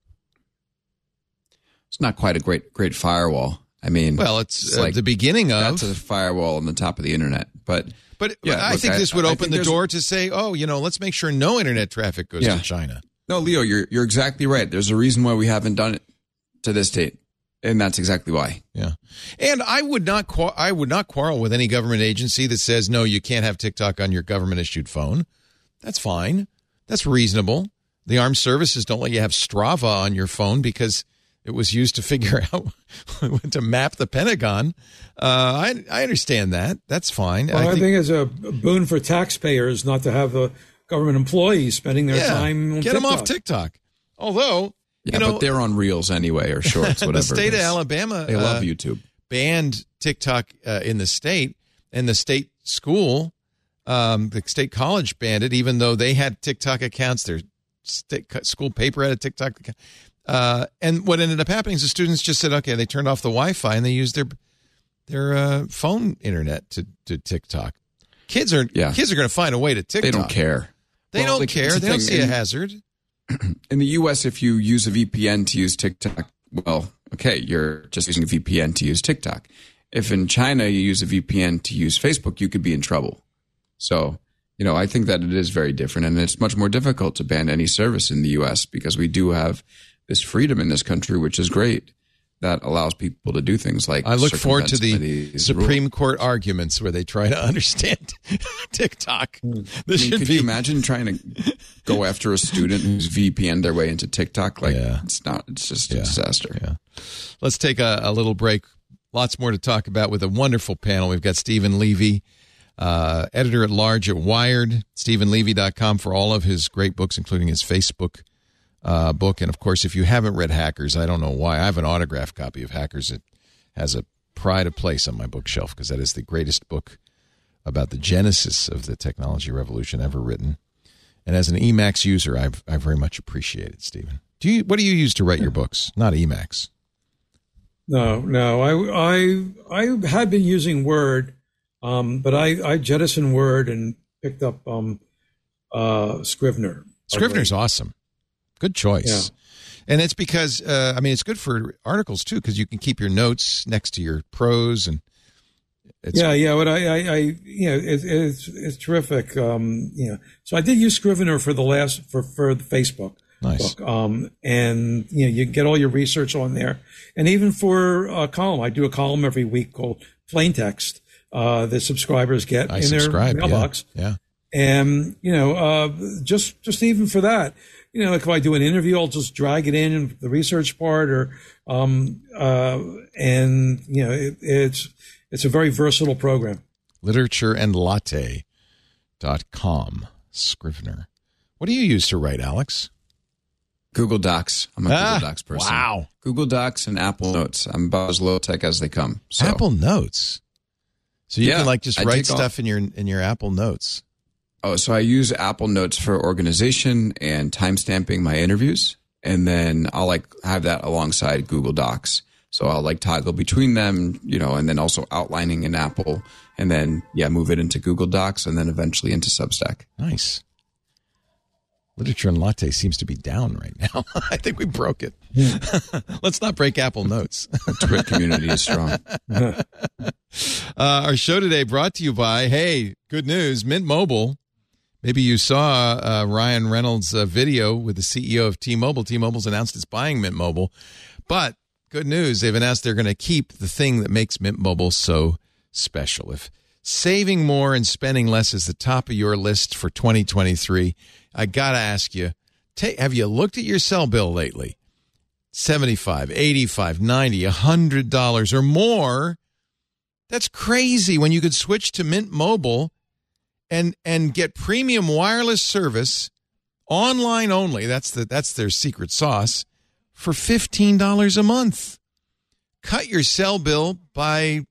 It's not quite a great firewall. I mean, well, it's the beginning of. That's a firewall on the top of the internet. But yeah, I think this would open the door to say, let's make sure no internet traffic goes to China. No, Leo, you're exactly right. There's a reason why we haven't done it to this date, and that's exactly why. Yeah, and I would not quarrel with any government agency that says no, you can't have TikTok on your government issued phone. That's fine. That's reasonable. The armed services don't let you have Strava on your phone because it was used to figure out to map the Pentagon. I understand that. That's fine. Well, I think it's a boon for taxpayers not to have the government employees spending their time on get TikTok. them off TikTok. Although, but they're on Reels anyway or Shorts, whatever. The state of Alabama, they love YouTube, banned TikTok in the state, and the state school, the state college banned it, even though they had TikTok accounts. Their state school paper had a TikTok account. And what ended up happening is the students just said, okay, they turned off the Wi-Fi and they used their phone internet to TikTok. Kids are going to find a way to TikTok. They don't care. They don't care. They don't see a hazard. In the U.S., if you use a VPN to use TikTok, well, okay, you're just using a VPN to use TikTok. If in China you use a VPN to use Facebook, you could be in trouble. So I think that it is very different, and it's much more difficult to ban any service in the U.S. because we do have this freedom in this country, which is great, that allows people to do things like. I look forward to the Supreme Court arguments where they try to understand TikTok. Could you imagine trying to go after a student who's VPN'd their way into TikTok? It's just a disaster. Yeah. Let's take a little break. Lots more to talk about with a wonderful panel. We've got Stephen Levy, editor-at-large at Wired, StephenLevy.com for all of his great books, including his Facebook book. And, of course, if you haven't read Hackers, I don't know why. I have an autographed copy of Hackers. It has a pride of place on my bookshelf because that is the greatest book about the genesis of the technology revolution ever written. And as an Emacs user, I very much appreciate it, Stephen. What do you use to write your books? Not Emacs. No. I had been using Word, but I jettisoned Word and picked up Scrivener. Scrivener's awesome. Good choice. Yeah. And it's because, it's good for articles, too, because you can keep your notes next to your prose. And it's But it's terrific. So I did use Scrivener for the Facebook nice. book. And, you get all your research on there. And even for a column, I do a column every week called Plain Text that subscribers get in their mailbox. Yeah. And, just even for that, if I do an interview, I'll just drag it in the research part it's a very versatile program. literatureandlatte.com. Scrivener. What do you use to write, Alex? Google Docs. I'm a Google Docs person. Wow. Google Docs and Apple Notes. I'm about as low tech as they come. So. Apple Notes. So you can just write stuff in your Apple Notes. Oh, so I use Apple Notes for organization and timestamping my interviews, and then I'll have that alongside Google Docs. So I'll toggle between them, and then also outlining in Apple, and then move it into Google Docs, and then eventually into Substack. Nice. Literature and Latte seems to be down right now. I think we broke it. Let's not break Apple Notes. The Twit community is strong. Our show today brought to you by, good news, Mint Mobile. Maybe you saw Ryan Reynolds' video with the CEO of T-Mobile. T-Mobile's announced it's buying Mint Mobile. But good news, they've announced they're going to keep the thing that makes Mint Mobile so special. If saving more and spending less is the top of your list for 2023, I got to ask you, have you looked at your cell bill lately? $75, $85, $90, $100 or more. That's crazy when you could switch to Mint Mobile and get premium wireless service online only. That's their secret sauce for $15 a month. Cut your cell bill by,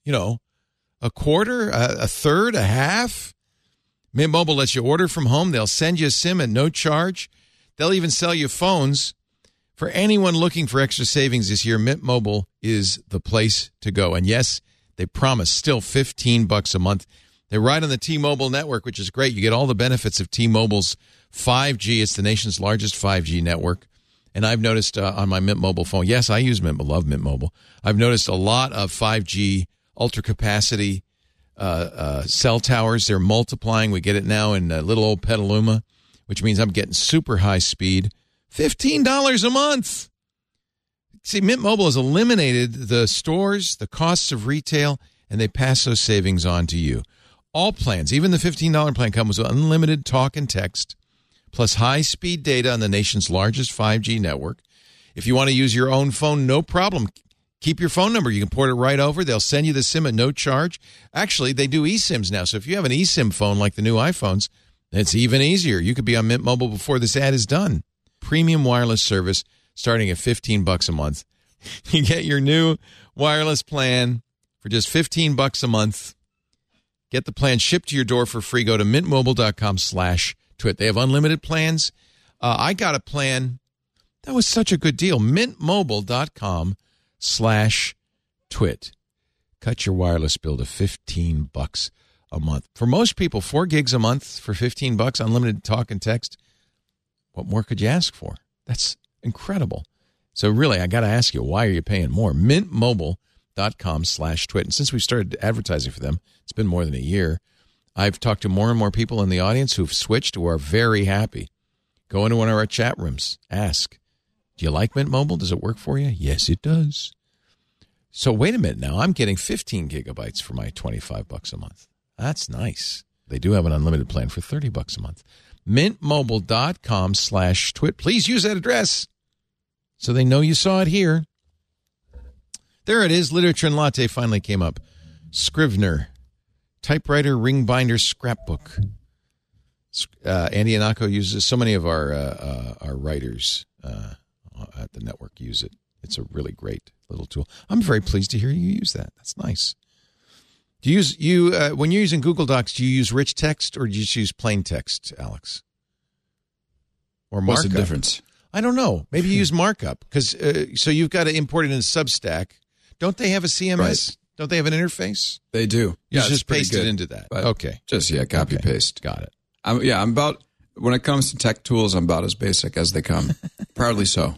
a quarter, a third, a half. Mint Mobile lets you order from home. They'll send you a SIM at no charge. They'll even sell you phones. For anyone looking for extra savings this year, Mint Mobile is the place to go. And yes, they promise still $15 a month. They ride on the T-Mobile network, which is great. You get all the benefits of T-Mobile's 5G. It's the nation's largest 5G network. And I've noticed on my Mint Mobile phone, yes, I use Mint Mobile, love Mint Mobile. I've noticed a lot of 5G ultra capacity cell towers. They're multiplying. We get it now in little old Petaluma, which means I'm getting super high speed. $15 a month. See, Mint Mobile has eliminated the stores, the costs of retail, and they pass those savings on to you. All plans, even the $15 plan, comes with unlimited talk and text, plus high-speed data on the nation's largest 5G network. If you want to use your own phone, no problem. Keep your phone number. You can port it right over. They'll send you the SIM at no charge. Actually, they do eSIMs now. So if you have an eSIM phone like the new iPhones, it's even easier. You could be on Mint Mobile before this ad is done. Premium wireless service starting at $15 a month. You get your new wireless plan for just $15 a month. Get the plan shipped to your door for free. Go to mintmobile.com/twit. They have unlimited plans. I got a plan. That was such a good deal. mintmobile.com/twit. Cut your wireless bill to $15 a month. For most people, 4 gigs a month for $15, unlimited talk and text. What more could you ask for? That's incredible. So really, I got to ask you, why are you paying more? mintmobile.com/twit. And since we started advertising for them, it's been more than a year. I've talked to more and more people in the audience who've switched who are very happy. Go into one of our chat rooms. Ask, do you like Mint Mobile? Does it work for you? Yes, it does. So wait a minute now. I'm getting 15 gigabytes for my $25 a month. That's nice. They do have an unlimited plan for $30 a month. Mintmobile.com/twit. Please use that address so they know you saw it here. There it is. Literature and Latte finally came up. Scrivener. Typewriter, ring binder, scrapbook. Andy Anako uses so many of our writers at the network use it. It's a really great little tool. I'm very pleased to hear you use that. That's nice. Do you when you're using Google Docs, do you use rich text or do you just use plain text, Alex? Or markup? What's the difference? I don't know. Maybe you use markup because so you've got to import it in Substack. Don't they have a CMS? Right. Don't they have an interface? They do. You just paste it into that. Okay. Just, copy paste. Got it. I'm about, when it comes to tech tools, I'm about as basic as they come. Proudly so.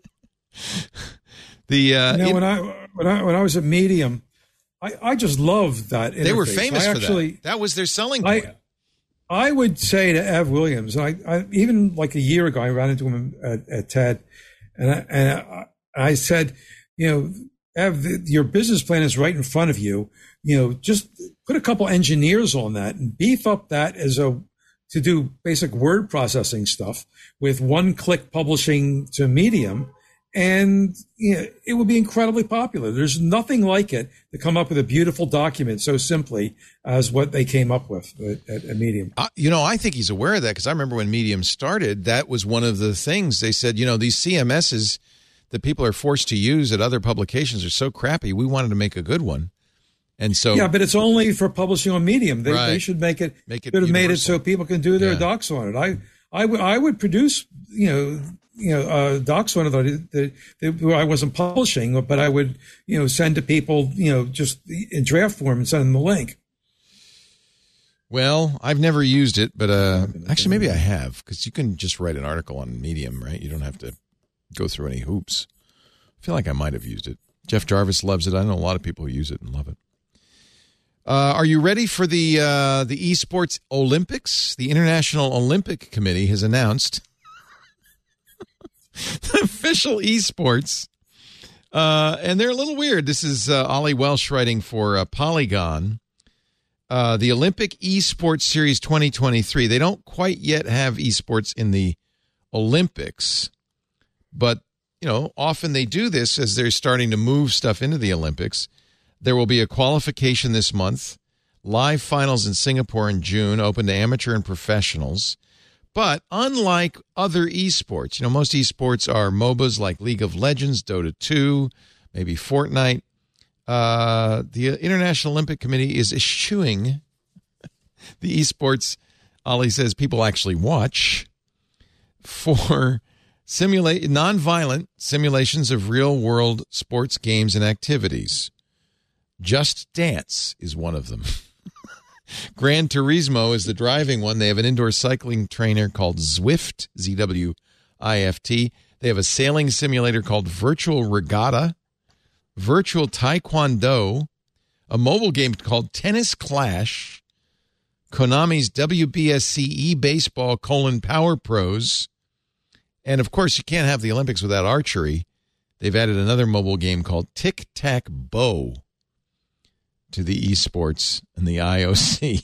When I was at Medium, I just loved that interface. They were famous for that. That was their selling point. I would say to Ev Williams, I even like a year ago, I ran into him at TED, and I said, Ev, your business plan is right in front of you. Just put a couple engineers on that and beef up that to do basic word processing stuff with one-click publishing to Medium, and it would be incredibly popular. There's nothing like it to come up with a beautiful document so simply as what they came up with at Medium. I think he's aware of that because I remember when Medium started, that was one of the things they said, these CMSs that people are forced to use at other publications are so crappy. We wanted to make a good one. And so, yeah, but it's only for publishing on Medium. They should make it should have made it so people can do their docs on it. I would produce, docs on it that I wasn't publishing, but I would, send to people, just in draft form and send them the link. Well, I've never used it, but actually maybe I have because you can just write an article on Medium, right? You don't have to go through any hoops. I feel like I might have used it. Jeff Jarvis loves it. I know a lot of people who use it and love it. Are you ready for the esports Olympics? The International Olympic Committee has announced the official esports, and they're a little weird. This is Ollie Welsh writing for Polygon. The Olympic Esports Series 2023. They don't quite yet have esports in the Olympics, but often they do this as they're starting to move stuff into the Olympics. There will be a qualification this month, live finals in Singapore in June, open to amateur and professionals. But unlike other esports, most esports are MOBAs like League of Legends, Dota 2, maybe Fortnite. The International Olympic Committee is eschewing the esports, Ollie says, people actually watch for non-violent simulations of real-world sports games and activities. Just Dance is one of them. Gran Turismo is the driving one. They have an indoor cycling trainer called Zwift, Z-W-I-F-T. They have a sailing simulator called Virtual Regatta, Virtual Taekwondo, a mobile game called Tennis Clash, Konami's WBSC eBaseball Power Pros, and of course you can't have the Olympics without archery. They've added another mobile game called Tic Tac Bow to the esports and the IOC.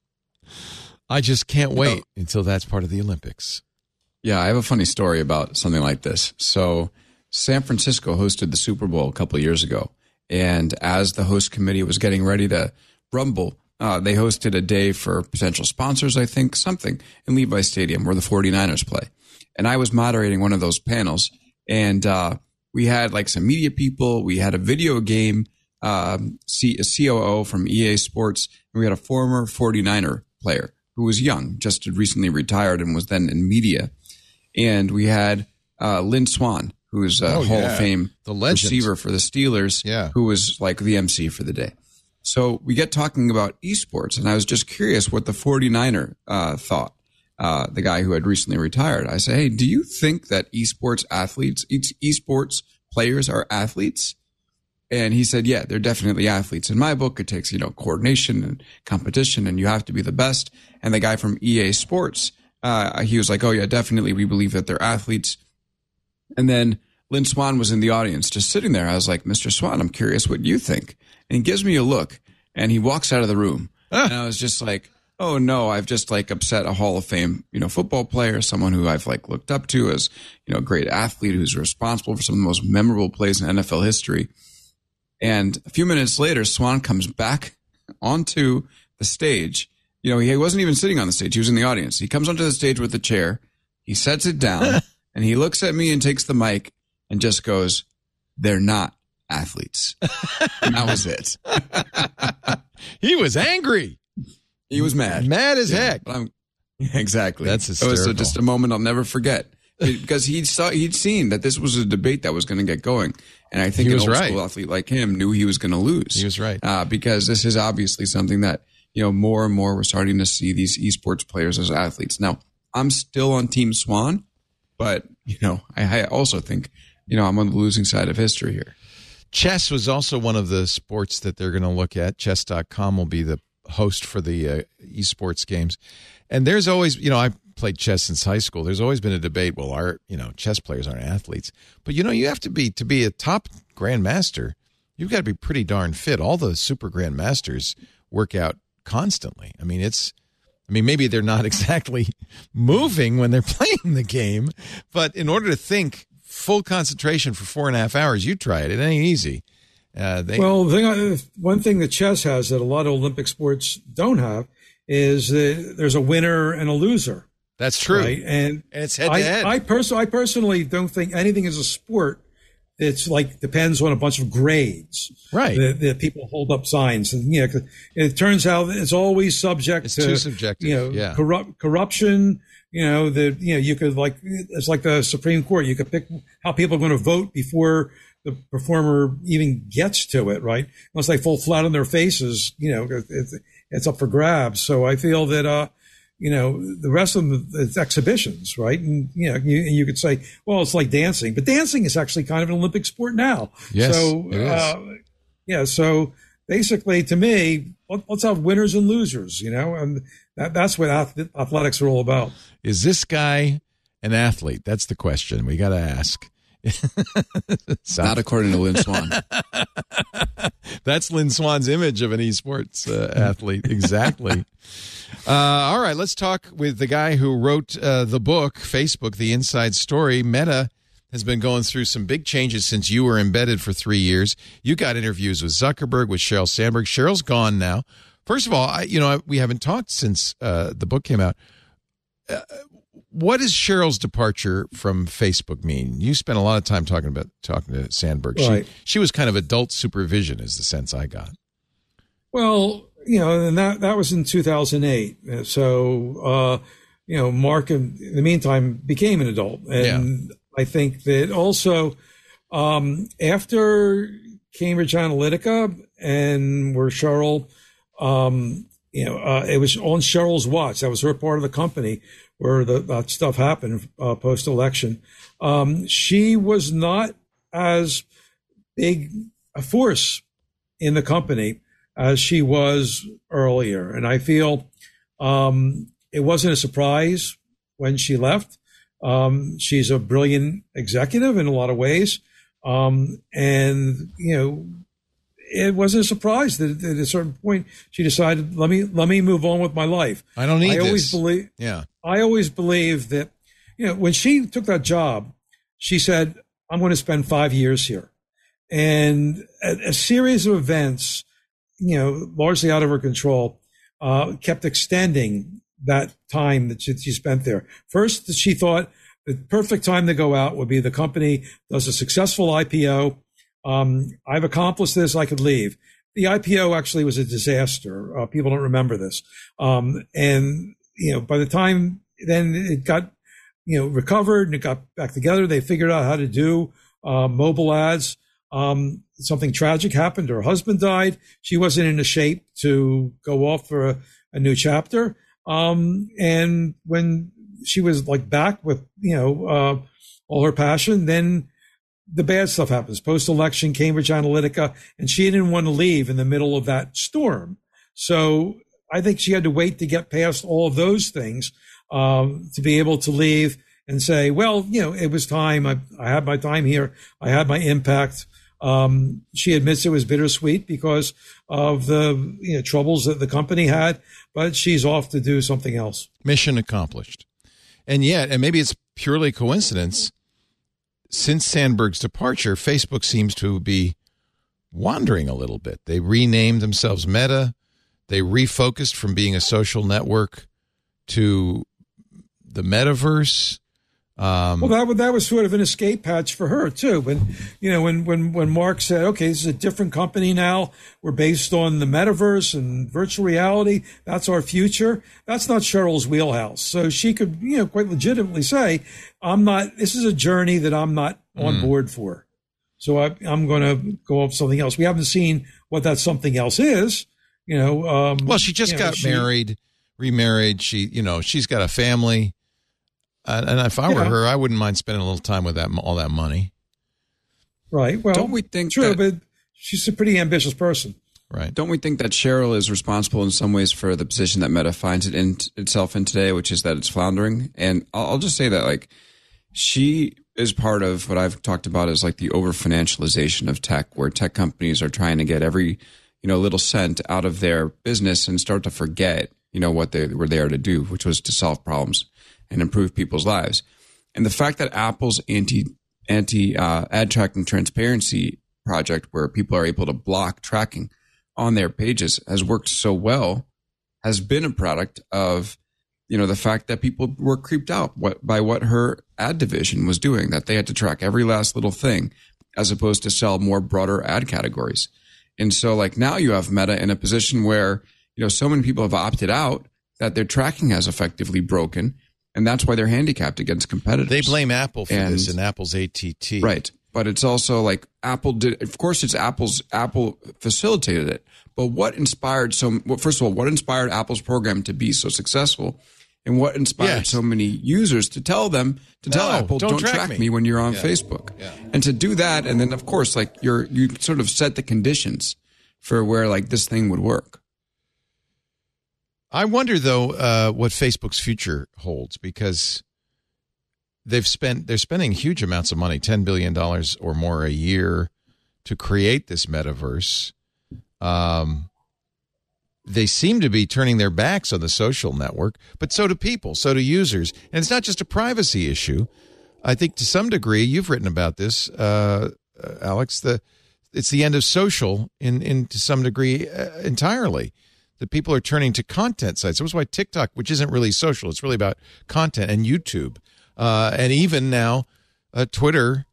I just can't wait until that's part of the Olympics. Yeah, I have a funny story about something like this. So San Francisco hosted the Super Bowl a couple of years ago, and as the host committee was getting ready to rumble, they hosted a day for potential sponsors, I think, something, in Levi Stadium where the 49ers play. And I was moderating one of those panels, and we had like some media people. We had a video game a COO from EA Sports, and we had a former 49er player who was young, just had recently retired and was then in media. And we had Lynn Swann, who is a Hall of Fame receiver for the Steelers, who was like the MC for the day. So we get talking about esports, and I was just curious what the 49er thought, the guy who had recently retired. I say, hey, do you think that esports players are athletes? And he said, yeah, they're definitely athletes. In my book, it takes, coordination and competition, and you have to be the best. And the guy from EA Sports, he was like, oh, yeah, definitely. We believe that they're athletes. And then Lynn Swann was in the audience just sitting there. I was like, Mr. Swann, I'm curious what you think. And he gives me a look, and he walks out of the room. And I was just like, oh, no, I've just upset a Hall of Fame, football player, someone who I've looked up to as, a great athlete who's responsible for some of the most memorable plays in NFL history. And a few minutes later, Swann comes back onto the stage. He wasn't even sitting on the stage. He was in the audience. He comes onto the stage with the chair. He sets it down, and he looks at me and takes the mic and just goes, they're not athletes. And that was it. He was angry. He was mad. Mad as heck. Exactly. That's hysterical. It was just a moment I'll never forget. Because he'd seen that this was a debate that was going to get going. And I think an old school athlete like him knew he was going to lose. He was right. Because this is obviously something that, more and more we're starting to see these esports players as athletes. Now, I'm still on Team Swann, but, I also think, I'm on the losing side of history here. Chess was also one of the sports that they're going to look at. Chess.com will be the host for the esports games. And there's always, I played chess since high school. There's always been a debate. Well, our, chess players aren't athletes, but you have to be a top grandmaster. You've got to be pretty darn fit. All the super grandmasters work out constantly. I mean, maybe they're not exactly moving when they're playing the game, but in order to think full concentration for 4.5 hours, you try it. It ain't easy. One thing that chess has that a lot of Olympic sports don't have is that there's a winner and a loser. That's true. Right? And it's head to head. I personally don't think anything is a sport that's depends on a bunch of grades. Right. That people hold up signs. And, it turns out it's always subject to. Too subjective. Corruption. You could it's like the Supreme Court. You could pick how people are going to vote before the performer even gets to it, right? Unless they fall flat on their faces, it's up for grabs. So I feel that, the rest of them, it's exhibitions, right? And, you could say, well, it's like dancing, but dancing is actually kind of an Olympic sport now. Yes, so, it is. So basically to me, let's have winners and losers, and that's what athletics are all about. Is this guy an athlete? That's the question we got to ask. Not according to Lynn Swann. That's Lynn Swann's image of an esports athlete. Exactly. All right, let's talk with the guy who wrote the book, Facebook, The Inside Story. Meta has been going through some big changes since you were embedded for 3 years. You got interviews with Zuckerberg, with Sheryl Sandberg. Sheryl's gone now. First of all, we haven't talked since the book came out. What does Sheryl's departure from Facebook mean? You spent a lot of time talking to Sandberg. Right. She was kind of adult supervision, is the sense I got. Well, and that was in 2008. So, Mark, in the meantime, became an adult. And I think that also after Cambridge Analytica and where Sheryl, it was on Sheryl's watch. That was her part of the company where that stuff happened post-election. She was not as big a force in the company as she was earlier. And I feel it wasn't a surprise when she left. She's a brilliant executive in a lot of ways. And, it wasn't a surprise that at a certain point she decided, let me move on with my life. I don't need this. I always believe that, when she took that job, she said, I'm going to spend 5 years here. And a series of events, largely out of her control, kept extending that time that she spent there. First, she thought the perfect time to go out would be the company does a successful IPO. I've accomplished this. I could leave. The IPO actually was a disaster. People don't remember this. And, by the time then it got, recovered and it got back together, they figured out how to do, mobile ads. Something tragic happened. Her husband died. She wasn't in a shape to go off for a new chapter. And when she was back with, all her passion, then the bad stuff happens. Post-election, Cambridge Analytica, and she didn't want to leave in the middle of that storm. So I think she had to wait to get past all of those things to be able to leave and say, well, it was time. I had my time here. I had my impact. She admits it was bittersweet because of the troubles that the company had, but she's off to do something else. Mission accomplished. And yet, and maybe it's purely coincidence, since Sandberg's departure, Facebook seems to be wandering a little bit. They renamed themselves Meta. They refocused from being a social network to the metaverse. Well, that was sort of an escape hatch for her too. When Mark said, "Okay, this is a different company now. We're based on the metaverse and virtual reality. That's our future." That's not Cheryl's wheelhouse. So she could, quite legitimately say, "I'm not. This is a journey that I'm not on board for. So I'm going to go up something else." We haven't seen what that something else is. Well, she just got married, remarried. She's got a family. And if I were her, I wouldn't mind spending a little time with all that money. Right. Well, don't we think true, but she's a pretty ambitious person. Right. Don't we think that Cheryl is responsible in some ways for the position that Meta finds itself in today, which is that it's floundering? And I'll just say that, she is part of what I've talked about as the over financialization of tech, where tech companies are trying to get every little cent out of their business and start to forget what they were there to do, which was to solve problems and improve people's lives. And the fact that Apple's anti ad tracking transparency project, where people are able to block tracking on their pages, has worked so well, has been a product of the fact that people were creeped out by what her ad division was doing, that they had to track every last little thing as opposed to sell more broader ad categories. And so now you have Meta in a position where so many people have opted out that their tracking has effectively broken. And that's why they're handicapped against competitors. They blame Apple for this and Apple's ATT. Right. But it's also Apple did, of course, Apple facilitated it. But what inspired first of all, what inspired Apple's program to be so successessul? And what inspired so many users to tell Apple, don't track me when you're on Facebook. Yeah. And to do that, and then of course, you sort of set the conditions for where this thing would work. I wonder, though, what Facebook's future holds, because they're spending huge amounts of money, $10 billion or more a year, to create this metaverse. They seem to be turning their backs on the social network, but so do people, so do users. And it's not just a privacy issue. I think to some degree, you've written about this, Alex, it's the end of social in to some degree entirely. That people are turning to content sites. That was why TikTok, which isn't really social, it's really about content, and YouTube, and even now Twitter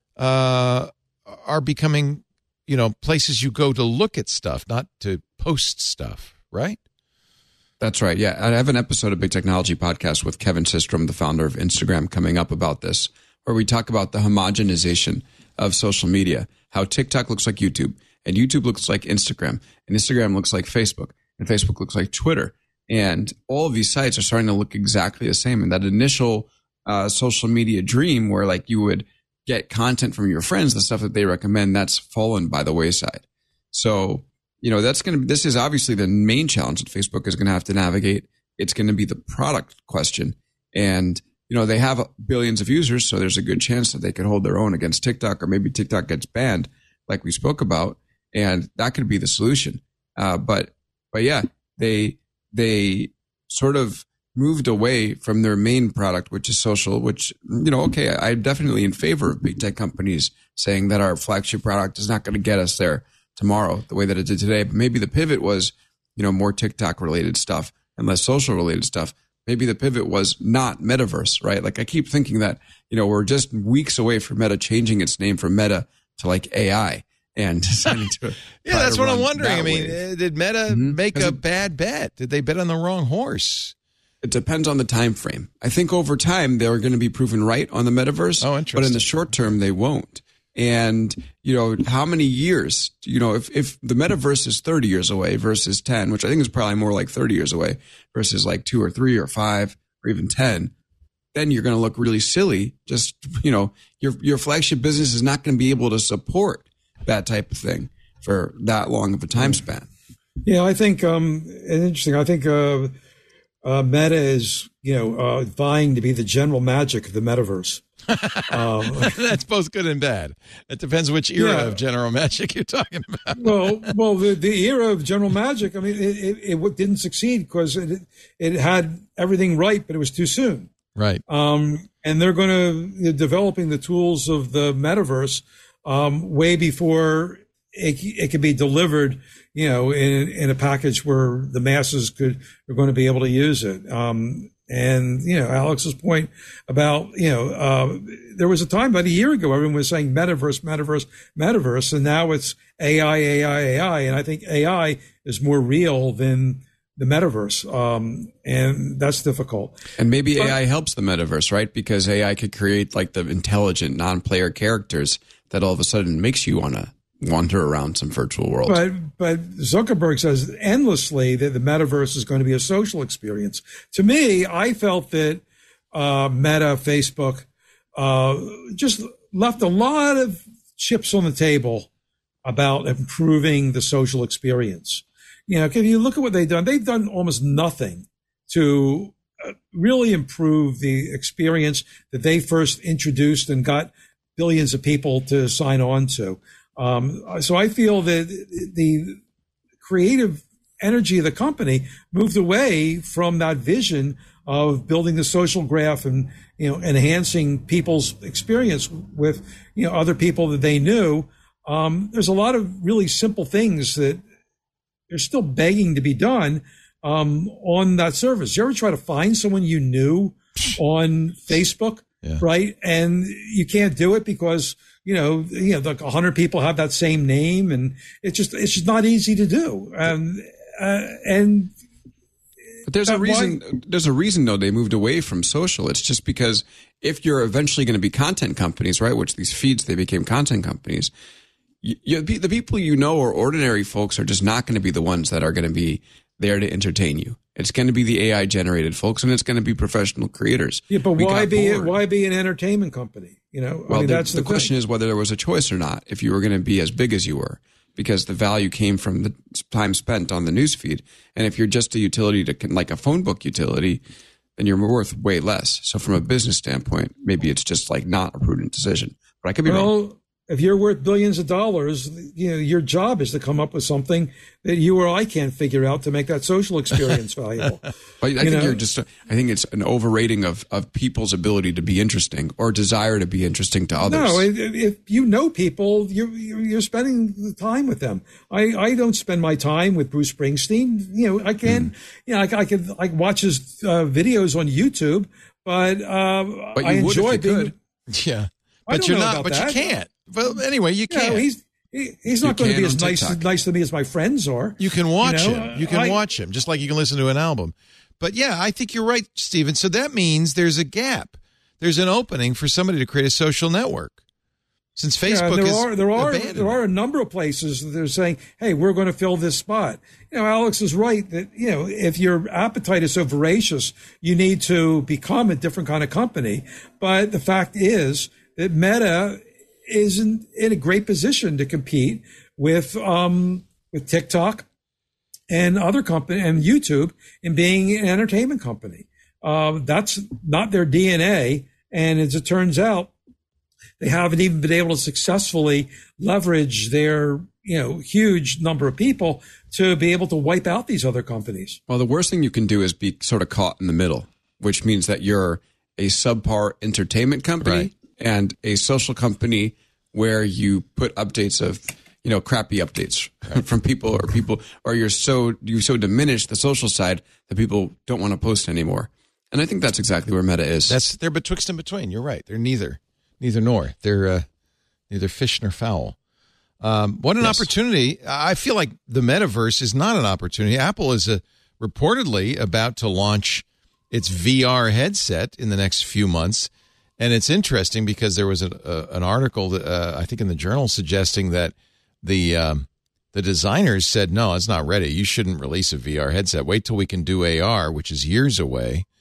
are becoming, places you go to look at stuff, not to post stuff, right? That's right. Yeah, I have an episode of Big Technology Podcast with Kevin Systrom, the founder of Instagram, coming up about this, where we talk about the homogenization of social media, how TikTok looks like YouTube, and YouTube looks like Instagram, and Instagram looks like Facebook. And Facebook looks like Twitter. And all of these sites are starting to look exactly the same. And that initial social media dream where you would get content from your friends, the stuff that they recommend, that's fallen by the wayside. So, this is obviously the main challenge that Facebook is going to have to navigate. It's going to be the product question. And, they have billions of users, so there's a good chance that they could hold their own against TikTok, or maybe TikTok gets banned like we spoke about. And that could be the solution. But yeah, they sort of moved away from their main product, which is social, which, I'm definitely in favor of big tech companies saying that our flagship product is not going to get us there tomorrow the way that it did today. But maybe the pivot was, more TikTok related stuff and less social related stuff. Maybe the pivot was not metaverse, right? I keep thinking that, we're just weeks away from Meta changing its name from Meta to AI. And deciding to that's what I'm wondering. Did Meta make a bad bet? Did they bet on the wrong horse? It depends on the time frame. I think over time they're going to be proven right on the metaverse. Oh, interesting. But in the short term, they won't. And how many years? If the metaverse is 30 years away versus 10, which I think is probably more like 30 years away versus 2 or 3 or 5 or even 10. then you're going to look really silly. Just, your flagship business is not going to be able to support that type of thing for that long of a time span. Yeah, I think interesting. I think Meta is vying to be the General Magic of the metaverse. That's both good and bad. It depends which era of General Magic you're talking about. well, the era of General Magic. I mean, it didn't succeed because it had everything right, but it was too soon. Right. And they're going to developing the tools of the metaverse way before it could be delivered, in a package where the masses are going to be able to use it. And Alex's point about there was a time about a year ago everyone was saying metaverse, and now it's AI, and I think AI is more real than the metaverse, and that's difficult. And maybe AI helps the metaverse, right? Because AI could create like the intelligent non-player characters that all of a sudden makes you want to wander around some virtual world. But Zuckerberg says endlessly that the metaverse is going to be a social experience. To me, I felt that Meta, Facebook, just left a lot of chips on the table about improving the social experience. If you look at what they've done almost nothing to really improve the experience that they first introduced and got billions of people to sign on to. So I feel that the creative energy of the company moved away from that vision of building the social graph and, enhancing people's experience with, other people that they knew. There's a lot of really simple things that they're still begging to be done, on that service. You ever try to find someone you knew on Facebook? Yeah. Right. And you can't do it because, like 100 people have that same name, and it's just not easy to do. But there's a reason. There's a reason though they moved away from social. It's just because if you're eventually going to be content companies, right? Which these feeds, they became content companies. The people or ordinary folks are just not going to be the ones that are going to be there to entertain you. It's going to be the AI generated folks, and it's going to be professional creators. Yeah, but why be an entertainment company? That's the question is whether there was a choice or not. If you were going to be as big as you were, because the value came from the time spent on the newsfeed, and if you're just a utility like a phone book utility, then you're worth way less. So from a business standpoint, maybe it's just like not a prudent decision. But I could be wrong. If you're worth billions of dollars, your job is to come up with something that you or I can't figure out to make that social experience valuable. I think it's an overrating of people's ability to be interesting or desire to be interesting to others. No, if you know people, you're spending the time with them. I don't spend my time with Bruce Springsteen. I can, I could watch his videos on YouTube, but I enjoy being. Yeah, but you're not. But you can't. Well, anyway, you can't. He's not going to be as nice to me as my friends are. You can watch him. You can watch him, just like you can listen to an album. But yeah, I think you're right, Stephen. So that means there's a gap. There's an opening for somebody to create a social network. Since Facebook there are a number of places that they're saying, "Hey, we're going to fill this spot." Alex is right that if your appetite is so voracious, you need to become a different kind of company. But the fact is that Meta isn't in a great position to compete with TikTok and other company and YouTube in being an entertainment company. That's not their DNA, and as it turns out, they haven't even been able to successfully leverage their huge number of people to be able to wipe out these other companies. Well, the worst thing you can do is be sort of caught in the middle, which means that you're a subpar entertainment company. Right. And a social company where you put updates of, crappy updates from people, or you so diminish the social side that people don't want to post anymore. And I think that's exactly where Meta is. They're betwixt and between. You're right. They're neither nor. They're neither fish nor fowl. What an opportunity. I feel like the metaverse is not an opportunity. Apple is reportedly about to launch its VR headset in the next few months. And it's interesting because there was an article that, I think in the Journal suggesting that the designers said, no, it's not ready. You shouldn't release a VR headset. Wait till we can do AR, which is years away.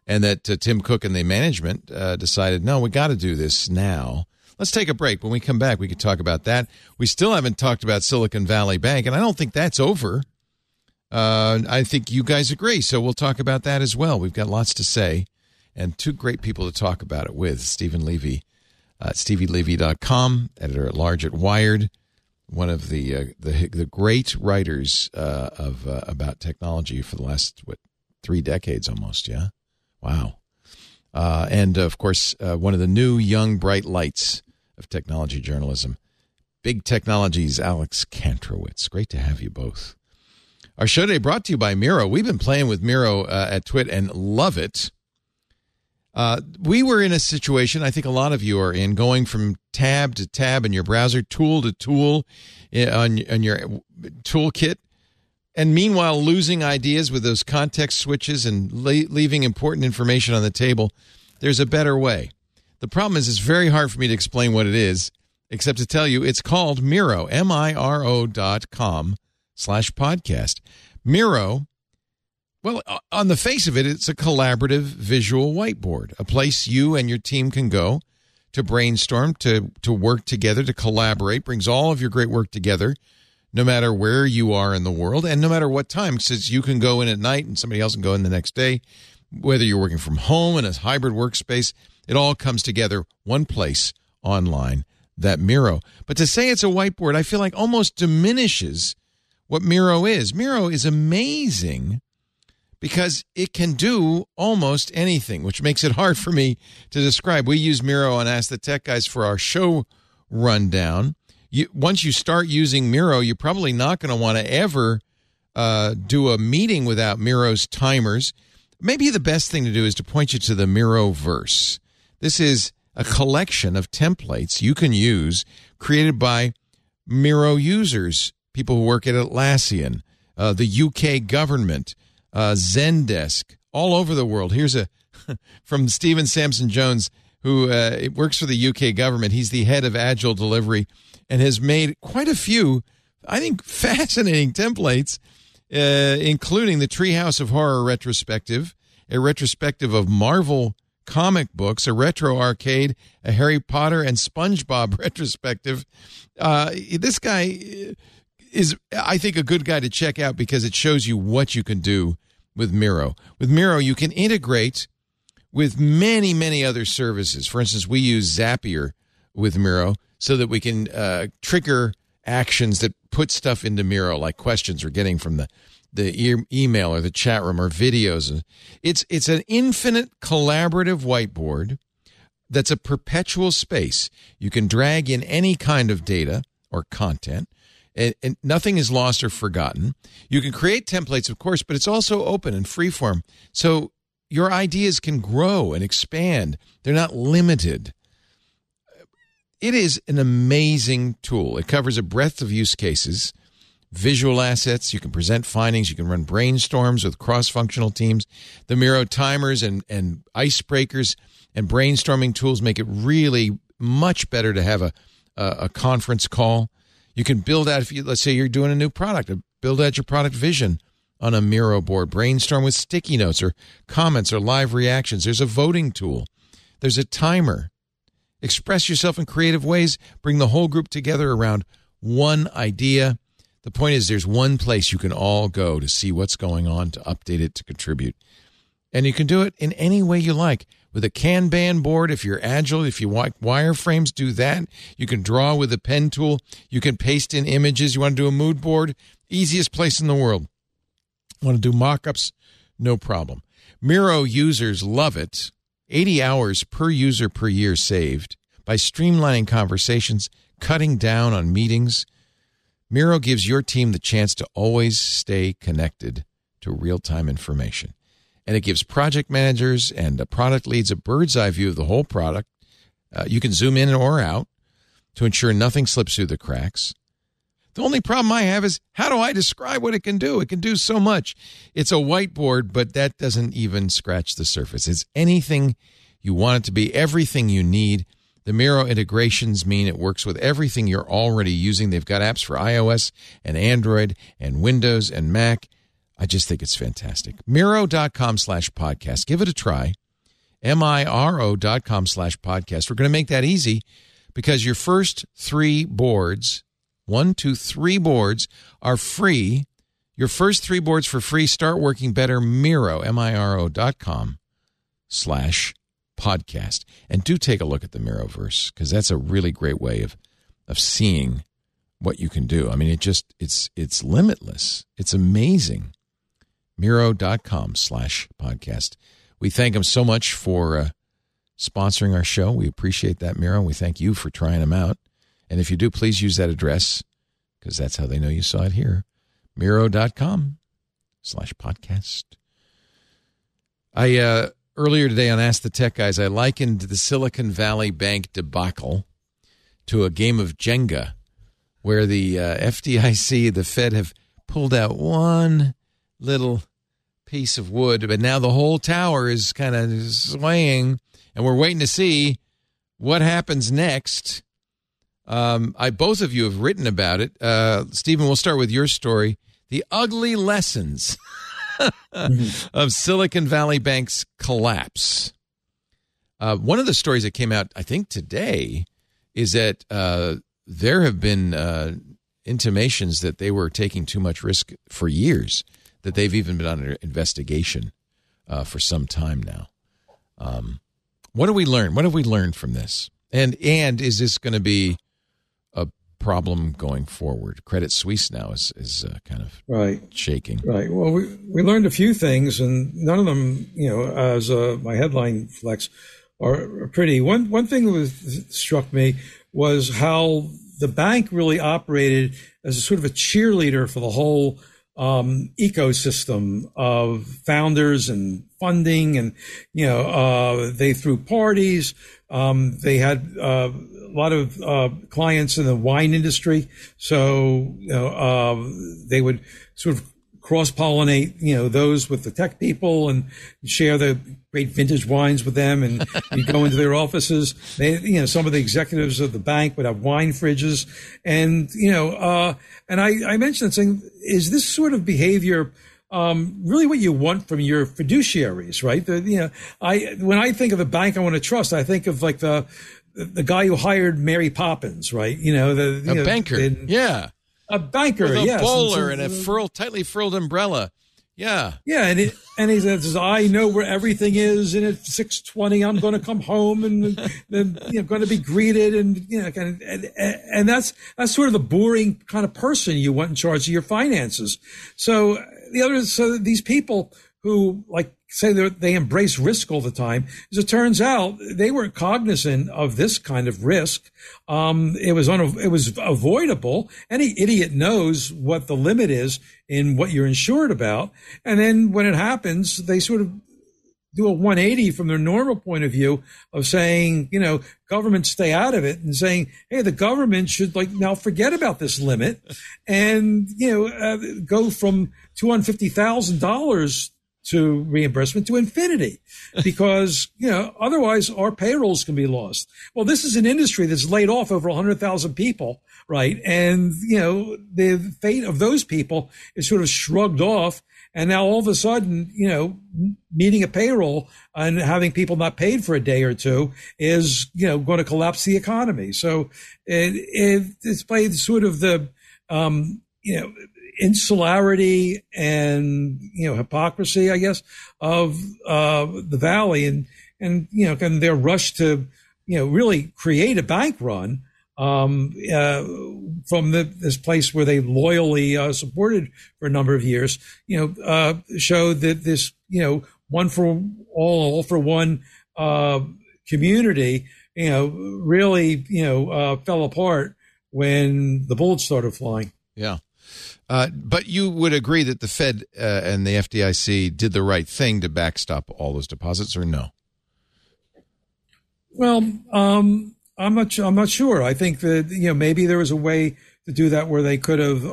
and that Tim Cook and the management decided, no, we got to do this now. Let's take a break. When we come back, we can talk about that. We still haven't talked about Silicon Valley Bank, and I don't think that's over. I think you guys agree, so we'll talk about that as well. We've got lots to say, and two great people to talk about it with. Stephen Levy, StevieLevy.com, editor-at-large at Wired, one of the great writers about technology for the last, 3 decades almost, yeah? Wow. And, of course, one of the new young bright lights of technology journalism, Big Technologies, Alex Kantrowitz. Great to have you both. Our show today brought to you by Miro. We've been playing with Miro at TWiT and love it. We were in a situation, I think a lot of you are in, going from tab to tab in your browser, tool to tool on your toolkit, and meanwhile losing ideas with those context switches and leaving important information on the table. There's a better way. The problem is it's very hard for me to explain what it is, except to tell you it's called Miro, MIRO.com/podcast. Miro, well, on the face of it, it's a collaborative visual whiteboard, a place you and your team can go to brainstorm, to work together, to collaborate, brings all of your great work together, no matter where you are in the world and no matter what time, since you can go in at night and somebody else can go in the next day, whether you're working from home in a hybrid workspace, it all comes together one place online, that Miro. But to say it's a whiteboard, I feel like almost diminishes what Miro is. Miro is amazing because it can do almost anything, which makes it hard for me to describe. We use Miro on Ask the Tech Guys for our show rundown. Once you start using Miro, you're probably not going to want to ever do a meeting without Miro's timers. Maybe the best thing to do is to point you to the Miroverse. This is a collection of templates you can use created by Miro users, people who work at Atlassian, the UK government, Zendesk, all over the world. Here's from Stephen Sampson Jones, who works for the UK government. He's the head of Agile Delivery and has made quite a few, I think, fascinating templates, including the Treehouse of Horror retrospective, a retrospective of Marvel comic books, a retro arcade, a Harry Potter and SpongeBob retrospective. This guy is, I think, a good guy to check out because it shows you what you can do with Miro. With Miro, you can integrate with many, many other services. For instance, we use Zapier with Miro so that we can trigger actions that put stuff into Miro, like questions we're getting from the email or the chat room or videos. It's an infinite collaborative whiteboard that's a perpetual space. You can drag in any kind of data or content, and nothing is lost or forgotten. You can create templates, of course, but it's also open and freeform. So your ideas can grow and expand. They're not limited. It is an amazing tool. It covers a breadth of use cases, visual assets. You can present findings. You can run brainstorms with cross-functional teams. The Miro timers and icebreakers and brainstorming tools make it really much better to have a conference call. You can build out, let's say you're doing a new product, build out your product vision on a Miro board. Brainstorm with sticky notes or comments or live reactions. There's a voting tool. There's a timer. Express yourself in creative ways. Bring the whole group together around one idea. The point is there's one place you can all go to see what's going on, to update it, to contribute. And you can do it in any way you like. With a Kanban board, if you're agile, if you want wireframes, do that. You can draw with a pen tool. You can paste in images. You want to do a mood board? Easiest place in the world. Want to do mock-ups? No problem. Miro users love it. 80 hours per user per year saved by streamlining conversations, cutting down on meetings. Miro gives your team the chance to always stay connected to real-time information. And it gives project managers and product leads a bird's eye view of the whole product. You can zoom in or out to ensure nothing slips through the cracks. The only problem I have is, how do I describe what it can do? It can do so much. It's a whiteboard, but that doesn't even scratch the surface. It's anything you want it to be, everything you need. The Miro integrations mean it works with everything you're already using. They've got apps for iOS and Android and Windows and Mac. I just think it's fantastic. Miro.com/podcast. Give it a try. Miro.com/podcast. We're going to make that easy because your first 3 boards, 1, 2, 3 boards, are free. Your first 3 boards for free. Start working better. Miro, Miro.com/podcast. And do take a look at the Miroverse, because that's a really great way of seeing what you can do. I mean, it's limitless. It's amazing. Miro.com/podcast. We thank them so much for sponsoring our show. We appreciate that, Miro. We thank you for trying them out. And if you do, please use that address, because that's how they know you saw it here. Miro.com/podcast. I earlier today on Ask the Tech Guys, I likened the Silicon Valley Bank debacle to a game of Jenga, where the FDIC, the Fed, have pulled out one little piece of wood, but now the whole tower is kind of swaying, and we're waiting to see what happens next. Both of you have written about it. Stephen, we'll start with your story. The ugly lessons of Silicon Valley Bank's collapse. One of the stories that came out, I think, today is that there have been intimations that they were taking too much risk for years, that they've even been under investigation for some time now. What do we learn? What have we learned from this? And is this going to be a problem going forward? Credit Suisse now is kind of shaking. Right. Well, we learned a few things, and none of them, as my headline reflects, are pretty. One thing that struck me was how the bank really operated as a sort of a cheerleader for the whole ecosystem of founders and funding, and they threw parties. They had a lot of clients in the wine industry, so they would sort of cross-pollinate, those with the tech people and share the great vintage wines with them. And you go into their offices, some of the executives of the bank would have wine fridges. And, and I mentioned saying, is this sort of behavior really what you want from your fiduciaries, right? When I think of a bank I want to trust, I think of like the guy who hired Mary Poppins, right? A banker. Yeah. A banker, with a yes. bowler and a tightly frilled umbrella. Yeah. Yeah, and he says, I know where everything is, and at 6:20 I'm going to come home and then going to be greeted, and and that's sort of the boring kind of person you want in charge of your finances. So these people who say they embrace risk all the time, as it turns out, they weren't cognizant of this kind of risk. It was avoidable. Any idiot knows what the limit is in what you're insured about. And then when it happens, they sort of do a 180 from their normal point of view of saying, government stay out of it, and saying, hey, the government should now forget about this limit and, go from $250,000 to reimbursement to infinity, because, otherwise our payrolls can be lost. Well, this is an industry that's laid off over 100,000 people, right? And, the fate of those people is sort of shrugged off. And now all of a sudden, meeting a payroll and having people not paid for a day or two is, going to collapse the economy. So it's played sort of the, insularity and hypocrisy, I guess, of the Valley, and their rush to really create a bank run from this place where they loyally supported for a number of years, showed that this one for all for one community really fell apart when the bullets started flying. Yeah. But you would agree that the Fed and the FDIC did the right thing to backstop all those deposits, or no? Well, I'm not sure. I think that maybe there was a way to do that where they could have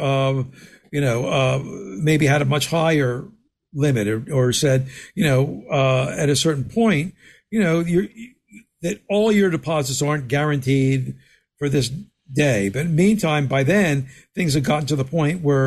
maybe had a much higher limit, or said at a certain point that all your deposits aren't guaranteed for this day. But meantime, by then, things have gotten to the point where,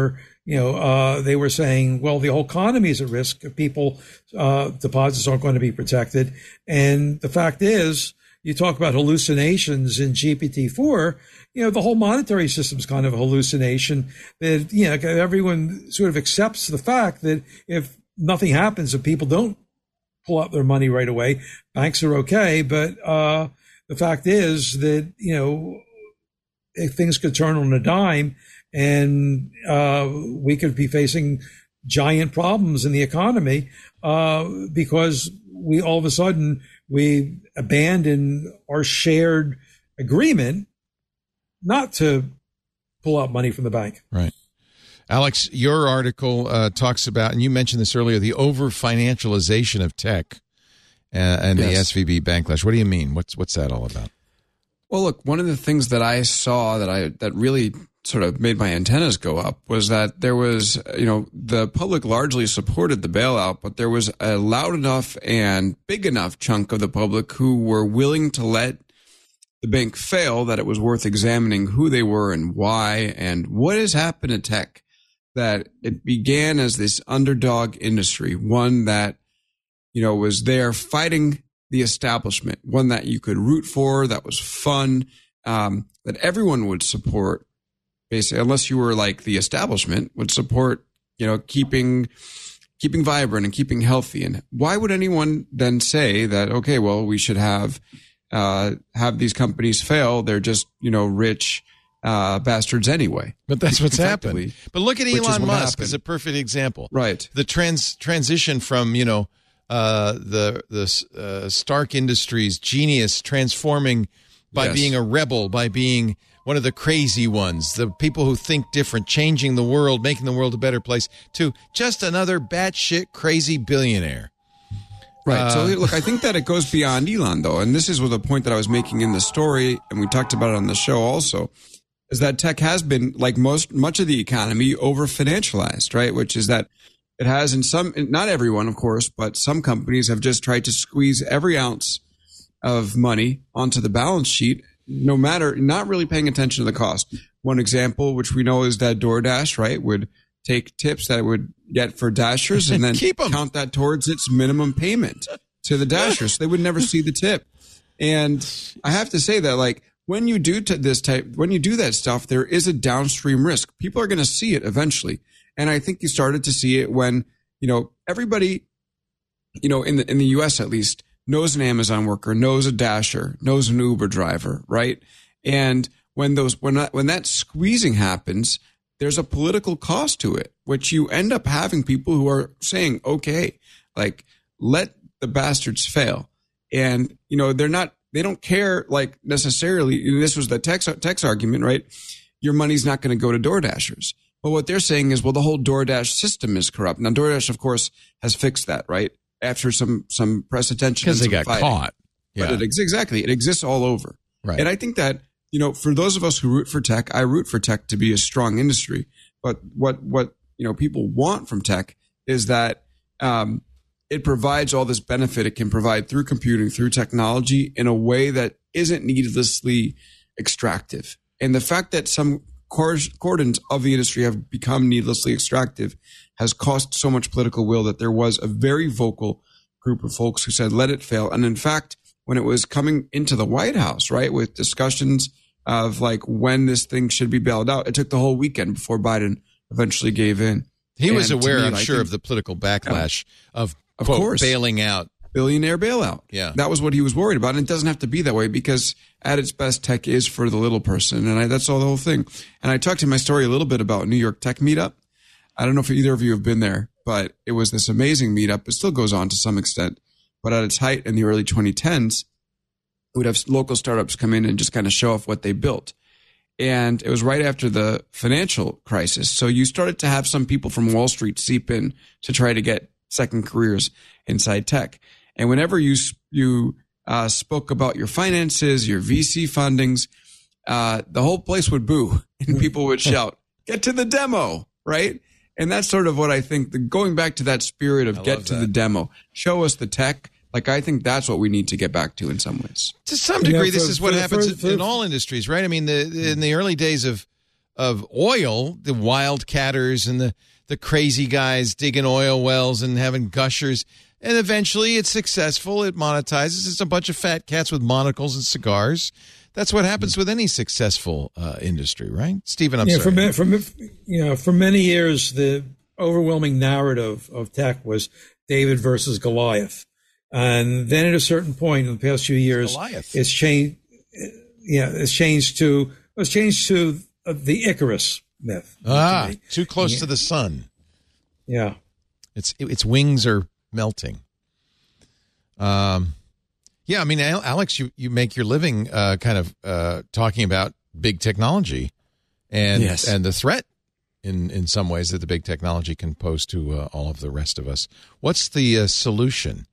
they were saying, well, the whole economy is at risk if people, deposits aren't going to be protected. And the fact is, you talk about hallucinations in GPT-4, the whole monetary system is kind of a hallucination that, everyone sort of accepts the fact that if nothing happens, if people don't pull out their money right away, banks are okay. But, the fact is that, if things could turn on a dime and, we could be facing giant problems in the economy, because we all of a sudden, we abandon our shared agreement not to pull out money from the bank. Right. Alex, your article talks about, and you mentioned this earlier, the over-financialization of tech and yes. The SVB backlash. What do you mean? What's that all about? Well, look, one of the things that I saw that really sort of made my antennas go up was that there was, the public largely supported the bailout, but there was a loud enough and big enough chunk of the public who were willing to let the bank fail that it was worth examining who they were and why and what has happened to tech, that it began as this underdog industry, one that, was there fighting the establishment, one that you could root for, that was fun, that everyone would support. Basically, unless you were like the establishment, would support, keeping vibrant and keeping healthy. And why would anyone then say that, okay, well, we should have these companies fail? They're just, rich bastards anyway. But that's what's happened. But look at Elon Musk as a perfect example. Right. The transition from, the Stark Industries genius transforming by being a rebel, by being one of the crazy ones, the people who think different, changing the world, making the world a better place, to just another batshit crazy billionaire. Right. So, look, I think that it goes beyond Elon, though, and this is the point that I was making in the story, and we talked about it on the show also, is that tech has been, like much of the economy, over-financialized, right? Which is that it has not everyone, of course, but some companies have just tried to squeeze every ounce of money onto the balance sheet, no matter, not really paying attention to the cost. One example, which we know, is that DoorDash, right, would take tips that it would get for Dashers and then count that towards its minimum payment to the Dashers. So they would never see the tip. And I have to say that, like, when you do that stuff, there is a downstream risk. People are going to see it eventually. And I think you started to see it when, everybody, in the US at least, knows an Amazon worker, knows a Dasher, knows an Uber driver, right? And when that squeezing happens, there's a political cost to it, which you end up having people who are saying, okay, like, let the bastards fail. And, they don't care, like, necessarily. This was the tech's argument, right? Your money's not going to go to DoorDashers. But what they're saying is, well, the whole DoorDash system is corrupt. Now, DoorDash, of course, has fixed that, right? After some press attention. Because they got caught. Yeah. But it exists all over. Right. And I think that, for those of us who root for tech, I root for tech to be a strong industry. But what people want from tech is that it provides all this benefit it can provide through computing, through technology, in a way that isn't needlessly extractive. And the fact that some cordons of the industry have become needlessly extractive has cost so much political will that there was a very vocal group of folks who said, let it fail. And in fact, when it was coming into the White House, right, with discussions of like when this thing should be bailed out, it took the whole weekend before Biden eventually gave in. He was aware, I'm sure, of the political backlash of course, bailing out. Billionaire bailout. Yeah. That was what he was worried about. And it doesn't have to be that way, because at its best, tech is for the little person. And that's all the whole thing. And I talked in my story a little bit about New York Tech Meetup. I don't know if either of you have been there, but it was this amazing meetup. It still goes on to some extent. But at its height in the early 2010s, it would have local startups come in and just kind of show off what they built. And it was right after the financial crisis. So you started to have some people from Wall Street seep in to try to get second careers inside tech. And whenever you spoke about your finances, your VC fundings, the whole place would boo and people would shout, get to the demo, right? And that's sort of what I think, going back to that spirit of get to the demo, show us the tech. Like, I think that's what we need to get back to in some ways. To some degree, this is what happens in all industries, right? I mean, in the early days of of oil, the wildcatters and the crazy guys digging oil wells and having gushers. And eventually it's successful. It monetizes. It's a bunch of fat cats with monocles and cigars. That's what happens with any successful industry, right? Stephen, I'm sorry. For many years, the overwhelming narrative of tech was David versus Goliath. And then at a certain point in the past few years, it's changed. It's changed to the Icarus myth. Too close to the sun. Yeah. Its wings are melting. Yeah, I mean, Alex, you make your living kind of talking about big technology and the threat in some ways that the big technology can pose to all of the rest of us. What's the solution?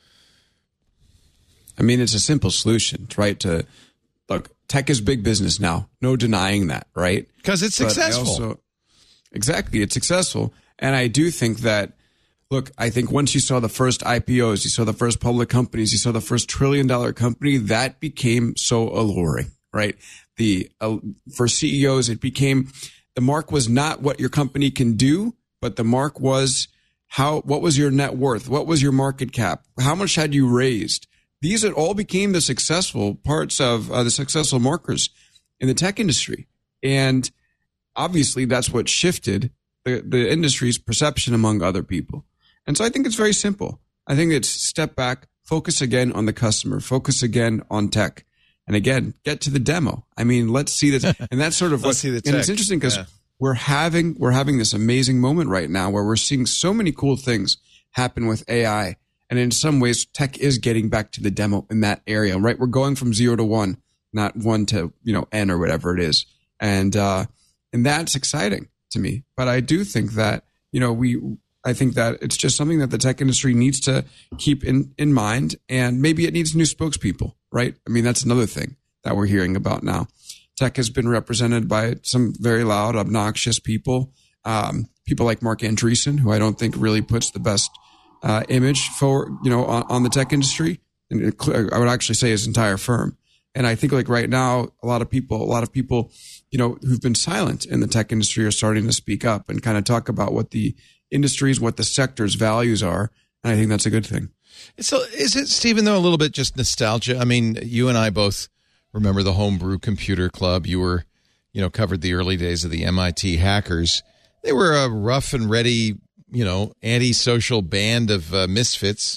I mean, it's a simple solution, right? Look, tech is big business now. No denying that, right? Because it's successful. Exactly, it's successful. And I do think that, look, I think once you saw the first IPOs, you saw the first public companies, you saw the first $1 trillion company, that became so alluring, right? For CEOs, it became, the mark was not what your company can do, but the mark was what was your net worth? What was your market cap? How much had you raised? These all became the successful parts of the successful markers in the tech industry. And obviously that's what shifted the industry's perception among other people. And so I think it's very simple. I think it's step back, focus again on the customer, focus again on tech. And again, get to the demo. I mean, let's see this. And that's sort of let's see the tech. And it's interesting because we're having this amazing moment right now where we're seeing so many cool things happen with AI. And in some ways, tech is getting back to the demo in that area, right? We're going from 0 to 1, not 1 to, N or whatever it is. And that's exciting to me. But I do think that, I think that it's just something that the tech industry needs to keep in mind, and maybe it needs new spokespeople, right? I mean, that's another thing that we're hearing about now. Tech has been represented by some very loud, obnoxious people, people like Mark Andreessen, who I don't think really puts the best image for, on the tech industry. And I would actually say his entire firm. And I think like right now, a lot of people, who've been silent in the tech industry are starting to speak up and kind of talk about what the industries, what the sector's values are. And I think that's a good thing. So is it, Stephen, though, a little bit just nostalgia? I mean, you and I both remember the Homebrew Computer Club. You were, covered the early days of the MIT hackers. They were a rough and ready, antisocial band of misfits,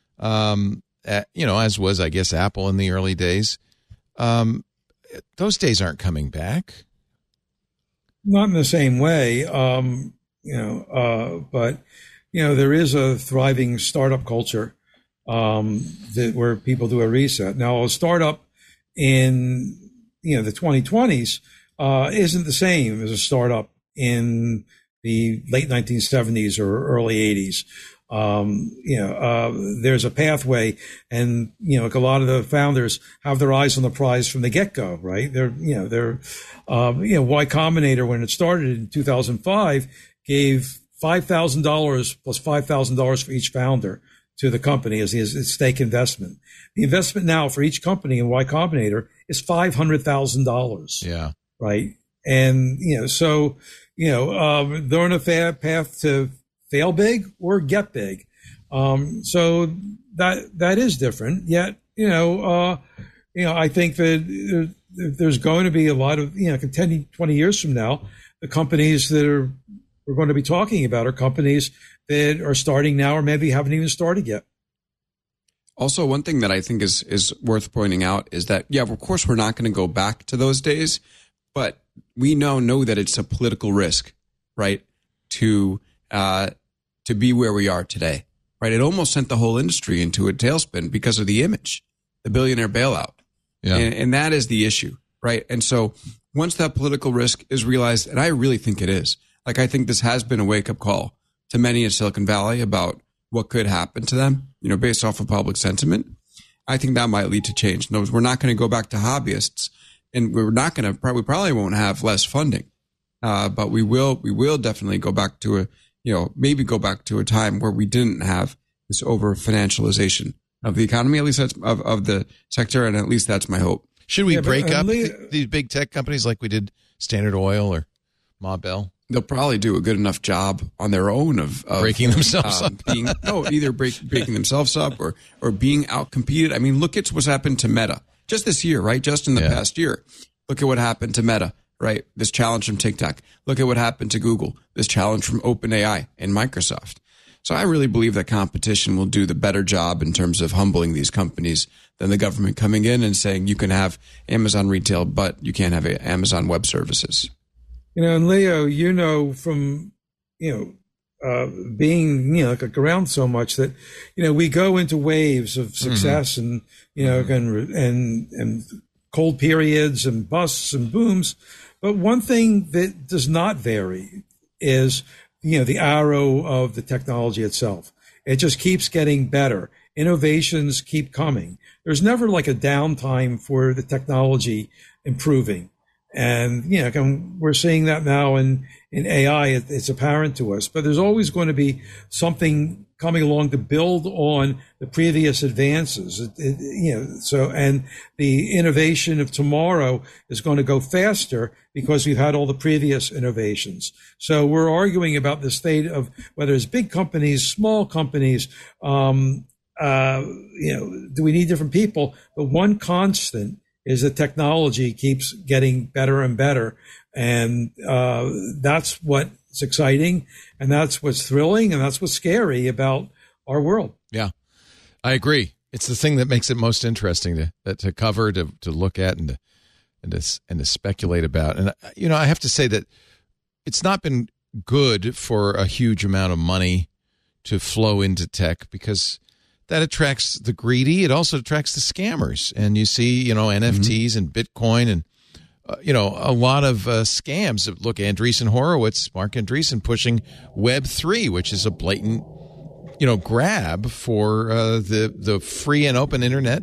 as was, I guess, Apple in the early days. Those days aren't coming back. Not in the same way. But there is a thriving startup culture where people do a reset. Now, a startup in the 2020s isn't the same as a startup in the late 1970s or early 80s. There's a pathway, and a lot of the founders have their eyes on the prize from the get-go, right? Y Combinator, when it started in 2005, gave $5,000 plus $5,000 for each founder to the company as his stake investment. The investment now for each company in Y Combinator is $500,000. Yeah. Right. And, they're on a path to fail big or get big. So that is different. Yet, I think that there's going to be a lot of, 10, 20 years from now, the companies that we're going to be talking about are companies that are starting now or maybe haven't even started yet. Also, one thing that I think is worth pointing out is that, of course, we're not going to go back to those days, but we now know that it's a political risk, right, to be where we are today, right? It almost sent the whole industry into a tailspin because of the image, the billionaire bailout. Yeah. And that is the issue, right? And so once that political risk is realized, and I really think it is, like I think this has been a wake-up call to many in Silicon Valley about what could happen to them, based off of public sentiment. I think that might lead to change. In other words, we're not going to go back to hobbyists, and we probably won't have less funding, but we will definitely go back to maybe go back to a time where we didn't have this over financialization of the economy, at least that's of the sector, and at least that's my hope. Should we break up these big tech companies like we did Standard Oil or Ma Bell. They'll probably do a good enough job on their own of breaking themselves up. Either breaking themselves up or being outcompeted. I mean, look at what's happened to Meta just this year, right? Just in the past year. Look at what happened to Meta, right? This challenge from TikTok. Look at what happened to Google. This challenge from OpenAI and Microsoft. So I really believe that competition will do the better job in terms of humbling these companies than the government coming in and saying you can have Amazon retail, but you can't have Amazon Web Services. And Leo, from, being, like around so much that, we go into waves of success and, and cold periods and busts and booms. But one thing that does not vary is, the arrow of the technology itself. It just keeps getting better. Innovations keep coming. There's never like a downtime for the technology improving. And, we're seeing that now in AI. It's apparent to us, but there's always going to be something coming along to build on the previous advances. And the innovation of tomorrow is going to go faster because we've had all the previous innovations. So we're arguing about the state of whether it's big companies, small companies, do we need different people? But one constant is that technology keeps getting better and better. And that's what's exciting, and that's what's thrilling, and that's what's scary about our world. Yeah, I agree. It's the thing that makes it most interesting to cover, to look at, and to speculate about. And, I have to say that it's not been good for a huge amount of money to flow into tech because that attracts the greedy. It also attracts the scammers. And you see, NFTs and Bitcoin and, a lot of scams. Look, Andreessen Horowitz, Mark Andreessen, pushing Web3, which is a blatant, grab for the free and open internet.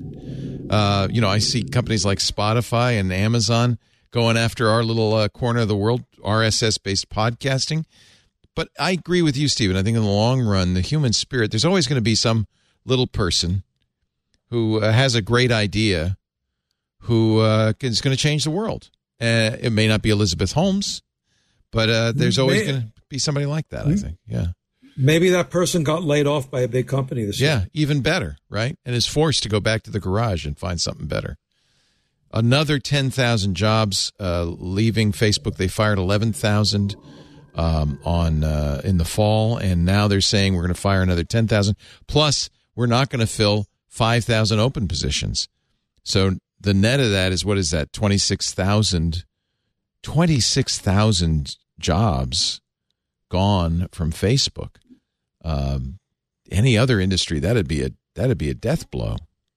I see companies like Spotify and Amazon going after our little corner of the world, RSS-based podcasting. But I agree with you, Stephen. I think in the long run, the human spirit, there's always going to be some little person who has a great idea who is going to change the world. It may not be Elizabeth Holmes, but there's always going to be somebody like that, I think. Yeah. Maybe that person got laid off by a big company this year. Yeah, even better, right? And is forced to go back to the garage and find something better. Another 10,000 jobs leaving Facebook. They fired 11,000 in the fall, and now they're saying we're going to fire another 10,000. Plus, we're not going to fill 5,000 open positions. So the net of that is, what is that? 26,000 jobs gone from Facebook. Any other industry, that'd be a death blow.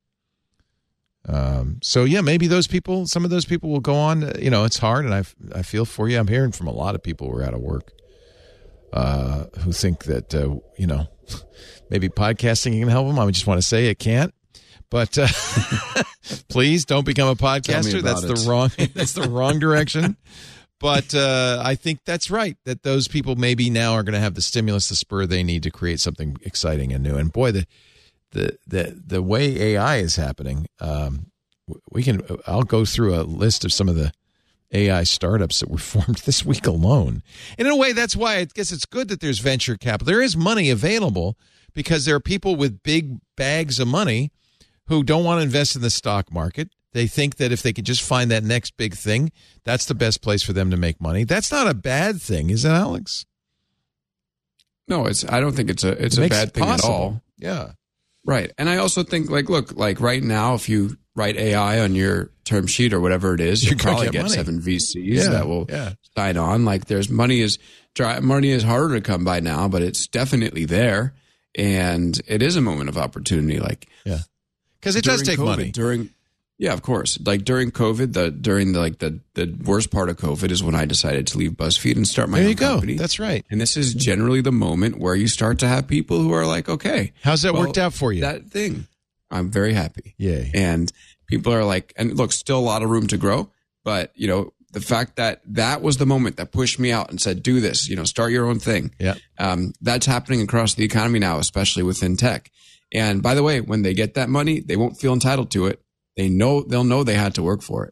So yeah, maybe some of those people will go on. It's hard, and I feel for you. I'm hearing from a lot of people who are out of work, who think that maybe podcasting can help them. I just want to say it can't. But please don't become a podcaster. That's the wrong direction. But I think that's right, that those people maybe now are going to have the stimulus, the spur they need to create something exciting and new. And boy, the way AI is happening, I'll go through a list of some of the AI startups that were formed this week alone. And in a way, that's why I guess it's good that there's venture capital. There is money available because there are people with big bags of money who don't want to invest in the stock market. They think that if they could just find that next big thing, that's the best place for them to make money. That's not a bad thing, is it, Alex? No, I don't think it's a bad thing at all. Yeah. Right. And I also think, look, right now, if you write AI on your term sheet or whatever it is, you'll probably get 7 VCs that will sign on. There's money is harder to come by now, but it's definitely there. And it is a moment of opportunity. Because it does take money. Yeah, of course. During COVID, during the worst part of COVID is when I decided to leave BuzzFeed and start my own company. There you go. That's right. And this is generally the moment where you start to have people who are like, okay. How's that worked out for you? That thing. I'm very happy. Yay. And people are like, and look, still a lot of room to grow. But, the fact that was the moment that pushed me out and said, do this, start your own thing. Yeah. That's happening across the economy now, especially within tech. And by the way, when they get that money, they won't feel entitled to it. They'll know they had to work for it. Yep.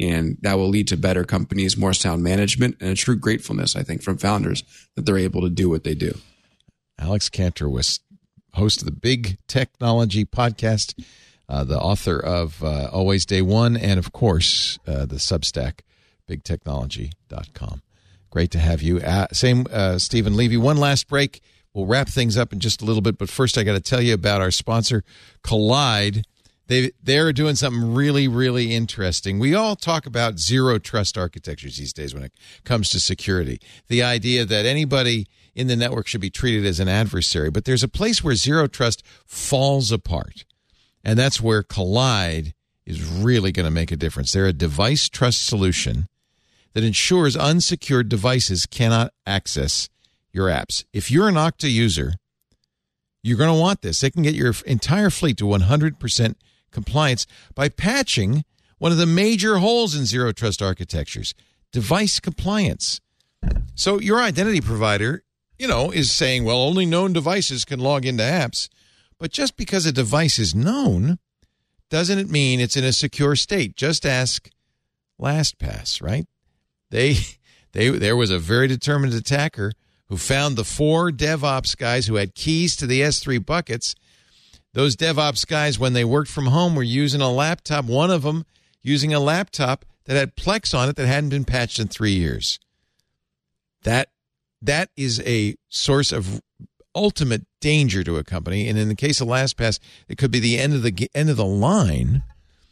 And that will lead to better companies, more sound management, and a true gratefulness, I think, from founders that they're able to do what they do. Alex Cantor was host of the Big Technology Podcast, the author of Always Day One, and, of course, the Substack, bigtechnology.com. Great to have you. Stephen Levy. One last break. We'll wrap things up in just a little bit, but first I got to tell you about our sponsor, Kolide. They're doing something really, really interesting. We all talk about zero trust architectures these days when it comes to security. The idea that anybody in the network should be treated as an adversary. But there's a place where zero trust falls apart, and that's where Kolide is really going to make a difference. They're a device trust solution that ensures unsecured devices cannot access your apps. If you're an Okta user, you're going to want this. They can get your entire fleet to 100% compliance by patching one of the major holes in zero trust architectures, device compliance. So your identity provider, is saying, well, only known devices can log into apps. But just because a device is known doesn't it mean it's in a secure state. Just ask LastPass, right? There was a very determined attacker who found the 4 DevOps guys who had keys to the S3 buckets. Those DevOps guys, when they worked from home, were using a laptop, one of them using a laptop that had Plex on it that hadn't been patched in 3 years. That is a source of ultimate danger to a company. And in the case of LastPass, it could be the end of the line,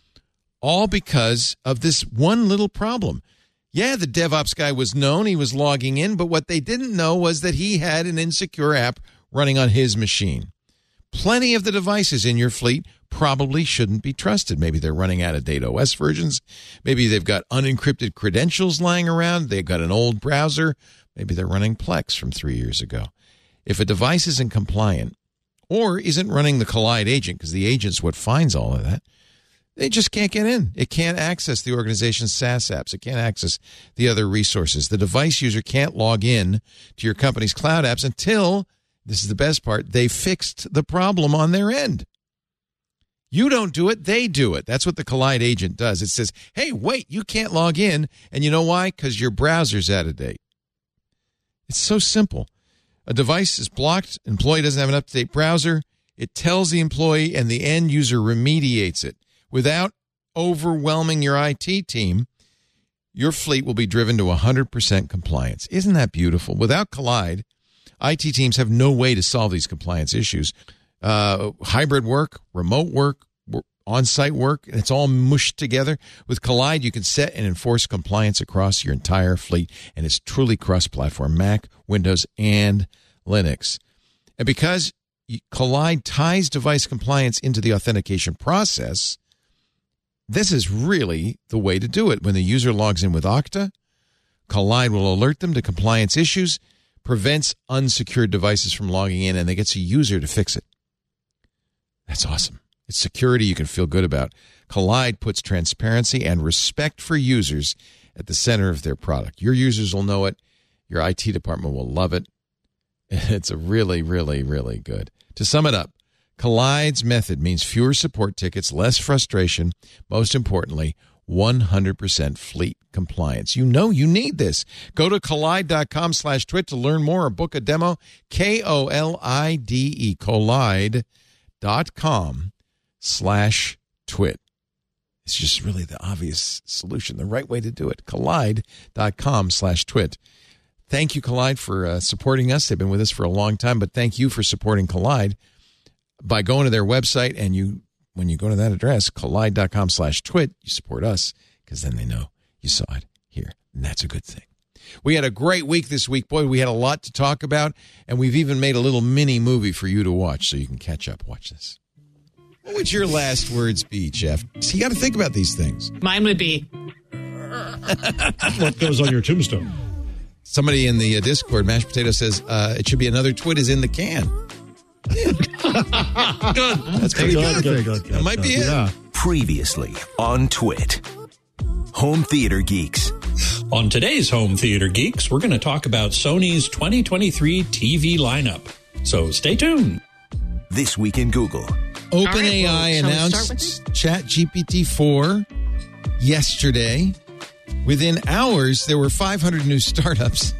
all because of this one little problem. Yeah, the DevOps guy was known. He was logging in. But what they didn't know was that he had an insecure app running on his machine. Plenty of the devices in your fleet probably shouldn't be trusted. Maybe they're running out of date OS versions. Maybe they've got unencrypted credentials lying around. They've got an old browser. Maybe they're running Plex from 3 years ago. If a device isn't compliant or isn't running the Kolide agent, because the agent's what finds all of that, they just can't get in. It can't access the organization's SaaS apps. It can't access the other resources. The device user can't log in to your company's cloud apps until, this is the best part, they fixed the problem on their end. You don't do it, they do it. That's what the Kolide agent does. It says, hey, wait, you can't log in. And you know why? Because your browser's out of date. It's so simple. A device is blocked, employee doesn't have an up-to-date browser. It tells the employee, and the end user remediates it. Without overwhelming your IT team, your fleet will be driven to 100% compliance. Isn't that beautiful? Without Kolide, IT teams have no way to solve these compliance issues. Hybrid work, remote work, on-site work, and it's all mushed together. With Kolide, you can set and enforce compliance across your entire fleet, and it's truly cross-platform, Mac, Windows, and Linux. And because Kolide ties device compliance into the authentication process, this is really the way to do it. When the user logs in with Okta, Kolide will alert them to compliance issues, prevents unsecured devices from logging in, and they get a user to fix it. That's awesome. It's security you can feel good about. Kolide puts transparency and respect for users at the center of their product. Your users will know it. Your IT department will love it. It's a really, really, really good. To sum it up, Kollide's method means fewer support tickets, less frustration, most importantly, 100% fleet compliance. You know you need this. Go to Kolide.com/twit to learn more or book a demo. KOLIDE, Kolide.com/twit. It's just really the obvious solution, the right way to do it. Kolide.com/twit. Thank you, Kolide, for supporting us. They've been with us for a long time, but thank you for supporting Kolide by going to their website. And when you go to that address, Kolide.com/twit, you support us because then they know you saw it here. And that's a good thing. We had a great week this week. Boy, we had a lot to talk about, and we've even made a little mini movie for you to watch so you can catch up. Watch this. What would your last words be, Jeff? So you got to think about these things. Mine would be... What goes on your tombstone? Somebody in the Discord, Mashed Potato, says it should be another twit is in the can. Good. That's pretty good. That might be it. Yeah. Previously on Twit. Home Theater Geeks. On today's Home Theater Geeks, we're going to talk about Sony's 2023 TV lineup. So stay tuned. This week in Google. OpenAI announced ChatGPT 4 yesterday. Within hours, there were 500 new startups.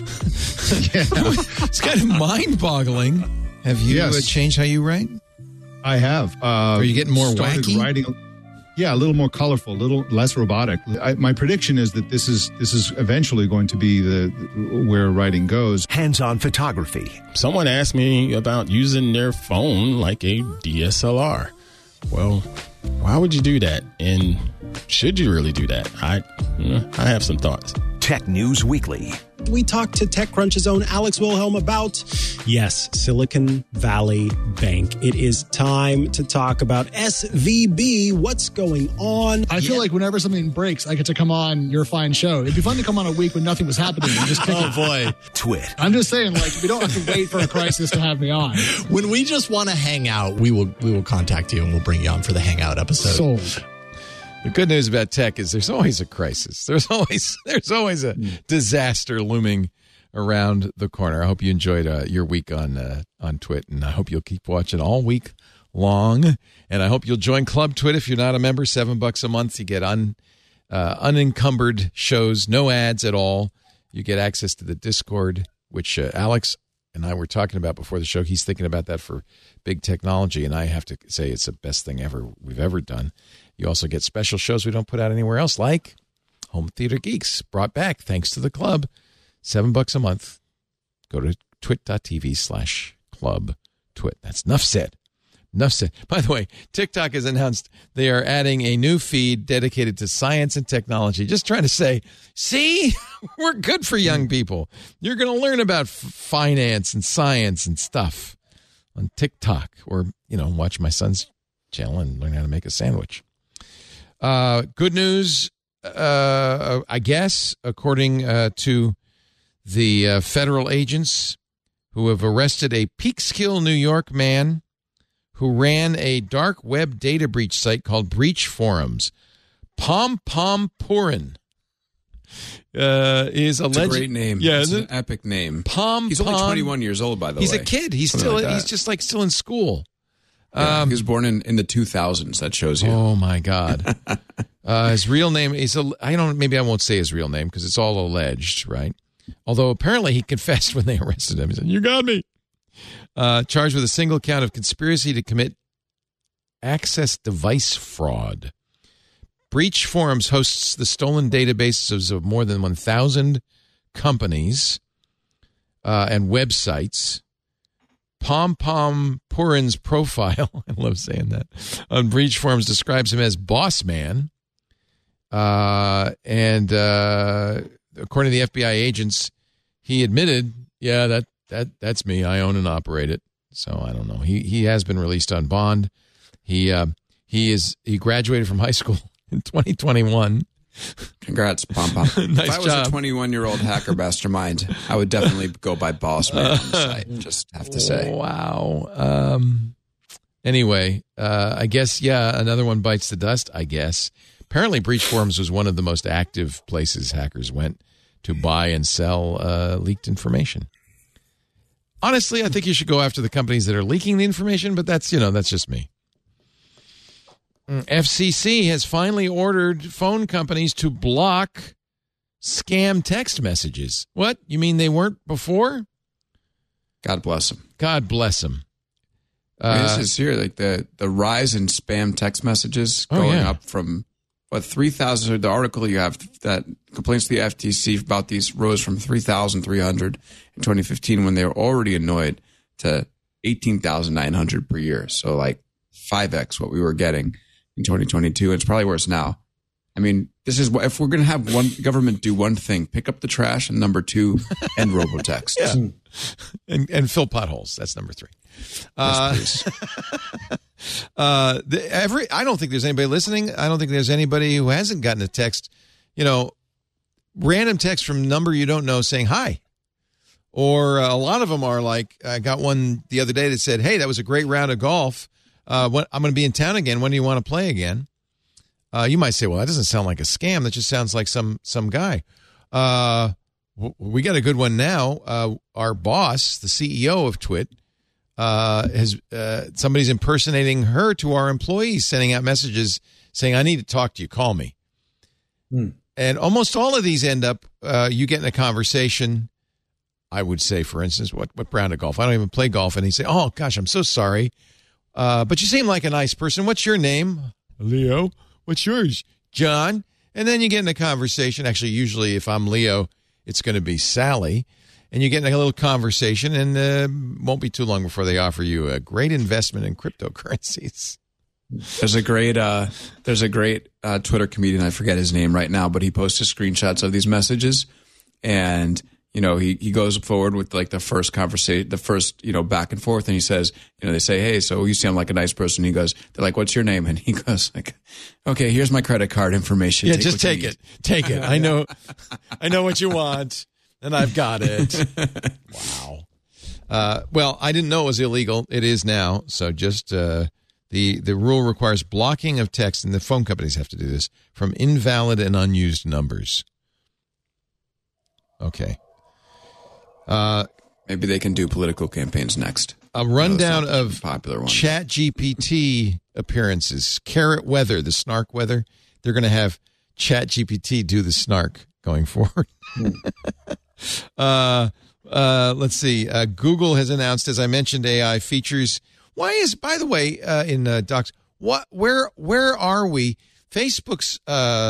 It's kind of mind-boggling. Have you changed how you write? I have. Are you getting more wacky? Writing, a little more colorful, a little less robotic. My prediction is that this is eventually going to be where writing goes. Hands-on photography. Someone asked me about using their phone like a DSLR. Well, why would you do that? And should you really do that? I have some thoughts. Tech News Weekly. We talked to TechCrunch's own Alex Wilhelm about, yes, Silicon Valley Bank. It is time to talk about SVB. What's going on? I feel like whenever something breaks, I get to come on your fine show. It'd be fun to come on a week when nothing was happening and just kick it. Boy. Twit. I'm just saying, we don't have to wait for a crisis to have me on. When we just want to hang out, we will contact you and we'll bring you on for the Hangout episode. Sold. The good news about tech is there's always a crisis. There's always a disaster looming around the corner. I hope you enjoyed your week on Twit, and I hope you'll keep watching all week long. And I hope you'll join Club Twit if you're not a member. $7 a month. You get unencumbered shows, no ads at all. You get access to the Discord, which Alex and I were talking about before the show. He's thinking about that for big technology, and I have to say it's the best thing we've ever done. You also get special shows we don't put out anywhere else, like Home Theater Geeks, brought back thanks to the club. $7 a month. Go to twit.tv/club twit. That's enough said. Enough said. By the way, TikTok has announced they are adding a new feed dedicated to science and technology. Just trying to say, see, we're good for young people. You're going to learn about finance and science and stuff on TikTok, or, watch my son's channel and learn how to make a sandwich. Good news, I guess, according to the federal agents who have arrested a Peekskill, New York man who ran a dark web data breach site called Breach Forums. Pom Pom Purin is alleged. It's a great name. Yeah, it's an epic name. He's only 21 years old, by the way. He's a kid. He's he's just still in school. Yeah, he was born in the 2000s. That shows you. Oh my God! His real name is maybe I won't say his real name because it's all alleged, right? Although apparently he confessed when they arrested him. He said, "You got me." Charged with a single count of conspiracy to commit access device fraud. Breach Forums hosts the stolen databases of more than 1,000 companies and websites. Pom Pom Purin's profile, I love saying that, on Breach Forums describes him as boss man. And according to the FBI agents, he admitted, that's me. I own and operate it. So I don't know. He has been released on bond. He graduated from high school in 2021. Congrats, Pom Pom. Nice if I was job. a 21-year-old hacker mastermind, I would definitely go by boss man on the site. Just have to say. Wow. Anyway, I guess, another one bites the dust, I guess. Apparently, Breach Forums was one of the most active places hackers went to buy and sell leaked information. Honestly, I think you should go after the companies that are leaking the information, but that's just me. FCC has finally ordered phone companies to block scam text messages. What? You mean they weren't before? God bless them. God bless them. This is here, like the rise in spam text messages going up from 3,000. The article you have that complaints to the FTC about these rose from 3,300 in 2015 when they were already annoyed to 18,900 per year. So like 5x what we were getting in 2022. It's probably worse now. I mean, this is what, if we're going to have one government do one thing, pick up the trash, and number 2, end robotext. Yeah. And fill potholes. That's number 3. Yes, please. I don't think there's anybody listening. I don't think there's anybody who hasn't gotten a text, random text from a number you don't know saying hi. Or a lot of them are like, I got one the other day that said, "Hey, that was a great round of golf. I'm going to be in town again. When do you want to play again?" You might say, "Well, that doesn't sound like a scam. That just sounds like some guy." We got a good one now. Our boss, the CEO of Twit, has somebody's impersonating her to our employees, sending out messages saying, "I need to talk to you. Call me." And almost all of these end up, you get in a conversation. I would say, for instance, what brand of golf? I don't even play golf. And he'd say, oh, gosh, I'm so sorry. But you seem like a nice person. What's your name? Leo. What's yours? John. And then you get in a conversation. Actually, usually if I'm Leo, it's going to be Sally. And you get in a little conversation, and won't be too long before they offer you a great investment in cryptocurrencies. There's a great Twitter comedian, I forget his name right now, but he posted screenshots of these messages, and he goes forward with like the first conversation, the first back and forth, and he says, they say, hey, so you seem like a nice person. He goes, they're like, what's your name? And he goes like, okay, here's my credit card information. Yeah, just take it. Take it. I know what you want, and I've got it. Wow. Well, I didn't know it was illegal. It is now. So just the rule requires blocking of text, and the phone companies have to do this, from invalid and unused numbers. Okay. Maybe they can do political campaigns next. A rundown of popular ones. ChatGPT appearances. Carrot Weather, the snark weather. They're going to have ChatGPT do the snark going forward. Let's see. Google has announced, as I mentioned, AI features. Why is, by the way, in Docs, where are we? Facebook's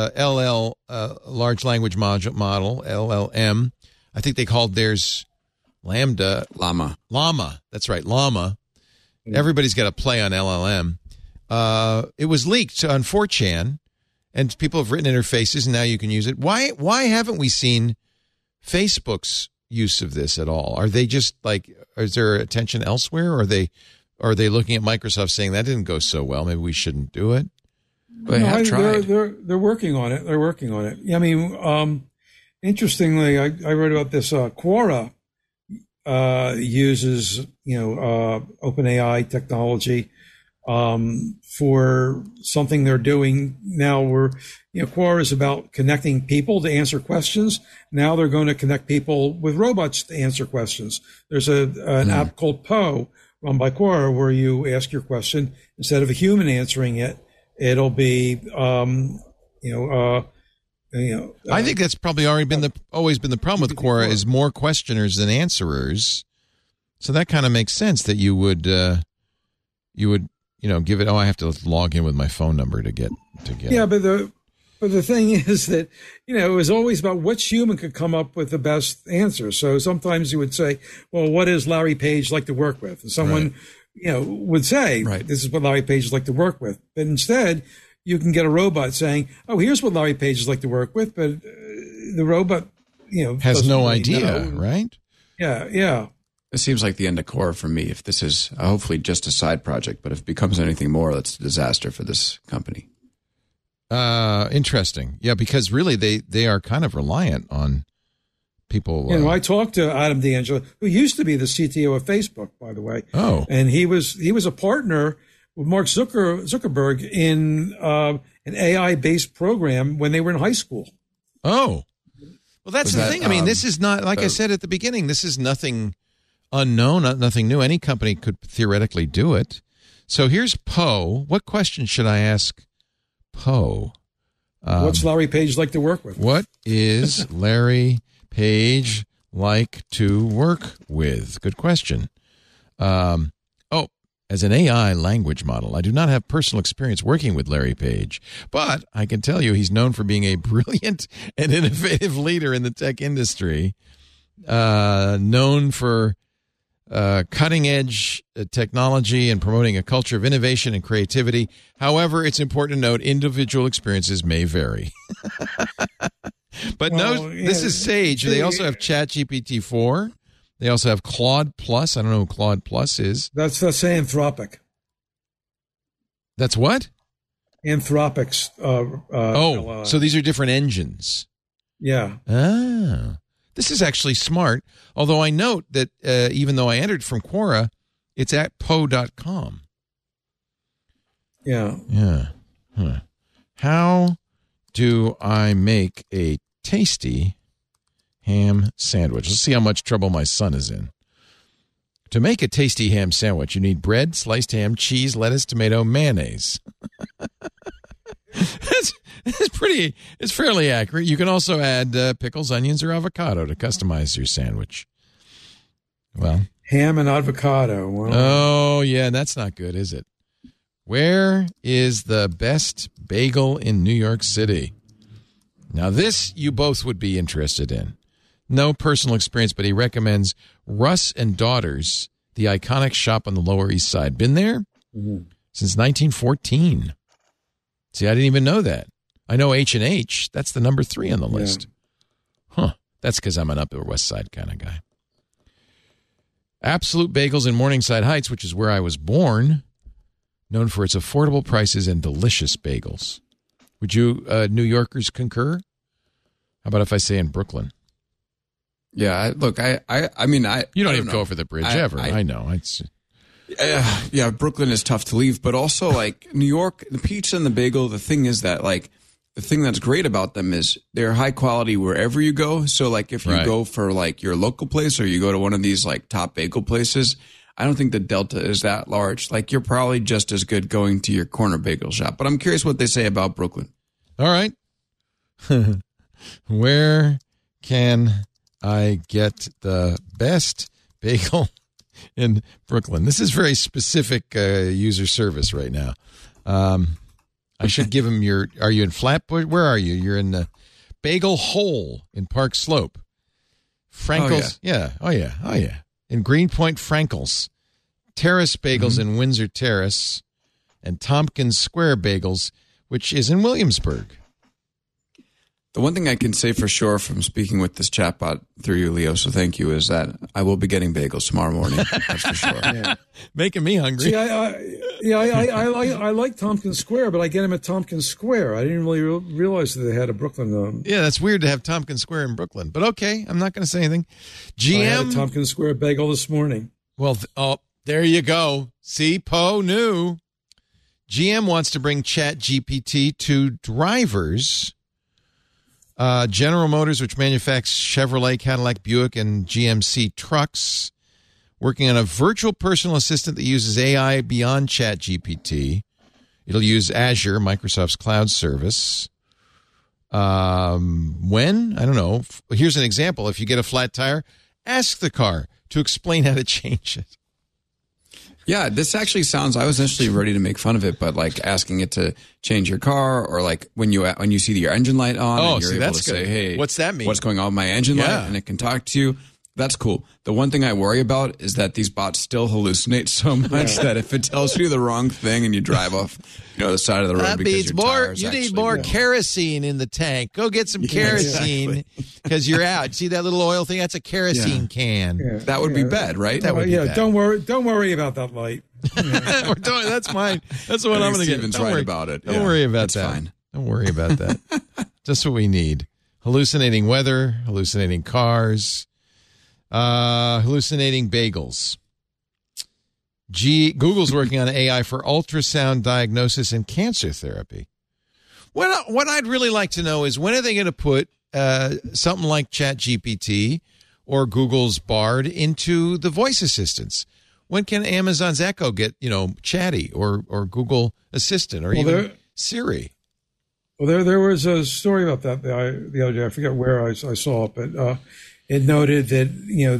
large language model, LLM, I think they called theirs Llama. That's right, Llama. Everybody's got a play on LLM. It was leaked on 4chan, and people have written interfaces, and now you can use it. Why haven't we seen Facebook's use of this at all? Are they just like, is there attention elsewhere? Or are they looking at Microsoft saying that didn't go so well, maybe we shouldn't do it? They have tried. They're working on it. They're working on it. I mean, interestingly, I read about this. Quora uses OpenAI technology for something they're doing now. Where Quora is about connecting people to answer questions. Now they're going to connect people with robots to answer questions. There's an app called Poe run by Quora where you ask your question, instead of a human answering it, it'll be, I think that's probably always been the problem with Quora is more questioners than answerers. So that kind of makes sense that you would give it. Oh, I have to log in with my phone number to get. Yeah, but the thing is that it was always about which human could come up with the best answer. So sometimes you would say, "Well, what is Larry Page like to work with?" And someone. Right. Would say, right, this is what Larry Page is like to work with. But instead, you can get a robot saying, oh, here's what Larry Page is like to work with. But the robot, has no idea, right? Yeah. It seems like the end of Quora for me. If this is hopefully just a side project, but if it becomes anything more, that's a disaster for this company. Interesting. Yeah, because really they are kind of reliant on people. I talked to Adam D'Angelo, who used to be the CTO of Facebook, by the way. Oh, and he was a partner with Mark Zuckerberg in an AI-based program when they were in high school. Oh, well, that's the thing. I mean, this is not, like I said at the beginning, this is nothing unknown, nothing new. Any company could theoretically do it. So here's Poe. What question should I ask Poe? What's Larry Page like to work with? What is Larry Page like to work with? Good question. As an AI language model, I do not have personal experience working with Larry Page, but I can tell you he's known for being a brilliant and innovative leader in the tech industry, known for cutting-edge technology and promoting a culture of innovation and creativity. However, it's important to note individual experiences may vary. But this is Sage. They also have ChatGPT 4. They also have Claude Plus. I don't know who Claude Plus is. That's Anthropic. That's what? Anthropic's. So these are different engines. Yeah. This is actually smart. Although I note that even though I entered from Quora, it's at Poe.com. Yeah. Yeah. Huh. How do I make a tasty ham sandwich? Let's see how much trouble my son is in. To make a tasty ham sandwich, you need bread, sliced ham, cheese, lettuce, tomato, mayonnaise. It's fairly accurate. You can also add pickles, onions, or avocado to customize your sandwich. Well, ham and avocado. Wow. Oh, yeah, that's not good, is it? Where is the best bagel in New York City? Now, this you both would be interested in. No personal experience, but he recommends Russ and Daughters, the iconic shop on the Lower East Side. Been there since 1914. See, I didn't even know that. I know H&H. That's the number 3 on the list. Huh. That's because I'm an Upper West Side kind of guy. Absolute Bagels in Morningside Heights, which is where I was born, known for its affordable prices and delicious bagels. Would you New Yorkers concur? How about if I say in Brooklyn? Yeah, look, I mean, you don't I even go over the bridge ever. I know. It's yeah, Brooklyn is tough to leave, but also like New York, the pizza and the bagel. The thing is that like the thing that's great about them is they're high quality wherever you go. So like if you go for like your local place or you go to one of these like top bagel places, I don't think the delta is that large. Like you're probably just as good going to your corner bagel shop. But I'm curious what they say about Brooklyn. All right. Where can I get the best bagel in Brooklyn? This is very specific user service right now. I should give him are you in Flatbush? Where are you? You're in the Bagel Hole in Park Slope. Frankel's. Oh, yeah. In Greenpoint, Frankel's. Terrace Bagels in Windsor Terrace. And Tompkins Square Bagels, which is in Williamsburg. The one thing I can say for sure from speaking with this chatbot through you, Leo, so thank you, is that I will be getting bagels tomorrow morning. That's for sure. Yeah. Making me hungry. See, I like Tompkins Square, but I get them at Tompkins Square. I didn't really realize that they had a Brooklyn. Yeah, that's weird to have Tompkins Square in Brooklyn. But okay, I'm not going to say anything. I had a Tompkins Square bagel this morning. Well, there you go. See, Poe knew. GM wants to bring ChatGPT to drivers. General Motors, which manufactures Chevrolet, Cadillac, Buick, and GMC trucks, working on a virtual personal assistant that uses AI beyond ChatGPT. It'll use Azure, Microsoft's cloud service. When? I don't know. Here's an example. If you get a flat tire, ask the car to explain how to change it. Yeah, this actually sounds, I was initially ready to make fun of it, but like asking it to change your car or like when you see your engine light on and you're able to say, hey, what's that mean? What's going on with my engine light? And it can talk to you. That's cool. The one thing I worry about is that these bots still hallucinate so much that if it tells you the wrong thing and you drive off, the side of the road that because means your more. tires You need more kerosene in the tank. Go get some kerosene because you're out. See that little oil thing? That's a kerosene can. Yeah. That would be bad, right? That would be bad. Don't worry about that light. That's mine. That's what I'm going to get. Steven's right about it. Don't worry about that. Fine. Don't worry about that. Just what we need. Hallucinating weather, hallucinating cars, hallucinating bagels. Google's working on AI for ultrasound diagnosis and cancer therapy. What I'd really like to know is when are they going to put something like ChatGPT or Google's Bard into the voice assistants? When can Amazon's Echo get, Chatty or Google Assistant or even Siri? Well, there was a story about that the other day. I forget where I saw it, but it noted that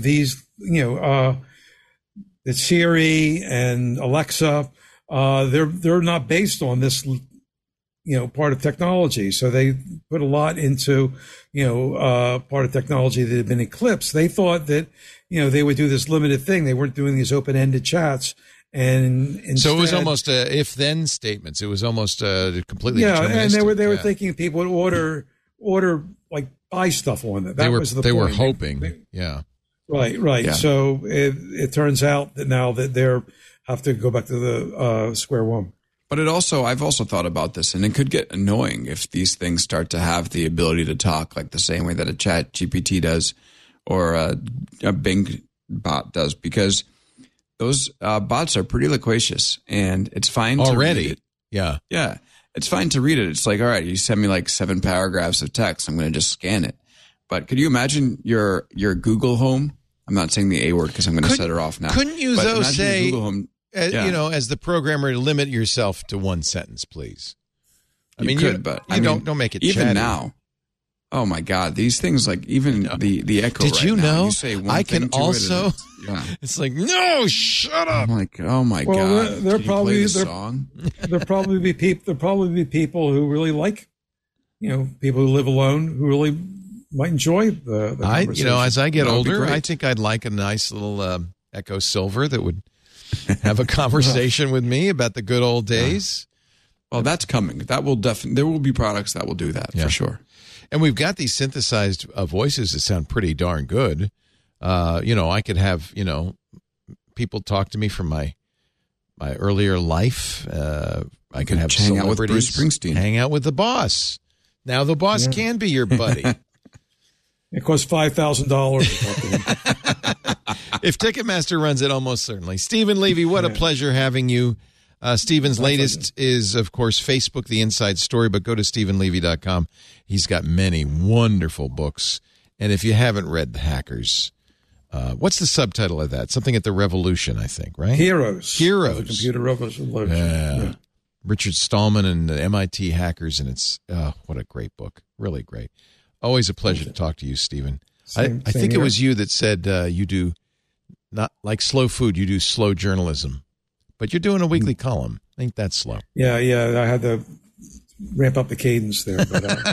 that Siri and Alexa they're not based on this part of technology. So they put a lot into part of technology that had been eclipsed. They thought that they would do this limited thing. They weren't doing these open-ended chats. And instead, so it was almost if-then statements. It was almost completely and they were thinking people would order like buy stuff on it. That was the point. They were hoping, Right. Yeah. So it turns out that now that they have to go back to the square one. But I've also thought about this, and it could get annoying if these things start to have the ability to talk like the same way that a Chat GPT does or a Bing bot does, because those bots are pretty loquacious, and it's fine to read it. Yeah. Yeah. It's fine to read it. It's like, all right, you send me like 7 paragraphs of text. I'm going to just scan it. But could you imagine your Google Home? I'm not saying the A word because I'm going to set her off now. Couldn't you, though, say, Google Home, as the programmer, limit yourself to one sentence, please? I mean, you could, but don't make it even chatty. now. Oh my God! These things, like even the Echo. Did right you now, know? You say one I thing can to it also. and It's like, no, shut up. I'm like, oh my Well, God! there Can you play the there song. there'll probably be people who really like, people who live alone who really might enjoy the conversation. As I get That would be older, great. I think I'd like a nice little Echo Silver that would have a conversation with me about the good old days. Well, that's coming. That will there will be products that will do that for sure. And we've got these synthesized voices that sound pretty darn good. I could have, people talk to me from my earlier life. I could have hang out with celebrities Bruce Springsteen. hang out with the boss. Now the boss can be your buddy. It costs $5,000 to talk to him. If Ticketmaster runs it, almost certainly. Stephen Levy, what a pleasure having you. Stephen's latest is, of course, Facebook, The Inside Story, but go to StephenLevy.com. He's got many wonderful books. And if you haven't read The Hackers, what's the subtitle of that? Something at the Revolution, I think, right? Heroes. Heroes. The computer revolution. Yeah. Richard Stallman and the MIT hackers, and it's what a great book. Really great. Always a pleasure to talk to you, Stephen. I think it was you that said you do, not like slow food, you do slow journalism. But you're doing a weekly column. Ain't that slow? Yeah. I had to ramp up the cadence there. But,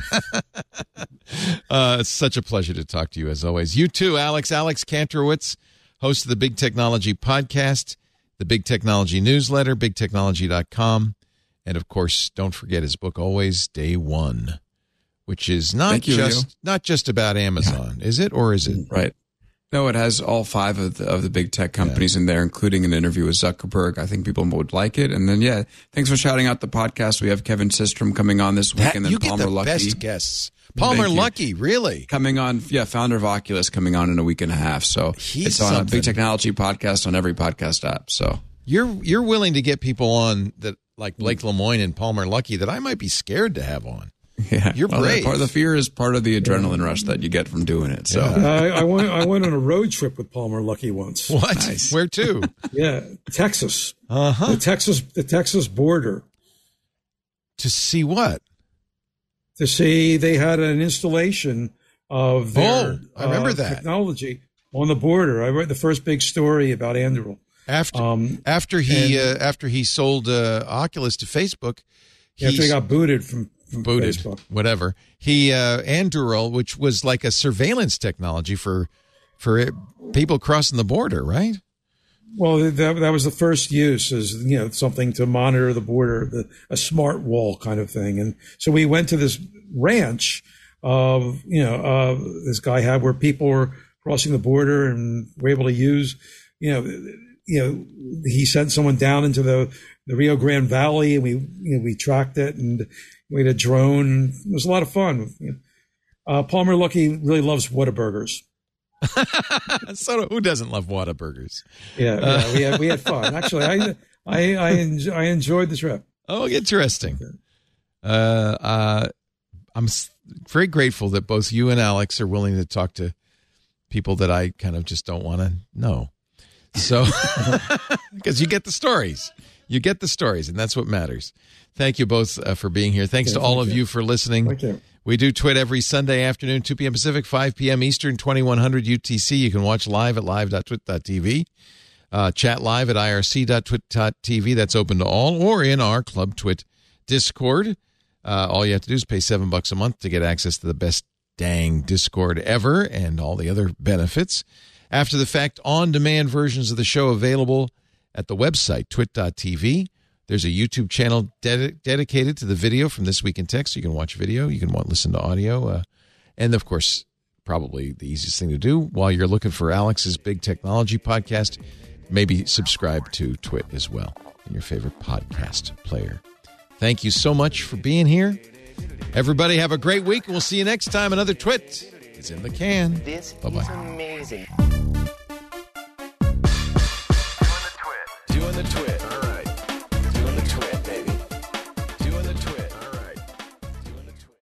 it's such a pleasure to talk to you, as always. You too, Alex. Alex Kantrowitz, host of the Big Technology Podcast, the Big Technology Newsletter, bigtechnology.com. And, of course, don't forget his book, Always Day One, which is not just about Amazon, is it? Or is it? Right. No, it has all 5 of the big tech companies in there, including an interview with Zuckerberg. I think people would like it. And then, thanks for shouting out the podcast. We have Kevin Systrom coming on this week, and then you Palmer get the Luckey. best guests. Palmer Luckey, really? Coming on, founder of Oculus, coming on in a week and a half. So it's on a Big Technology podcast on every podcast app. So you're willing to get people on that like Blake Lemoine and Palmer Luckey that I might be scared to have on. Yeah, you're brave. Part of the fear is part of the adrenaline rush that you get from doing it. So I went on a road trip with Palmer Luckey once. What? Nice. Where to? Texas. The Texas border. To see what? To see they had an installation of their I remember that technology on the border. I read the first big story about Anduril. After he sold Oculus to Facebook. After he got booted from Facebook. Whatever. He Anduril, which was like a surveillance technology for people crossing the border, right? Well, that was the first use, as something to monitor the border, a smart wall kind of thing. And so we went to this ranch this guy had where people were crossing the border and were able to use, he sent someone down into the Rio Grande Valley, and we tracked it, and we had a drone. It was a lot of fun. Palmer Luckey really loves Whataburgers. So who doesn't love Whataburgers? Yeah, we had fun. Actually, I enjoyed the trip. Oh, interesting. I'm very grateful that both you and Alex are willing to talk to people that I kind of just don't want to know. So, because you get the stories. You get the stories, and that's what matters. Thank you both for being here. Thanks to all of you for listening. Thank you. We do Twit every Sunday afternoon, 2 p.m. Pacific, 5 p.m. Eastern, 2100 UTC. You can watch live at live.twit.tv, chat live at irc.twit.tv. That's open to all, or in our Club Twit Discord. All you have to do is pay $7 a month to get access to the best dang Discord ever and all the other benefits. After the fact, on-demand versions of the show available at the website, twit.tv. There's a YouTube channel dedicated to the video from This Week in Tech, so you can watch video, you can listen to audio, and, of course, probably the easiest thing to do while you're looking for Alex's Big Technology Podcast, maybe subscribe to Twit as well in your favorite podcast player. Thank you so much for being here. Everybody have a great week, and we'll see you next time. Another Twit is in the can. This Bye-bye. is amazing.